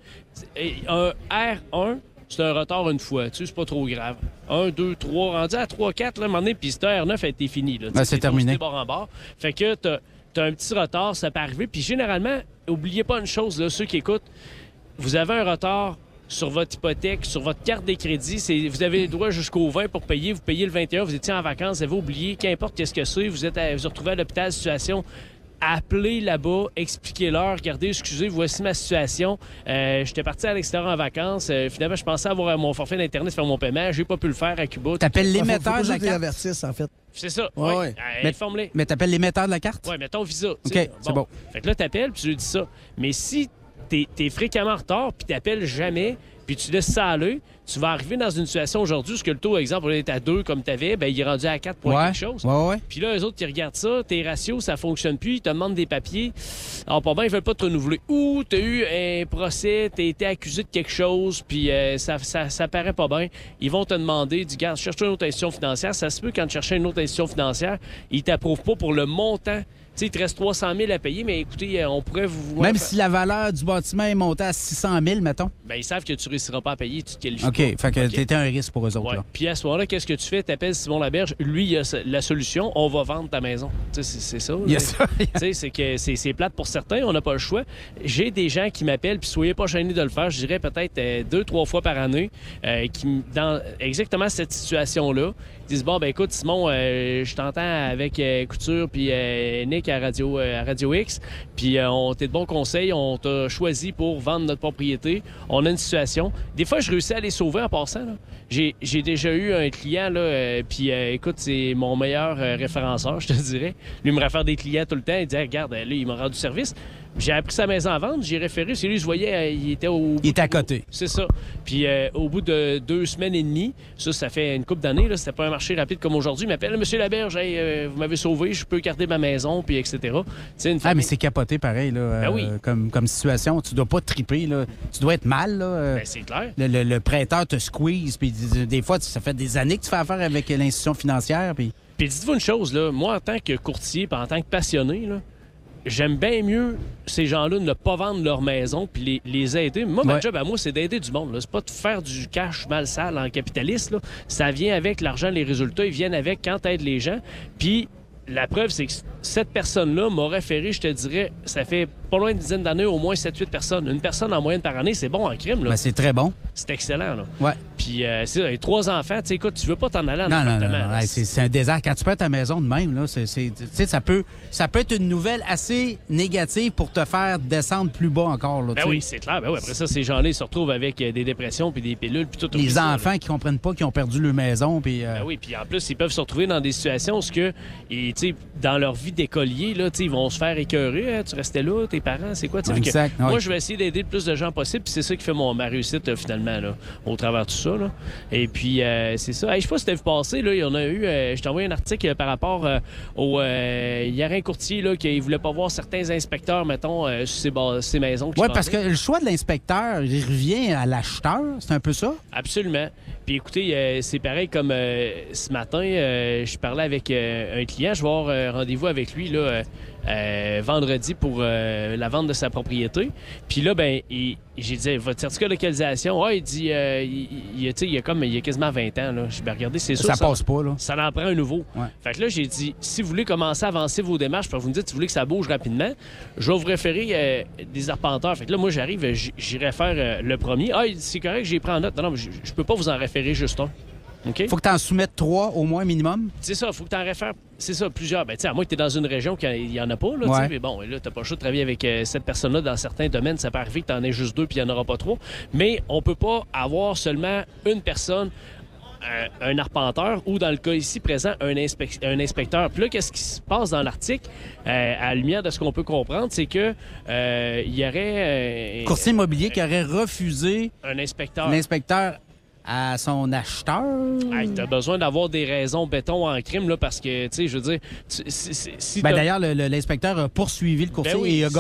un R un, c'est un retard une fois, tu sais, c'est pas trop grave. un, deux, trois, rendu à trois, quatre, là, à un moment donné, puis c'est un R neuf a été fini, là. Ben, c'est terminé. Bord en bord. Fait que t'as, t'as un petit retard, ça peut arriver, puis généralement, oubliez pas une chose, là, ceux qui écoutent, vous avez un retard sur votre hypothèque, sur votre carte de crédit, c'est, vous avez le droit jusqu'au vingt pour payer, vous payez le vingt et un, vous étiez en vacances, vous avez oublié, qu'importe qu'est-ce que c'est, vous êtes à, vous, vous retrouvez à l'hôpital, situation... Appelez là-bas, expliquez-leur, regardez, excusez, voici ma situation. Euh, J'étais parti à l'extérieur en vacances. Euh, finalement, je pensais avoir mon forfait d'Internet, faire mon paiement. J'ai pas pu le faire à Cuba. T'appelles l'émetteur faut, faut de la carte? avertissent, en fait. C'est ça. Ouais, oui. ouais. Euh, Mais, informe-les. mais t'appelles l'émetteur de la carte? Oui, mettons Visa. OK, c'est bon. bon. Fait que là, t'appelles, puis tu lui dis ça. Mais si t'es es fréquemment en retard, puis t'appelles jamais, puis tu laisses ça aller, tu vas arriver dans une situation aujourd'hui où le taux, exemple, est à deux comme tu avais, ben il est rendu à quatre points ouais, quelque chose. Ouais, ouais. Puis là, eux autres, ils regardent ça, tes ratios, ça fonctionne plus, ils te demandent des papiers. Alors, pas bien, ils veulent pas te renouveler. Ou tu as eu un procès, tu as été accusé de quelque chose, puis euh, ça, ça, ça paraît pas bien. Ils vont te demander, du gars, cherche-toi une autre institution financière. Ça se peut, quand tu cherches une autre institution financière, ils t'approuvent pas pour le montant. Tu sais, il te reste trois cent mille à payer, mais écoutez, on pourrait vous... Même si la valeur du bâtiment est montée à six cent mille, mettons? Bien, ils savent que tu ne réussiras pas à payer, tu te qualifies OK, pas. fait que okay. t'étais un risque pour eux autres. Ouais. Là. Puis à ce moment-là, qu'est-ce que tu fais? Tu appelles Simon Laberge. Lui, il a la solution. On va vendre ta maison. Tu sais, c'est ça. Il y a ça. Tu sais, c'est que c'est plate pour certains. On n'a pas le choix. J'ai des gens qui m'appellent, puis soyez pas gênés de le faire. Je dirais peut-être euh, deux, trois fois par année, euh, qui, dans exactement cette situation-là, ils disent, bon, ben écoute, Simon, euh, je t'entends avec euh, Couture puis euh, Nick à Radio, euh, à Radio X, puis euh, on t'es de bons conseils, on t'a choisi pour vendre notre propriété. On a une situation. Des fois, je réussis à les sauver en passant. J'ai déjà eu un client, là, euh, puis euh, écoute, c'est mon meilleur euh, référenceur, je te dirais. Lui, il me réfère des clients tout le temps. Il dit, regarde, là, il m'a rendu service. J'ai appris sa maison à vendre, j'ai référé. C'est lui, je voyais, euh, il était au... Il était à côté. C'est ça. Puis euh, au bout de deux semaines et demie, ça, ça fait une couple d'années, c'était pas un marché rapide comme aujourd'hui, il m'appelle, Monsieur Laberge, hey, euh, vous m'avez sauvé, je peux garder ma maison, puis et cetera. Une ah, mais c'est capoté pareil, là, ben oui. euh, comme, comme situation. Tu dois pas triper, là. Tu dois être mal, là. Euh, ben, c'est clair. Le, le, le prêteur te squeeze, puis des fois, ça fait des années que tu fais affaire avec l'institution financière, puis... Puis dites-vous une chose, là, moi, en tant que courtier, puis en tant que passionné, là, j'aime bien mieux ces gens-là ne pas vendre leur maison puis les, les aider. Moi, ouais. ma job à moi, c'est d'aider du monde. C'est pas de faire du cash mal sale en capitaliste. Là. Ça vient avec l'argent, les résultats, ils viennent avec quand t'aides les gens. Puis la preuve, c'est que cette personne-là m'a référé, je te dirais, ça fait pas loin d'une dizaine d'années, au moins sept huit personnes. Une personne en moyenne par année, c'est bon en crime. Ben, c'est très bon. C'est excellent. Là. Ouais. Puis, euh, c'est trois enfants, tu sais, écoute, tu veux pas t'en aller en non, appartement. Non, non, non. C'est un désert. Quand tu perds ta maison de même, là, c'est, c'est, ça, peut, ça peut être une nouvelle assez négative pour te faire descendre plus bas encore. Là, ben oui, c'est clair. Ben oui, après ça, ces gens-là, ils se retrouvent avec des dépressions puis des pilules puis tout. Les enfants ça, qui comprennent pas qu'ils ont perdu leur maison. Puis, euh... ben oui, puis en plus, ils peuvent se retrouver dans des situations où, que, et, dans leur vie d'écolier, là, ils vont se faire écœurer. Hein, tu restais là, tes parents, c'est quoi? Exact, que, ouais. Moi, je vais essayer d'aider le plus de gens possible, puis c'est ça qui fait mon, ma réussite, euh, finalement, là, au travers de tout ça. Là. Et puis, euh, c'est ça. Hey, je sais pas si t'as vu passer, là, il y en a eu, euh, je t'ai envoyé un article euh, par rapport euh, au... Euh, il y a un courtier là, qui voulait pas voir certains inspecteurs, mettons, euh, sur ces, bah, ces maisons. Oui, parce que le choix de l'inspecteur, il revient à l'acheteur, c'est un peu ça? Absolument. Puis écoutez, euh, c'est pareil comme euh, ce matin, euh, je parlais avec euh, un client, je vais avoir euh, rendez-vous avec lui, là, euh, Euh, vendredi pour euh, la vente de sa propriété. Puis là, ben, il, j'ai dit, votre certificat de localisation, ah, il dit, euh, il, il, il, il y a comme, il y a quasiment vingt ans, là. Je vais regarder, c'est sûr. Ça, ça passe pas, là. Ça en prend un nouveau. Ouais. Fait que là, j'ai dit, si vous voulez commencer à avancer vos démarches, puis vous me dites, si vous voulez que ça bouge rapidement, je vais vous référer euh, des arpenteurs. Fait que là, moi, j'arrive, j'irai faire euh, le premier. Ah, c'est correct, j'ai pris en note. Non, non, je, je peux pas vous en référer juste un. Okay. Faut que tu en soumettes trois au moins minimum. C'est ça, faut que tu en réfères. C'est ça, plusieurs. Ben, tu sais, à moins que tu es dans une région qu'il n'y en a pas, là, ouais. Mais bon, là, tu n'as pas le choix de travailler avec euh, cette personne-là dans certains domaines. Ça peut arriver que tu en aies juste deux puis il n'y en aura pas trois. Mais on peut pas avoir seulement une personne, euh, un arpenteur ou, dans le cas ici présent, un, inspec un inspecteur. Puis là, qu'est-ce qui se passe dans l'article, euh, à la lumière de ce qu'on peut comprendre, c'est que euh, il y aurait. Euh, Courtier immobilier qui aurait refusé. Un inspecteur. L'inspecteur. À son acheteur? Hey, t'as besoin d'avoir des raisons béton en crime, là, parce que, tu sais, je veux dire... Tu, si, si ben, d'ailleurs, l'inspecteur a poursuivi le courtier ben oui, et il a gagné.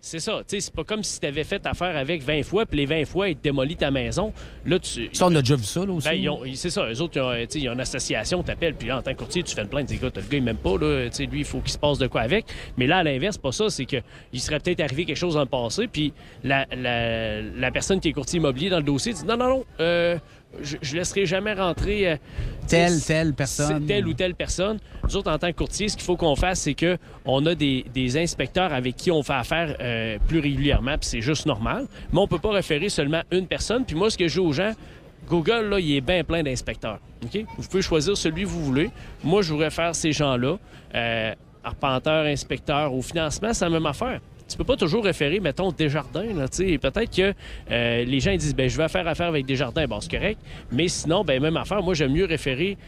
C'est ça. Tu sais, c'est pas comme si tu avais fait affaire avec vingt fois, puis les vingt fois, ils te démolissent ta maison. Là, tu... Ça, on a déjà vu ça, là, aussi. Ben, ils ont, c'est ça. Eux autres, ils ont, ils ont une association, t'appelles, puis là, en tant que courtier, tu fais une plainte. Écoute, le gars, il m'aime pas, là. Tu sais, lui, il faut qu'il se passe de quoi avec. Mais là, à l'inverse, c'est pas ça. C'est qu'il serait peut-être arrivé quelque chose dans le passé, puis la, la, la personne qui est courtier immobilier dans le dossier dit non, non, non, euh, je, je laisserai jamais rentrer euh, telle, telle personne. Telle ou telle personne. Nous autres, en tant que courtier, ce qu'il faut qu'on fasse, c'est qu'on a des, des inspecteurs avec qui on fait affaire euh, plus régulièrement, puis c'est juste normal. Mais on peut pas référer seulement une personne. Puis moi, ce que je dis aux gens, Google, là, il est bien plein d'inspecteurs. OK? Vous pouvez choisir celui que vous voulez. Moi, je vous réfère ces gens-là. Euh, arpenteur, inspecteur, au financement, c'est la même affaire. Tu peux pas toujours référer, mettons, Desjardins. Là, peut-être que euh, les gens ils disent ben je vais faire affaire avec Desjardins. Bon, c'est correct. Mais sinon, ben même affaire, moi, j'aime mieux référer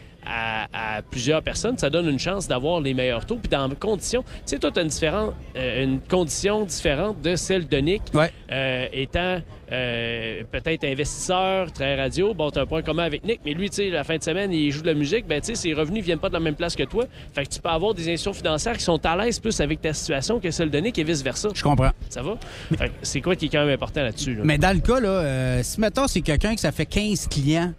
à, à plusieurs personnes. Ça donne une chance d'avoir les meilleurs taux. Puis dans les conditions, tu sais, toi, tu as une, différente, euh, une condition différente de celle de Nick. Ouais. Euh, étant euh, peut-être investisseur, très radio. Bon, tu as un point commun avec Nick, mais lui, tu sais, la fin de semaine, il joue de la musique. Ben, tu sais, ses revenus viennent pas de la même place que toi. Fait que tu peux avoir des institutions financières qui sont à l'aise plus avec ta situation que celle de Nick et vice-versa. Je comprends. Ça va? Fait que c'est quoi qui est quand même important là-dessus? Là? Mais dans le cas, là, euh, si mettons, c'est quelqu'un que ça fait quinze clients,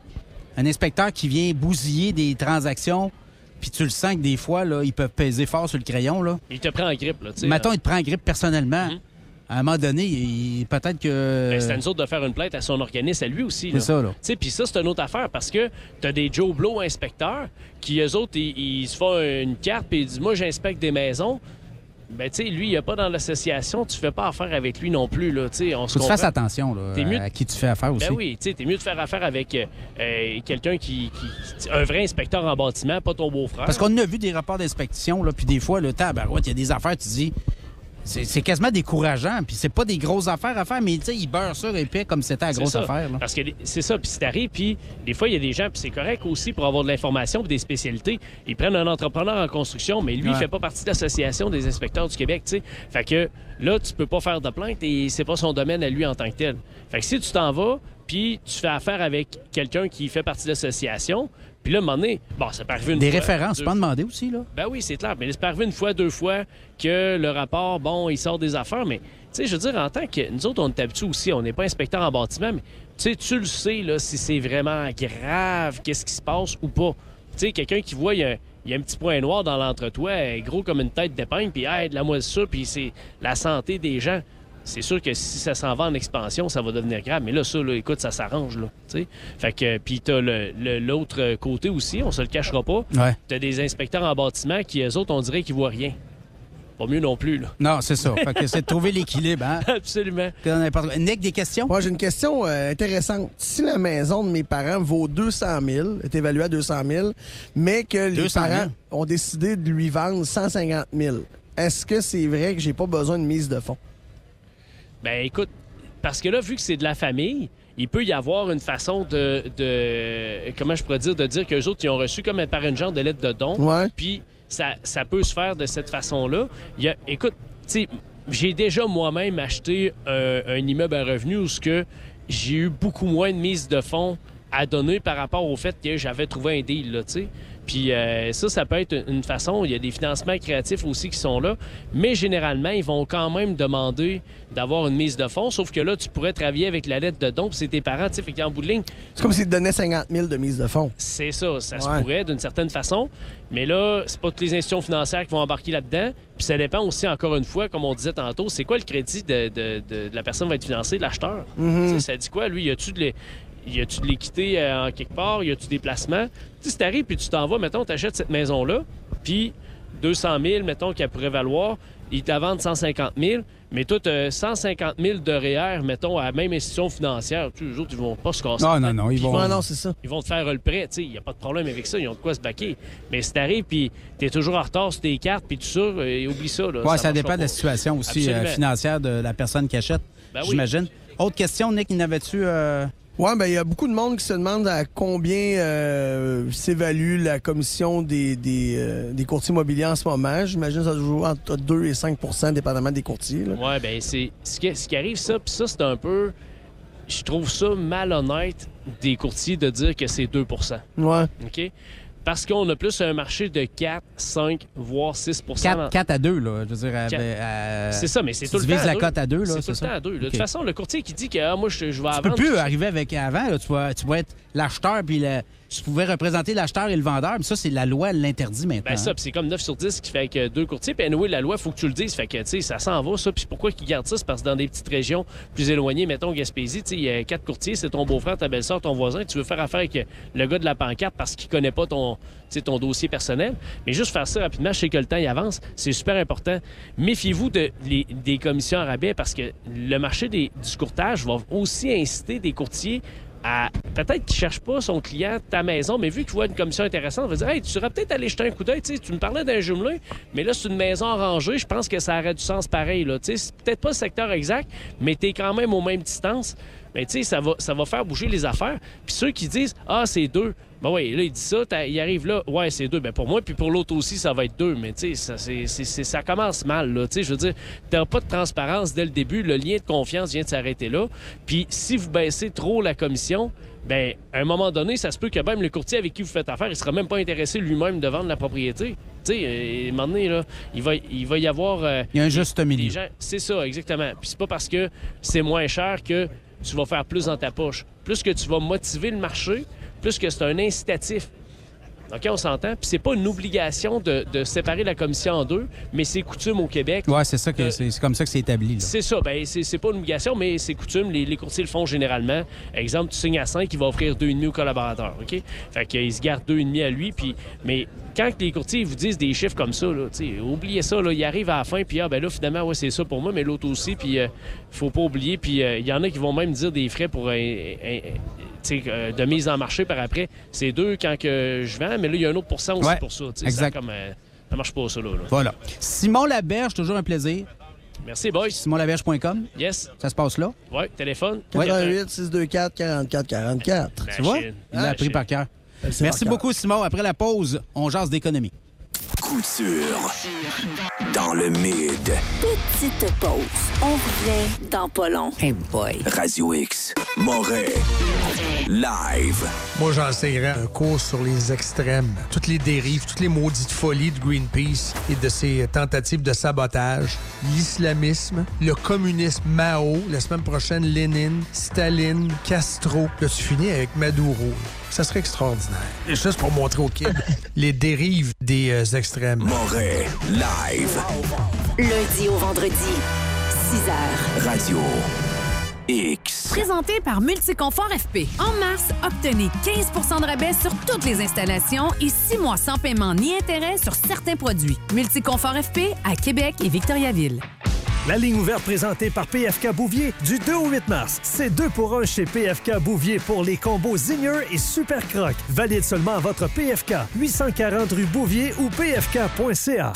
un inspecteur qui vient bousiller des transactions, puis tu le sens que des fois, là, ils peuvent peser fort sur le crayon. Là. Il te prend en grippe. Là, mettons, là. il te prend en grippe personnellement. Mm-hmm. À un moment donné, il... peut-être que... Ben, c'est à nous autres de faire une plainte à son organisme, à lui aussi. C'est ça, là. Puis ça, c'est une autre affaire, parce que t'as des Joe Blow inspecteurs qui, eux autres, ils, ils se font une carte, puis ils disent « Moi, j'inspecte des maisons. » Ben, tu sais, lui, il n'est pas dans l'association, tu fais pas affaire avec lui non plus, là, tu sais, on se Faut que tu comprend. fasses attention, là, T'es mieux... à qui tu fais affaire aussi. Ben oui, tu sais, t'es mieux de faire affaire avec euh, quelqu'un qui, qui... un vrai inspecteur en bâtiment, pas ton beau-frère. Parce qu'on a vu des rapports d'inspection, là, puis des fois, le tabarouette, il y a des affaires, tu dis... C'est, c'est quasiment décourageant, puis c'est pas des grosses affaires à faire, mais tu sais, ils beurrent ça épais comme c'était la grosse affaire. Là. Parce que c'est ça, puis c'est arrivé, puis des fois, il y a des gens, puis c'est correct aussi pour avoir de l'information puis des spécialités. Ils prennent un entrepreneur en construction, mais lui, ouais. il fait pas partie de l'association des inspecteurs du Québec, tu sais. Fait que là, tu peux pas faire de plainte et c'est pas son domaine à lui en tant que tel. Fait que si tu t'en vas, puis tu fais affaire avec quelqu'un qui fait partie de l'association, puis là, à un moment donné, bon, ça peut arriver une des fois... Des références, tu peux en demander aussi, là? Ben oui, c'est clair. Mais ça peut arriver une fois, deux fois que le rapport, bon, il sort des affaires, mais, tu sais, je veux dire, en tant que... Nous autres, on est habitués aussi, on n'est pas inspecteur en bâtiment, mais, tu sais, tu le sais, là, si c'est vraiment grave, qu'est-ce qui se passe ou pas. Tu sais, quelqu'un qui voit, il y a, il y a un petit point noir dans l'entretoit, gros comme une tête d'épingle, puis hey, de la moisissure, puis c'est la santé des gens. C'est sûr que si ça s'en va en expansion, ça va devenir grave. Mais là, ça, là, écoute, ça s'arrange, là. T'sais? Fait que, puis t'as le, le, l'autre côté aussi, on se le cachera pas. Ouais. T'as des inspecteurs en bâtiment qui, eux autres, on dirait qu'ils voient rien. Pas mieux non plus, là. Non, c'est ça. Fait que c'est de trouver l'équilibre, hein? Absolument. Nick, des questions? Moi, j'ai une question euh, intéressante. Si la maison de mes parents vaut deux cent mille, est évaluée à deux cent mille, mais que les parents ont décidé de lui vendre cent cinquante mille, est-ce que c'est vrai que j'ai pas besoin de mise de fonds? Ben écoute, parce que là, vu que c'est de la famille, il peut y avoir une façon de, de comment je pourrais dire, de dire qu'eux autres, ils ont reçu comme par une genre de lettre de don. Ouais. Puis ça, ça peut se faire de cette façon-là. Il y a, écoute, tu sais, j'ai déjà moi-même acheté un, un immeuble à revenus où ce que j'ai eu beaucoup moins de mise de fonds à donner par rapport au fait que j'avais trouvé un deal, là, tu sais. Puis euh, ça, ça peut être une façon. Il y a des financements créatifs aussi qui sont là. Mais généralement, ils vont quand même demander d'avoir une mise de fonds. Sauf que là, tu pourrais travailler avec la lettre de don, puis c'est tes parents, tu sais, fait qu'en bout de ligne... C'est comme s'ils te donnaient cinquante mille de mise de fonds. C'est ça, ça ouais. se pourrait d'une certaine façon. Mais là, c'est pas toutes les institutions financières qui vont embarquer là-dedans. Puis ça dépend aussi, encore une fois, comme on disait tantôt, c'est quoi le crédit de, de, de, de la personne qui va être financée, de l'acheteur? Mm-hmm. Ça dit quoi, lui? Y a-tu de les... Y a-tu de l'équité euh, en quelque part? Y a-tu des placements? Tu sais, si t'arrives puis tu t'en vas, mettons, t'achètes cette maison-là, puis deux cent mille, mettons, qu'elle pourrait valoir, ils te la vendent cent cinquante mille, mais toi, t'as cent cinquante mille de R E E R, mettons, à la même institution financière. Tu sais, eux autres, ils vont pas se casser. Non, non, non, ils vont... Non, non, c'est ça. Ils vont te faire le prêt, tu sais, il n'y a pas de problème avec ça, ils ont de quoi se baquer. Mais si t'arrives puis t'es toujours en retard sur tes cartes, puis tout ça, euh, oublie ça, là. Oui, ça, ça dépend de la situation aussi euh, financière de la personne qui achète, ben j'imagine. Oui. Autre question, Nick, il n'avait-tu... Euh... Oui, bien, il y a beaucoup de monde qui se demande à combien euh, s'évalue la commission des, des, euh, des courtiers immobiliers en ce moment. J'imagine que ça joue entre deux et cinq dépendamment des courtiers. Oui, bien, c'est ce qui, ce qui arrive, ça, puis ça, c'est un peu... Je trouve ça malhonnête des courtiers de dire que c'est deux pour cent. Ouais. OK? Parce qu'on a plus un marché de quatre, cinq, voire six quatre, quatre à deux, là. Je veux dire, à, à, c'est ça, mais c'est tout le temps. Tu divises la cote à deux, là. C'est, c'est tout ça? le temps à deux. Okay. De toute façon, le courtier qui dit que ah, moi, je, je vais tu vendre. Tu peux plus arriver avec avant, là, tu, vas, tu vas être l'acheteur, puis le, tu pouvais représenter l'acheteur et le vendeur, mais ça, c'est la loi l'interdit maintenant. Ben ça, puis c'est comme neuf sur dix qui fait que deux courtiers. Puis anyway, la loi, il faut que tu le dises. Fait que, tu sais, ça s'en va, ça. Puis pourquoi qu'ils gardent ça? C'est parce que dans des petites régions plus éloignées, mettons Gaspésie, tu sais, il y a quatre courtiers, c'est ton beau-frère, ta belle-sœur, ton voisin. Tu veux faire affaire avec le gars de la pancarte parce qu'il connaît pas ton, ton dossier personnel. Mais juste faire ça rapidement, je sais que le temps y avance, c'est super important. Méfiez-vous de, les, des commissions à rabais parce que le marché des, du courtage va aussi inciter des courtiers à peut-être qu'il ne cherche pas son client ta maison, mais vu qu'il voit une commission intéressante, il va dire hey, tu serais peut-être allé jeter un coup d'œil. Tu sais, tu me parlais d'un jumelin, mais là, c'est une maison rangée. Je pense que ça aurait du sens pareil. Là. Tu sais, c'est peut-être pas le secteur exact, mais tu es quand même aux mêmes distances. Mais tu sais, ça va, ça va faire bouger les affaires. Puis ceux qui disent ah, c'est deux. Ben oui, là, il dit ça, il arrive là, ouais, c'est deux. Ben pour moi, puis pour l'autre aussi, ça va être deux. Mais tu sais, ça, c'est, c'est, c'est, ça commence mal, là. Tu sais, je veux dire, t'as pas de transparence dès le début. Le lien de confiance vient de s'arrêter là. Puis si vous baissez trop la commission, ben à un moment donné, ça se peut que même le courtier avec qui vous faites affaire, il sera même pas intéressé lui-même de vendre la propriété. Tu sais, à un moment donné, là, il va, il va y avoir... Euh, il y a un juste milieu. Gens, c'est ça, exactement. Puis c'est pas parce que c'est moins cher que tu vas faire plus dans ta poche. Plus que tu vas motiver le marché, plus que c'est un incitatif. OK, on s'entend? Puis c'est pas une obligation de, de séparer la commission en deux, mais c'est coutume au Québec. Oui, c'est ça que euh, c'est, c'est comme ça que c'est établi. Là. C'est ça. Bien, c'est, c'est pas une obligation, mais c'est coutume. Les, les courtiers le font généralement. Exemple, tu signes à cinq, il va offrir deux virgule cinq au collaborateur. OK? Fait qu'il se garde deux virgule cinq à lui. Puis... Mais quand les courtiers vous disent des chiffres comme ça, là, oubliez ça. Là, ils arrivent à la fin, puis ah, ben là, finalement, ouais, c'est ça pour moi, mais l'autre aussi. Puis il euh, faut pas oublier. Puis il euh, y en a qui vont même dire des frais pour... Euh, euh, euh, de mise en marché par après. C'est deux quand que je vends, mais là, il y a un autre pourcent aussi ouais, pour ça. Exact. Ça, comme, euh, ça marche pas, ça, là. là. Voilà. Simon Laberge, toujours un plaisir. Merci, boys. simon laberge point com. Yes. Ça se passe là? Oui, téléphone. quatre un huit, six deux quatre, quarante-quatre quarante-quatre. Tu vois? Il l'a appris par cœur. Merci, Merci beaucoup, Simon. Après la pause, on jase d'économie. Couture dans le mid. Petite pause. On revient dans pas long. Hey boy. Radio X. Moret. Live. Moi, j'enseignerais un cours sur les extrêmes. Toutes les dérives, toutes les maudites folies de Greenpeace et de ses tentatives de sabotage. L'islamisme, le communisme Mao, la semaine prochaine, Lénine, Staline, Castro. Là, tu finis avec Maduro. Ça serait extraordinaire. Et juste pour montrer aux kids les dérives des euh, extrêmes. Moret. Live. Lundi au vendredi, six heures. Radio X. Présenté par Multiconfort F P. En mars, obtenez quinze pour cent de rabais sur toutes les installations et six mois sans paiement ni intérêt sur certains produits. Multiconfort F P à Québec et Victoriaville. La ligne ouverte présentée par P F K Bouvier du deux au huit mars. C'est deux pour un chez P F K Bouvier pour les combos Zinger et Super Croc. Valide seulement à votre P F K. huit cent quarante rue Bouvier ou p f k point c a.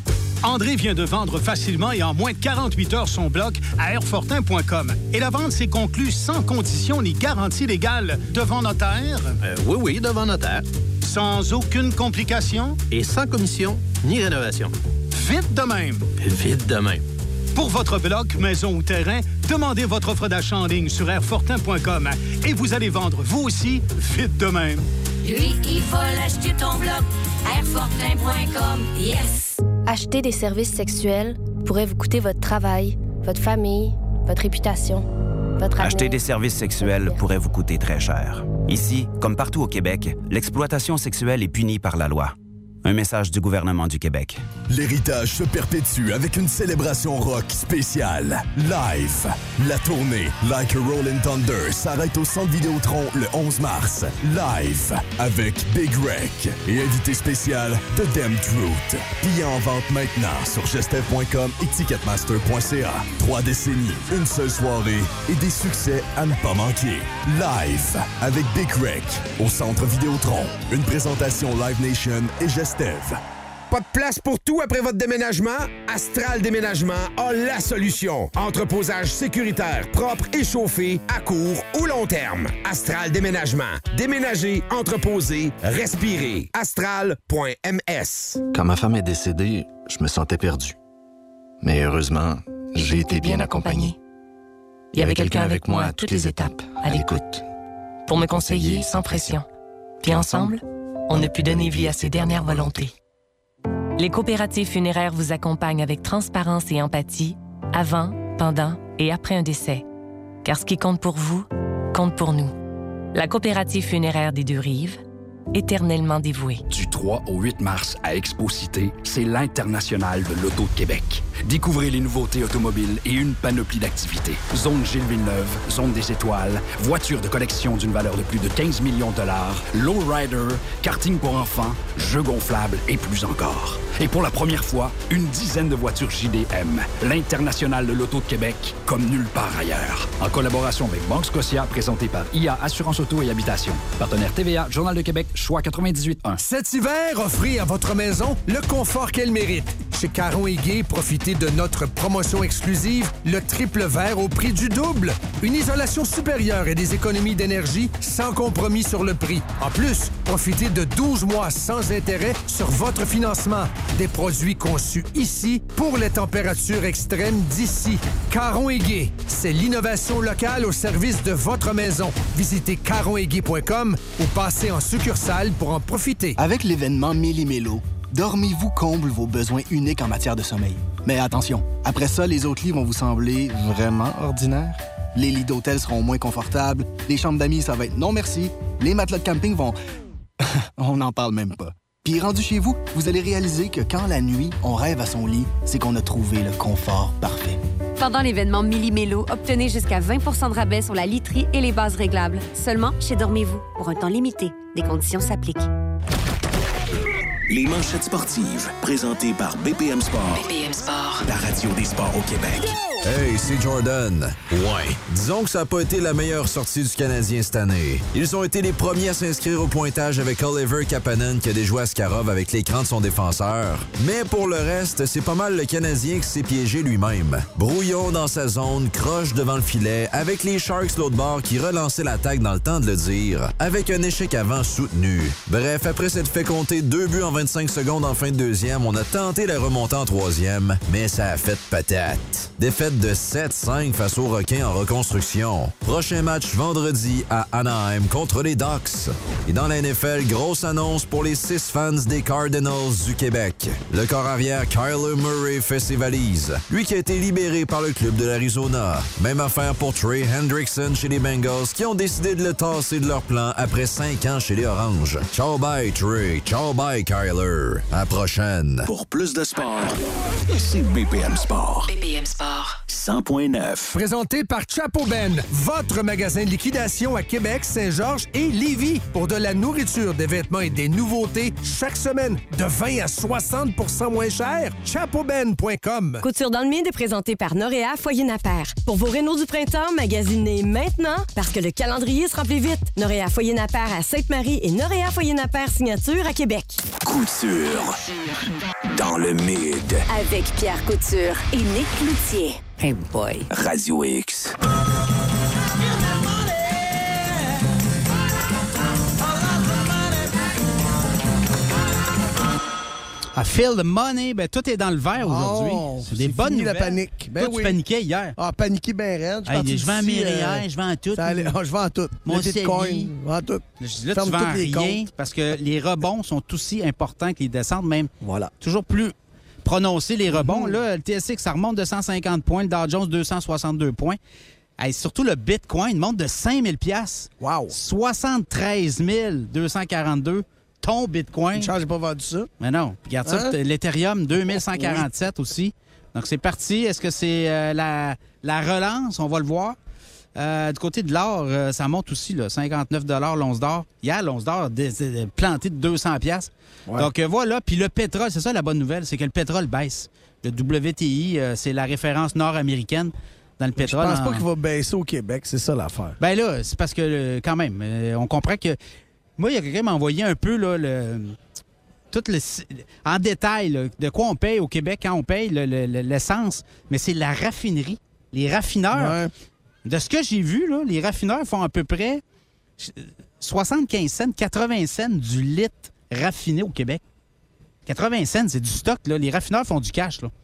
André vient de vendre facilement et en moins de quarante-huit heures son bloc à airfortin point com. Et la vente s'est conclue sans condition ni garantie légale devant notaire. Euh, oui, oui, devant notaire. Sans aucune complication. Et sans commission ni rénovation. Vite de même. Vite de même. Pour votre bloc, maison ou terrain, demandez votre offre d'achat en ligne sur airfortin point com et vous allez vendre vous aussi vite de même. Lui, il faut l'acheter ton bloc. airfortin point com. Yes! Acheter des services sexuels pourrait vous coûter votre travail, votre famille, votre réputation, votre avenir. Acheter des services sexuels pourrait vous coûter très cher. Ici, comme partout au Québec, l'exploitation sexuelle est punie par la loi. Un message du gouvernement du Québec. L'héritage se perpétue avec une célébration rock spéciale. Live. La tournée Like a Rollin' Thunder s'arrête au Centre Vidéotron le onze mars. Live. Avec Big Wreck et invité spécial The Damn Truth. Billets en vente maintenant sur gestev point com et ticketmaster point c a. Trois décennies, une seule soirée et des succès à ne pas manquer. Live. Avec Big Wreck au Centre Vidéotron. Une présentation Live Nation et Gestev. Pas de place pour tout après votre déménagement? Astral Déménagement a la solution. Entreposage sécuritaire, propre et chauffé, à court ou long terme. Astral Déménagement. Déménager, entreposer, respirer. astral point m s. Quand ma femme est décédée, je me sentais perdu. Mais heureusement, j'ai été bien accompagné. Il y avait quelqu'un avec moi à toutes les étapes, à l'écoute, pour me conseiller sans pression. Puis ensemble, on ne put donner vie à ses dernières volontés. Les coopératives funéraires vous accompagnent avec transparence et empathie, avant, pendant et après un décès. Car ce qui compte pour vous, compte pour nous. La coopérative funéraire des Deux-Rives, éternellement dévouée. Du trois au huit mars à Expo Cité, c'est l'International de l'Auto de Québec. Découvrez les nouveautés automobiles et une panoplie d'activités. Zone Gilles Villeneuve, Zone des Étoiles, voitures de collection d'une valeur de plus de quinze millions de dollars, lowrider, karting pour enfants, jeux gonflables et plus encore. Et pour la première fois, une dizaine de voitures J D M. L'International de l'Auto de Québec, comme nulle part ailleurs. En collaboration avec Banque Scotia, présenté par I A Assurance Auto et Habitation. Partenaire T V A, Journal de Québec, Choix quatre-vingt-dix-huit un. Cet hiver, offrez à votre maison le confort qu'elle mérite. Chez Caron et Guay, profitez de notre promotion exclusive, le triple vert au prix du double. Une isolation supérieure et des économies d'énergie sans compromis sur le prix. En plus, profitez de douze mois sans intérêt sur votre financement. Des produits conçus ici pour les températures extrêmes d'ici. Caron et Guay, c'est l'innovation locale au service de votre maison. Visitez caron et guay point com ou passez en succursale pour en profiter. Avec l'événement Méli-Mélo, Dormez-vous comble vos besoins uniques en matière de sommeil. Mais attention, après ça, les autres lits vont vous sembler vraiment ordinaires. Les lits d'hôtel seront moins confortables, les chambres d'amis, ça va être non merci, les matelas de camping vont... on n'en parle même pas. Puis rendu chez vous, vous allez réaliser que quand la nuit, on rêve à son lit, c'est qu'on a trouvé le confort parfait. Pendant l'événement Méli-Mélo, obtenez jusqu'à vingt pour cent de rabais sur la literie et les bases réglables. Seulement chez Dormez-vous, pour un temps limité. Des conditions s'appliquent. Les manchettes sportives, présentées par B P M Sport. B P M Sport. La radio des sports au Québec. Hey, c'est Jordan. Ouais. Disons que ça n'a pas été la meilleure sortie du Canadien cette année. Ils ont été les premiers à s'inscrire au pointage avec Oliver Kapanen qui a déjoué Askarov avec l'écran de son défenseur. Mais pour le reste, c'est pas mal le Canadien qui s'est piégé lui-même. Brouillon dans sa zone, croche devant le filet, avec les Sharks l'autre bord qui relançaient l'attaque dans le temps de le dire, avec un échec avant soutenu. Bref, après s'être fait compter deux buts en vingt-cinq secondes en fin de deuxième, on a tenté la remontée en troisième, mais ça a fait patate. Défaite de sept cinq face aux Requins en reconstruction. Prochain match vendredi à Anaheim contre les Ducks. Et dans la N F L, grosse annonce pour les six fans des Cardinals du Québec. Le corps arrière Kyler Murray fait ses valises. Lui qui a été libéré par le club de l'Arizona. Même affaire pour Trey Hendrickson chez les Bengals qui ont décidé de le tasser de leur plan après cinq ans chez les Oranges. Ciao bye Trey, ciao bye Kyler. À la prochaine. Pour plus de sport, c'est B P M Sport. B P M Sport. cent point neuf. Présenté par Chapo Ben, votre magasin de liquidation à Québec, Saint-Georges et Lévis. Pour de la nourriture, des vêtements et des nouveautés chaque semaine, de vingt à soixante pour cent moins cher. chapeau ben point com. Couture dans le mide est présenté par Noréa Foyer Napper. Pour vos rénaux du printemps, magasinez maintenant parce que le calendrier se remplit vite. Noréa Foyer Napper à Sainte-Marie et Noréa Foyer Napper Signature à Québec. Couture dans le mid. Avec Pierre Couture et Nick Cloutier. Hey boy. Radio X. À Feel the Money, ben, tout est dans le vert aujourd'hui. Oh, c'est des bonnes nouvelles. La panique. Ben Toi, oui. tu paniquais hier. Ah, paniqué bien raide. Hey, je vends mes R E E R, je vends tout. Allait, oh, je vends tout. Mon Bitcoin, je vends tout. Je dis là, tu vends rien parce que les rebonds sont aussi importants que les descentes, même. Voilà. Toujours plus prononcés, les rebonds. Mmh. Là, le T S X, ça remonte de cent cinquante points. Le Dow Jones, deux cent soixante-deux points. Hey, surtout le Bitcoin monte de cinq mille dollars. Wow. soixante-treize mille deux cent quarante-deux. Ton Bitcoin. Je n'ai pas vendu ça. Mais non. Regarde ça, hein? L'Ethereum, deux mille cent quarante-sept oui. aussi. Donc, c'est parti. Est-ce que c'est euh, la, la relance? On va le voir. Euh, du côté de l'or, euh, ça monte aussi, là, cinquante-neuf l'once d'or. Hier, l'once d'or a planté de deux cents dollars. Ouais. Donc, euh, voilà. Puis le pétrole, c'est ça la bonne nouvelle, c'est que le pétrole baisse. Le W T I, euh, c'est la référence nord-américaine dans le pétrole. Je pense en... pas qu'il va baisser au Québec. C'est ça l'affaire. Ben là, c'est parce que, euh, quand même, euh, on comprend que... Moi, il y a quelqu'un qui m'a envoyé un peu là, le, tout le, en détail là, de quoi on paye au Québec quand on paye le, le, l'essence. Mais c'est la raffinerie. Les raffineurs, ouais. De ce que j'ai vu, là, les raffineurs font à peu près soixante-quinze cents, quatre-vingts cents du litre raffiné au Québec. quatre-vingts cents, c'est du stock. Là. Les raffineurs font du cash. Là.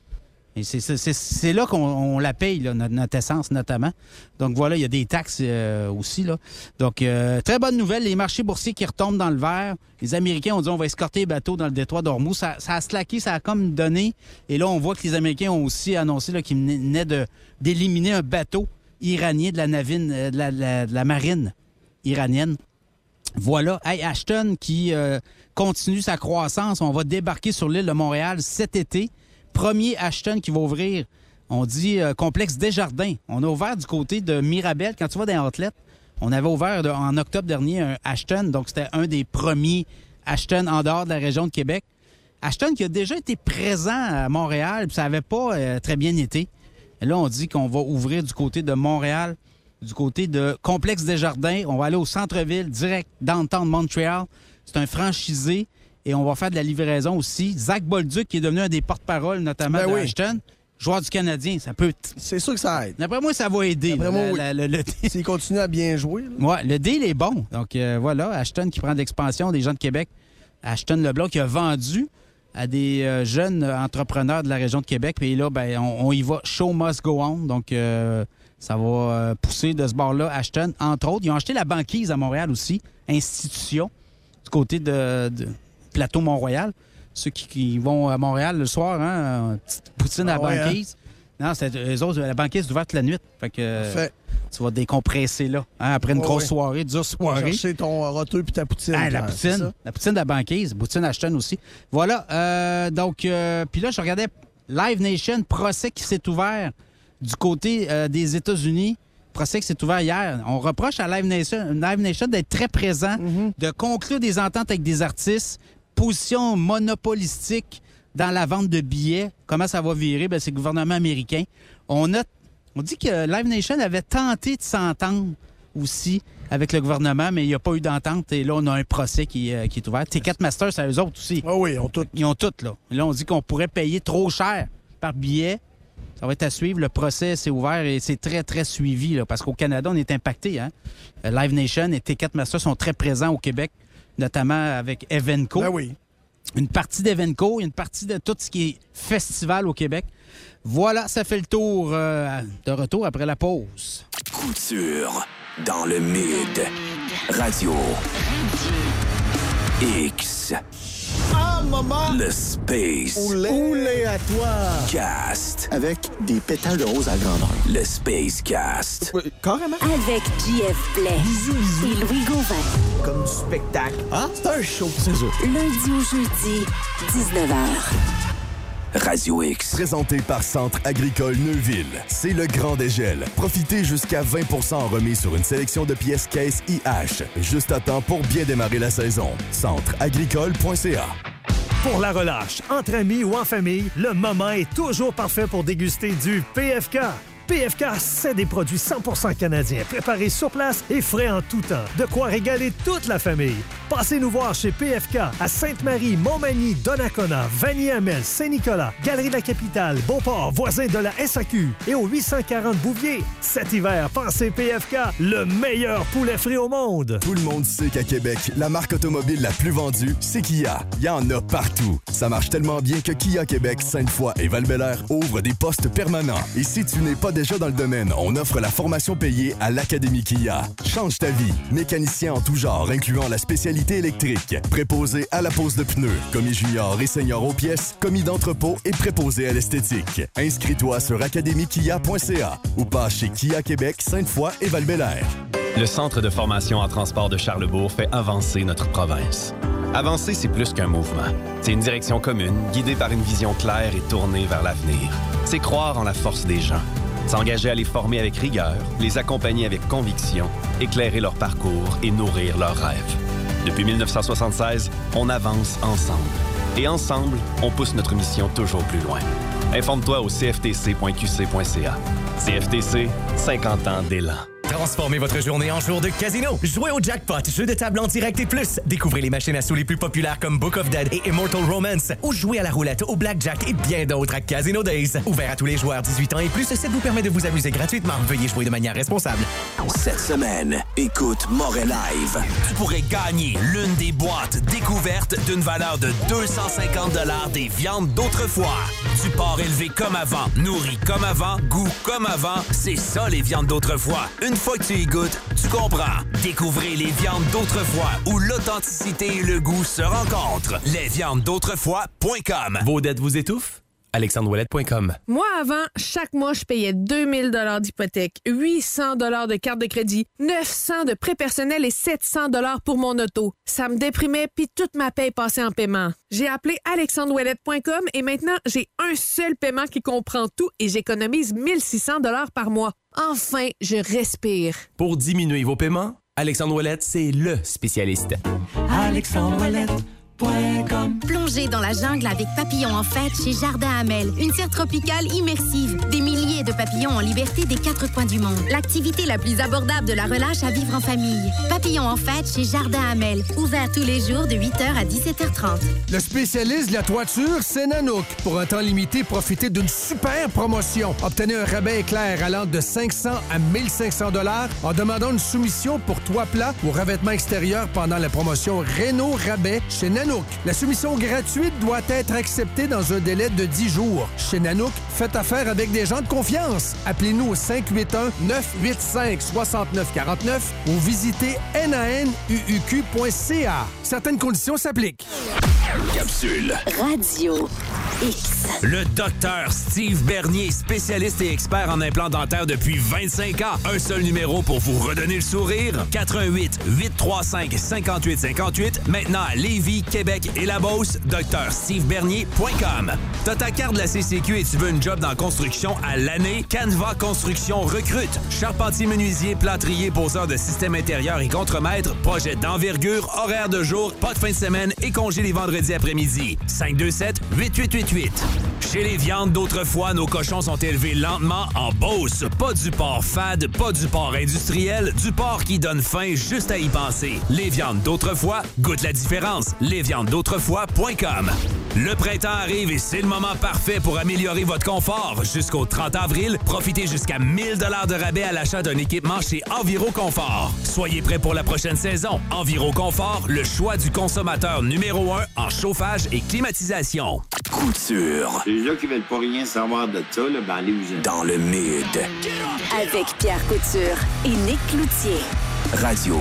Et c'est, c'est, c'est, c'est là qu'on on la paye, là, notre, notre essence notamment. Donc voilà, il y a des taxes euh, aussi. Là. Donc, euh, très bonne nouvelle, les marchés boursiers qui retombent dans le vert. Les Américains ont dit on va escorter les bateaux dans le détroit d'Ormuz. Ça, ça a slacké, ça a comme donné. Et là, on voit que les Américains ont aussi annoncé là, qu'ils venaient de, d'éliminer un bateau iranien de la, navine, de la, la, de la marine iranienne. Voilà. Hey, Ashton qui euh, continue sa croissance. On va débarquer sur l'île de Montréal cet été. Premier Ashton qui va ouvrir, on dit euh, complexe Desjardins. On a ouvert du côté de Mirabel. Quand tu vas dans les outlets, on avait ouvert de, en octobre dernier un Ashton. Donc, c'était un des premiers Ashton en dehors de la région de Québec. Ashton qui a déjà été présent à Montréal, puis ça n'avait pas euh, très bien été. Et là, on dit qu'on va ouvrir du côté de Montréal, du côté de complexe Desjardins. On va aller au centre-ville, direct downtown Montréal. C'est un franchisé. Et on va faire de la livraison aussi. Zach Bolduc, qui est devenu un des porte-parole, notamment ben de oui. Ashton, joueur du Canadien, ça peut... C'est sûr que ça aide. D'après moi, ça va aider. D'après là, moi, la, oui. la, le, le... S'il continue à bien jouer. Oui, le deal est bon. Donc euh, voilà, Ashton qui prend de l'expansion, des gens de Québec. Ashton Leblanc qui a vendu à des euh, jeunes entrepreneurs de la région de Québec. Puis là, ben, on, on y va. Show must go on. Donc, euh, ça va euh, pousser de ce bord-là. Ashton, entre autres. Ils ont acheté la banquise à Montréal aussi. Institution, du côté de... de... Plateau Mont-Royal. Ceux qui, qui vont à Montréal le soir, hein, petite poutine à la ah ouais, banquise. Hein? Non, c'est eux autres, la banquise est ouverte la nuit. Fait que Fait. tu vas décompresser là. Hein, après une oh, grosse oui. soirée, dure soirée. Chercher ton roteux puis ta poutine. Ah, la Pierre, poutine. La poutine de la banquise. Poutine Ashton aussi. Voilà. Euh, donc, euh, puis là, je regardais Live Nation, procès qui s'est ouvert du côté euh, des États-Unis. Procès qui s'est ouvert hier. On reproche à Live Nation, Live Nation d'être très présent, mm-hmm. de conclure des ententes avec des artistes. Position monopolistique dans la vente de billets. Comment ça va virer? Bien, c'est le gouvernement américain. On a, on dit que Live Nation avait tenté de s'entendre aussi avec le gouvernement, mais il n'y a pas eu d'entente. Et là, on a un procès qui, euh, qui est ouvert. Ticketmaster, c'est eux autres aussi. Ah oui, ils ont tout. Ils ont tout, là. Et là, on dit qu'on pourrait payer trop cher par billet. Ça va être à suivre. Le procès s'est ouvert et c'est très, très suivi, là, parce qu'au Canada, on est impacté. Hein? Live Nation et Ticketmaster sont très présents au Québec, notamment avec Evenco. Ben oui. Une partie d'Evenco, une partie de tout ce qui est festival au Québec. Voilà, ça fait le tour euh, de retour après la pause. Couture dans le Mid. Radio. X. Ah, maman! Le Space. Oulé. Oulé à toi! Cast. Avec des pétales de rose à grandeur. Le Space Cast. Oui, carrément. Avec J F Blais. Bisous, bisous. Et Louis Gauvin. Comme du spectacle. Ah, c'est un show, c'est ça. Lundi au jeudi, dix-neuf heures. Radio X. Présenté par Centre agricole Neuville. C'est le grand dégel. Profitez jusqu'à vingt pour cent en remise sur une sélection de pièces caisses I H. Juste à temps pour bien démarrer la saison. centre agricole point c a. Pour la relâche, entre amis ou en famille, le moment est toujours parfait pour déguster du P F K. P F K, c'est des produits cent pour cent canadiens, préparés sur place et frais en tout temps. De quoi régaler toute la famille. Passez nous voir chez P F K à Sainte-Marie, Montmagny, Donnacona, Vanier-Amel, Saint-Nicolas, Galerie de la Capitale, Beauport, voisin de la S A Q et au huit cent quarante Bouvier. Cet hiver, pensez P F K, le meilleur poulet frit au monde. Tout le monde sait qu'à Québec, la marque automobile la plus vendue, c'est Kia. Il y en a partout. Ça marche tellement bien que Kia Québec, Sainte-Foy et Val-Bélair ouvrent des postes permanents. Et si tu n'es pas déjà dans le domaine, on offre la formation payée à l'Académie Kia. Change ta vie. Mécanicien en tout genre, incluant la spécialité électrique. Préposé à la pose de pneus, commis junior et senior aux pièces, commis d'entrepôt et préposé à l'esthétique. Inscris-toi sur académie kia point c a ou passe chez Kia Québec, Sainte-Foy et Val-Bélair. Le Centre de formation en transport de Charlesbourg fait avancer notre province. Avancer, c'est plus qu'un mouvement. C'est une direction commune, guidée par une vision claire et tournée vers l'avenir. C'est croire en la force des gens. S'engager à les former avec rigueur, les accompagner avec conviction, éclairer leur parcours et nourrir leurs rêves. Depuis dix-neuf cent soixante-seize, on avance ensemble. Et ensemble, on pousse notre mission toujours plus loin. Informe-toi au c f t c point q c point c a. C F T C, cinquante ans d'élan. Transformez votre journée en jour de casino. Jouez au jackpot, jeu de table en direct et plus. Découvrez les machines à sous les plus populaires comme Book of Dead et Immortal Romance. Ou jouez à la roulette, au blackjack et bien d'autres à Casino Days. Ouvert à tous les joueurs dix-huit ans et plus, ça vous permet de vous amuser gratuitement. Veuillez jouer de manière responsable. Cette semaine, écoute Moret Live. Tu pourrais gagner l'une des boîtes découvertes d'une valeur de deux cent cinquante dollars des viandes d'autrefois. Du porc élevé comme avant, nourri comme avant, goût comme avant, c'est ça les viandes d'autrefois. Une fois que tu y goûtes, tu comprends. Découvrez les viandes d'autrefois où l'authenticité et le goût se rencontrent. les viandes d'autrefois point com. Vos dettes vous étouffent? alexandre ouellette point com. Moi, avant, chaque mois, je payais deux mille dollars d'hypothèque, huit cents dollars de carte de crédit, neuf cents de prêt personnel et sept cents dollars pour mon auto. Ça me déprimait, puis toute ma paye passait en paiement. J'ai appelé alexandre ouellette point com et maintenant, j'ai un seul paiement qui comprend tout et j'économise mille six cents dollars par mois. Enfin, je respire. Pour diminuer vos paiements, Alexandre Ouellette, c'est le spécialiste. alexandre ouellette point com. Plongez dans la jungle avec Papillons en fête chez Jardin Hamel. Une serre tropicale immersive. Des milliers de papillons en liberté des quatre coins du monde. L'activité la plus abordable de la relâche à vivre en famille. Papillons en fête chez Jardin Hamel. Ouvert tous les jours de huit heures à dix-sept heures trente. Le spécialiste de la toiture, c'est Nanook. Pour un temps limité, profitez d'une super promotion. Obtenez un rabais éclair allant de cinq cents à mille cinq cents dollars en demandant une soumission pour toit plat ou revêtement extérieur pendant la promotion Réno Rabais chez Nanook. La soumission gratuite doit être acceptée dans un délai de dix jours. Chez Nanook, faites affaire avec des gens de confiance. Appelez-nous au cinq huit un, neuf huit cinq, six neuf quatre neuf ou visitez n a n u u q point c a. Certaines conditions s'appliquent. Capsule. Radio X. Le docteur Steve Bernier, spécialiste et expert en implants dentaires depuis vingt-cinq ans. Un seul numéro pour vous redonner le sourire. quatre un huit, huit trois cinq, cinq huit cinq huit. Maintenant à Lévis, Québec et la Beauce, docteur steve bernier point com. T'as ta carte de la C C Q et tu veux une job dans la construction à l'année? Canva Construction recrute. Charpentier, menuisier, plâtrier, poseur de système intérieur et contremaître. Projet d'envergure, horaire de jour, pas de fin de semaine et congé les vendredis après-midi. cinq deux sept, huit huit huit huit. Chez les viandes d'autrefois, nos cochons sont élevés lentement en Beauce. Pas du porc fade, pas du porc industriel, du porc qui donne faim juste à y penser. Les viandes d'autrefois, goûte la différence. les viandes d'autrefois point com. Le printemps arrive et c'est le moment parfait pour améliorer votre confort. Jusqu'au trente avril, profitez jusqu'à mille dollars de rabais à l'achat d'un équipement chez Enviroconfort. Soyez prêts pour la prochaine saison. Enviroconfort, le choix du consommateur numéro un en chauffage et climatisation. Couture. Les gens qui veulent pas rien savoir de ça, là, ben allez-vous. Dans le mid. Avec Pierre Couture et Nick Cloutier. Radio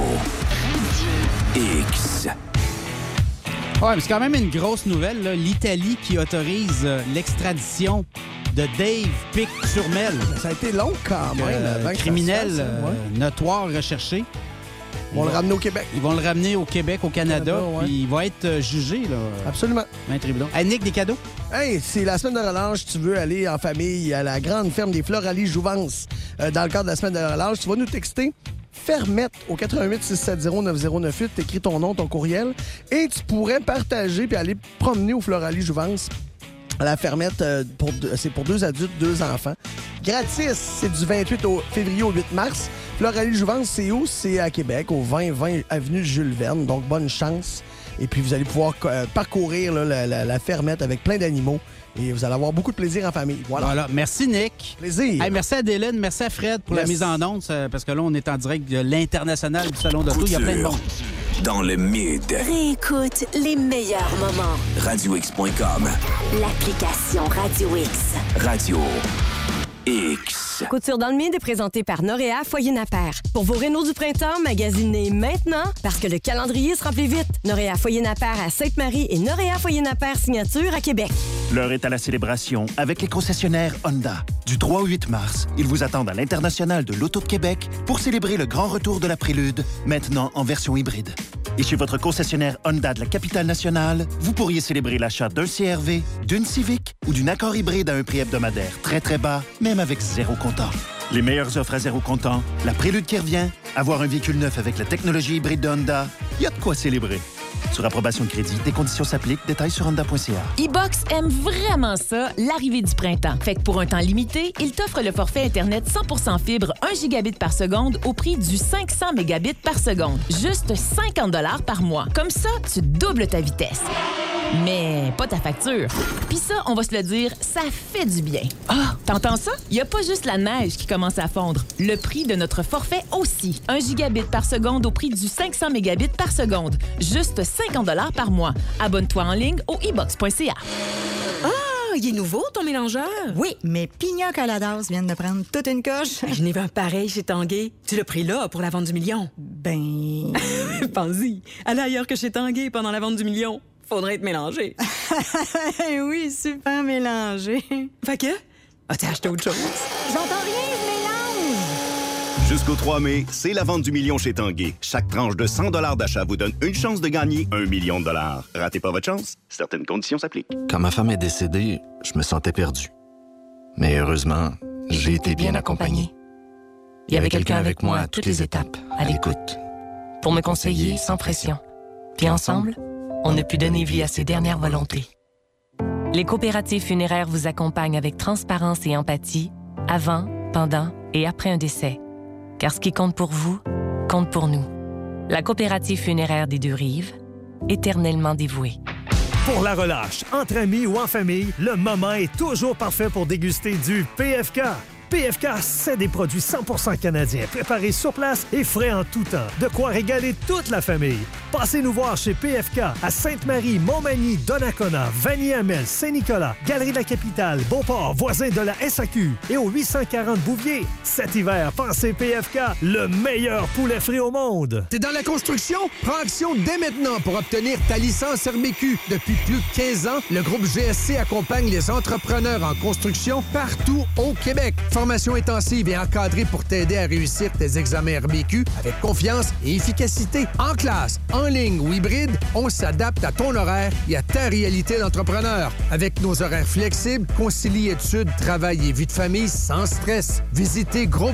X. Ouais, mais c'est quand même une grosse nouvelle, là. L'Italie qui autorise euh, l'extradition de Dave Pic-Turmel. Ça a été long quand même. Euh, criminel fasse, euh, ouais. notoire recherché. Ils vont le ramener au Québec. Ils vont le ramener au Québec, au Canada, Canada ouais. puis il va être euh, jugé. Là, Absolument. Un tribunal. Hey, Nick, des cadeaux? Hey, c'est la semaine de relâche. Tu veux aller en famille à la grande ferme des Floralie Jouvence. Euh, dans le cadre de la semaine de relâche, tu vas nous texter Fermette au quatre un huit, six sept zéro, neuf zéro neuf huit. T'écris ton nom, ton courriel. Et tu pourrais partager puis aller promener au Floralie Jouvence. À la fermette, euh, pour deux, c'est pour deux adultes, deux enfants. Gratis, c'est du vingt-huit février au huit mars. Floralie Jouvence, c'est où? C'est à Québec, au vingt vingt avenue Jules Verne. Donc, bonne chance. Et puis, vous allez pouvoir euh, parcourir là, la, la, la fermette avec plein d'animaux. Et vous allez avoir beaucoup de plaisir en famille. Voilà. voilà. Merci, Nick. Plaisir. Hey, merci à Dylan, merci à Fred pour yes. la mise en onde, parce que là, on est en direct de l'International du Salon d'Auto. Il y a plein de monde. Dans le mid. Réécoute les meilleurs moments. radio x point com. L'application Radio X. Radio X. Couture dans le mid est présentée par Noréa Foyer Napper. Pour vos rénaux du printemps, magasinez maintenant parce que le calendrier se remplit vite. Noréa Foyer Napper à Sainte-Marie et Noréa Foyer Napper Signature à Québec. L'heure est à la célébration avec les concessionnaires Honda. Du trois au huit mars, ils vous attendent à l'International de l'Auto de Québec pour célébrer le grand retour de la Prélude, maintenant en version hybride. Et chez votre concessionnaire Honda de la capitale nationale, vous pourriez célébrer l'achat d'un C R V, d'une Civic ou d'une Accord hybride à un prix hebdomadaire très très bas, même avec zéro comptant. Les meilleures offres à zéro comptant, la Prélude qui revient, avoir un véhicule neuf avec la technologie hybride de Honda, il y a de quoi célébrer. Sur approbation de crédit, des conditions s'appliquent. Détails sur honda point c a. E-Box aime vraiment ça, l'arrivée du printemps. Fait que pour un temps limité, il t'offre le forfait Internet cent pour cent fibre un gigabit par seconde au prix du cinq cents mégabits par seconde. Juste cinquante dollars par mois. Comme ça, tu doubles ta vitesse. Mais pas ta facture. Puis ça, on va se le dire, ça fait du bien. Ah, t'entends ça? Il n'y a pas juste la neige qui commence à fondre. Le prix de notre forfait aussi. un gigabit par seconde au prix du cinq cents mégabits par seconde. Juste cinquante dollars par mois. Abonne-toi en ligne au e box point c a. Ah, il est nouveau, ton mélangeur? Oui, mais Pina Coladas viennent de prendre toute une coche. Je n'ai vu un pareil chez Tanguay. Tu l'as pris là pour la vente du million. Ben... Pense-y. Allez ailleurs que chez Tanguay pendant la vente du million. Faudrait être mélangé. Oui, super mélangé. Fait que? As-tu acheté autre chose? J'entends rien, je mélange! Jusqu'au trois mai, c'est la vente du million chez Tanguay. Chaque tranche de cent dollars d'achat vous donne une chance de gagner un million de dollars. Ratez pas votre chance. Certaines conditions s'appliquent. Quand ma femme est décédée, je me sentais perdu. Mais heureusement, j'ai été bien accompagné. Il y avait quelqu'un avec moi à toutes les étapes, à l'écoute, pour me conseiller sans pression. Puis ensemble, on a pu donner vie à ses dernières volontés. Les coopératives funéraires vous accompagnent avec transparence et empathie, avant, pendant et après un décès. Car ce qui compte pour vous, compte pour nous. La coopérative funéraire des Deux-Rives, éternellement dévouée. Pour la relâche, entre amis ou en famille, le moment est toujours parfait pour déguster du P F K. P F K, c'est des produits cent pour cent canadiens, préparés sur place et frais en tout temps. De quoi régaler toute la famille. Passez nous voir chez P F K à Sainte-Marie, Montmagny, Donnacona, Vanier-Amel, Saint-Nicolas, Galerie de la Capitale, Beauport, voisin de la S A Q et au huit cent quarante Bouvier. Cet hiver, pensez P F K, le meilleur poulet frit au monde. T'es dans la construction? Prends action dès maintenant pour obtenir ta licence R B Q. Depuis plus de quinze ans, le groupe G S C accompagne les entrepreneurs en construction partout au Québec. Formation intensive et encadrée pour t'aider à réussir tes examens R B Q avec confiance et efficacité. En classe, en ligne ou hybride, on s'adapte à ton horaire et à ta réalité d'entrepreneur. Avec nos horaires flexibles, concilie études, travail et vie de famille sans stress. Visitez groupe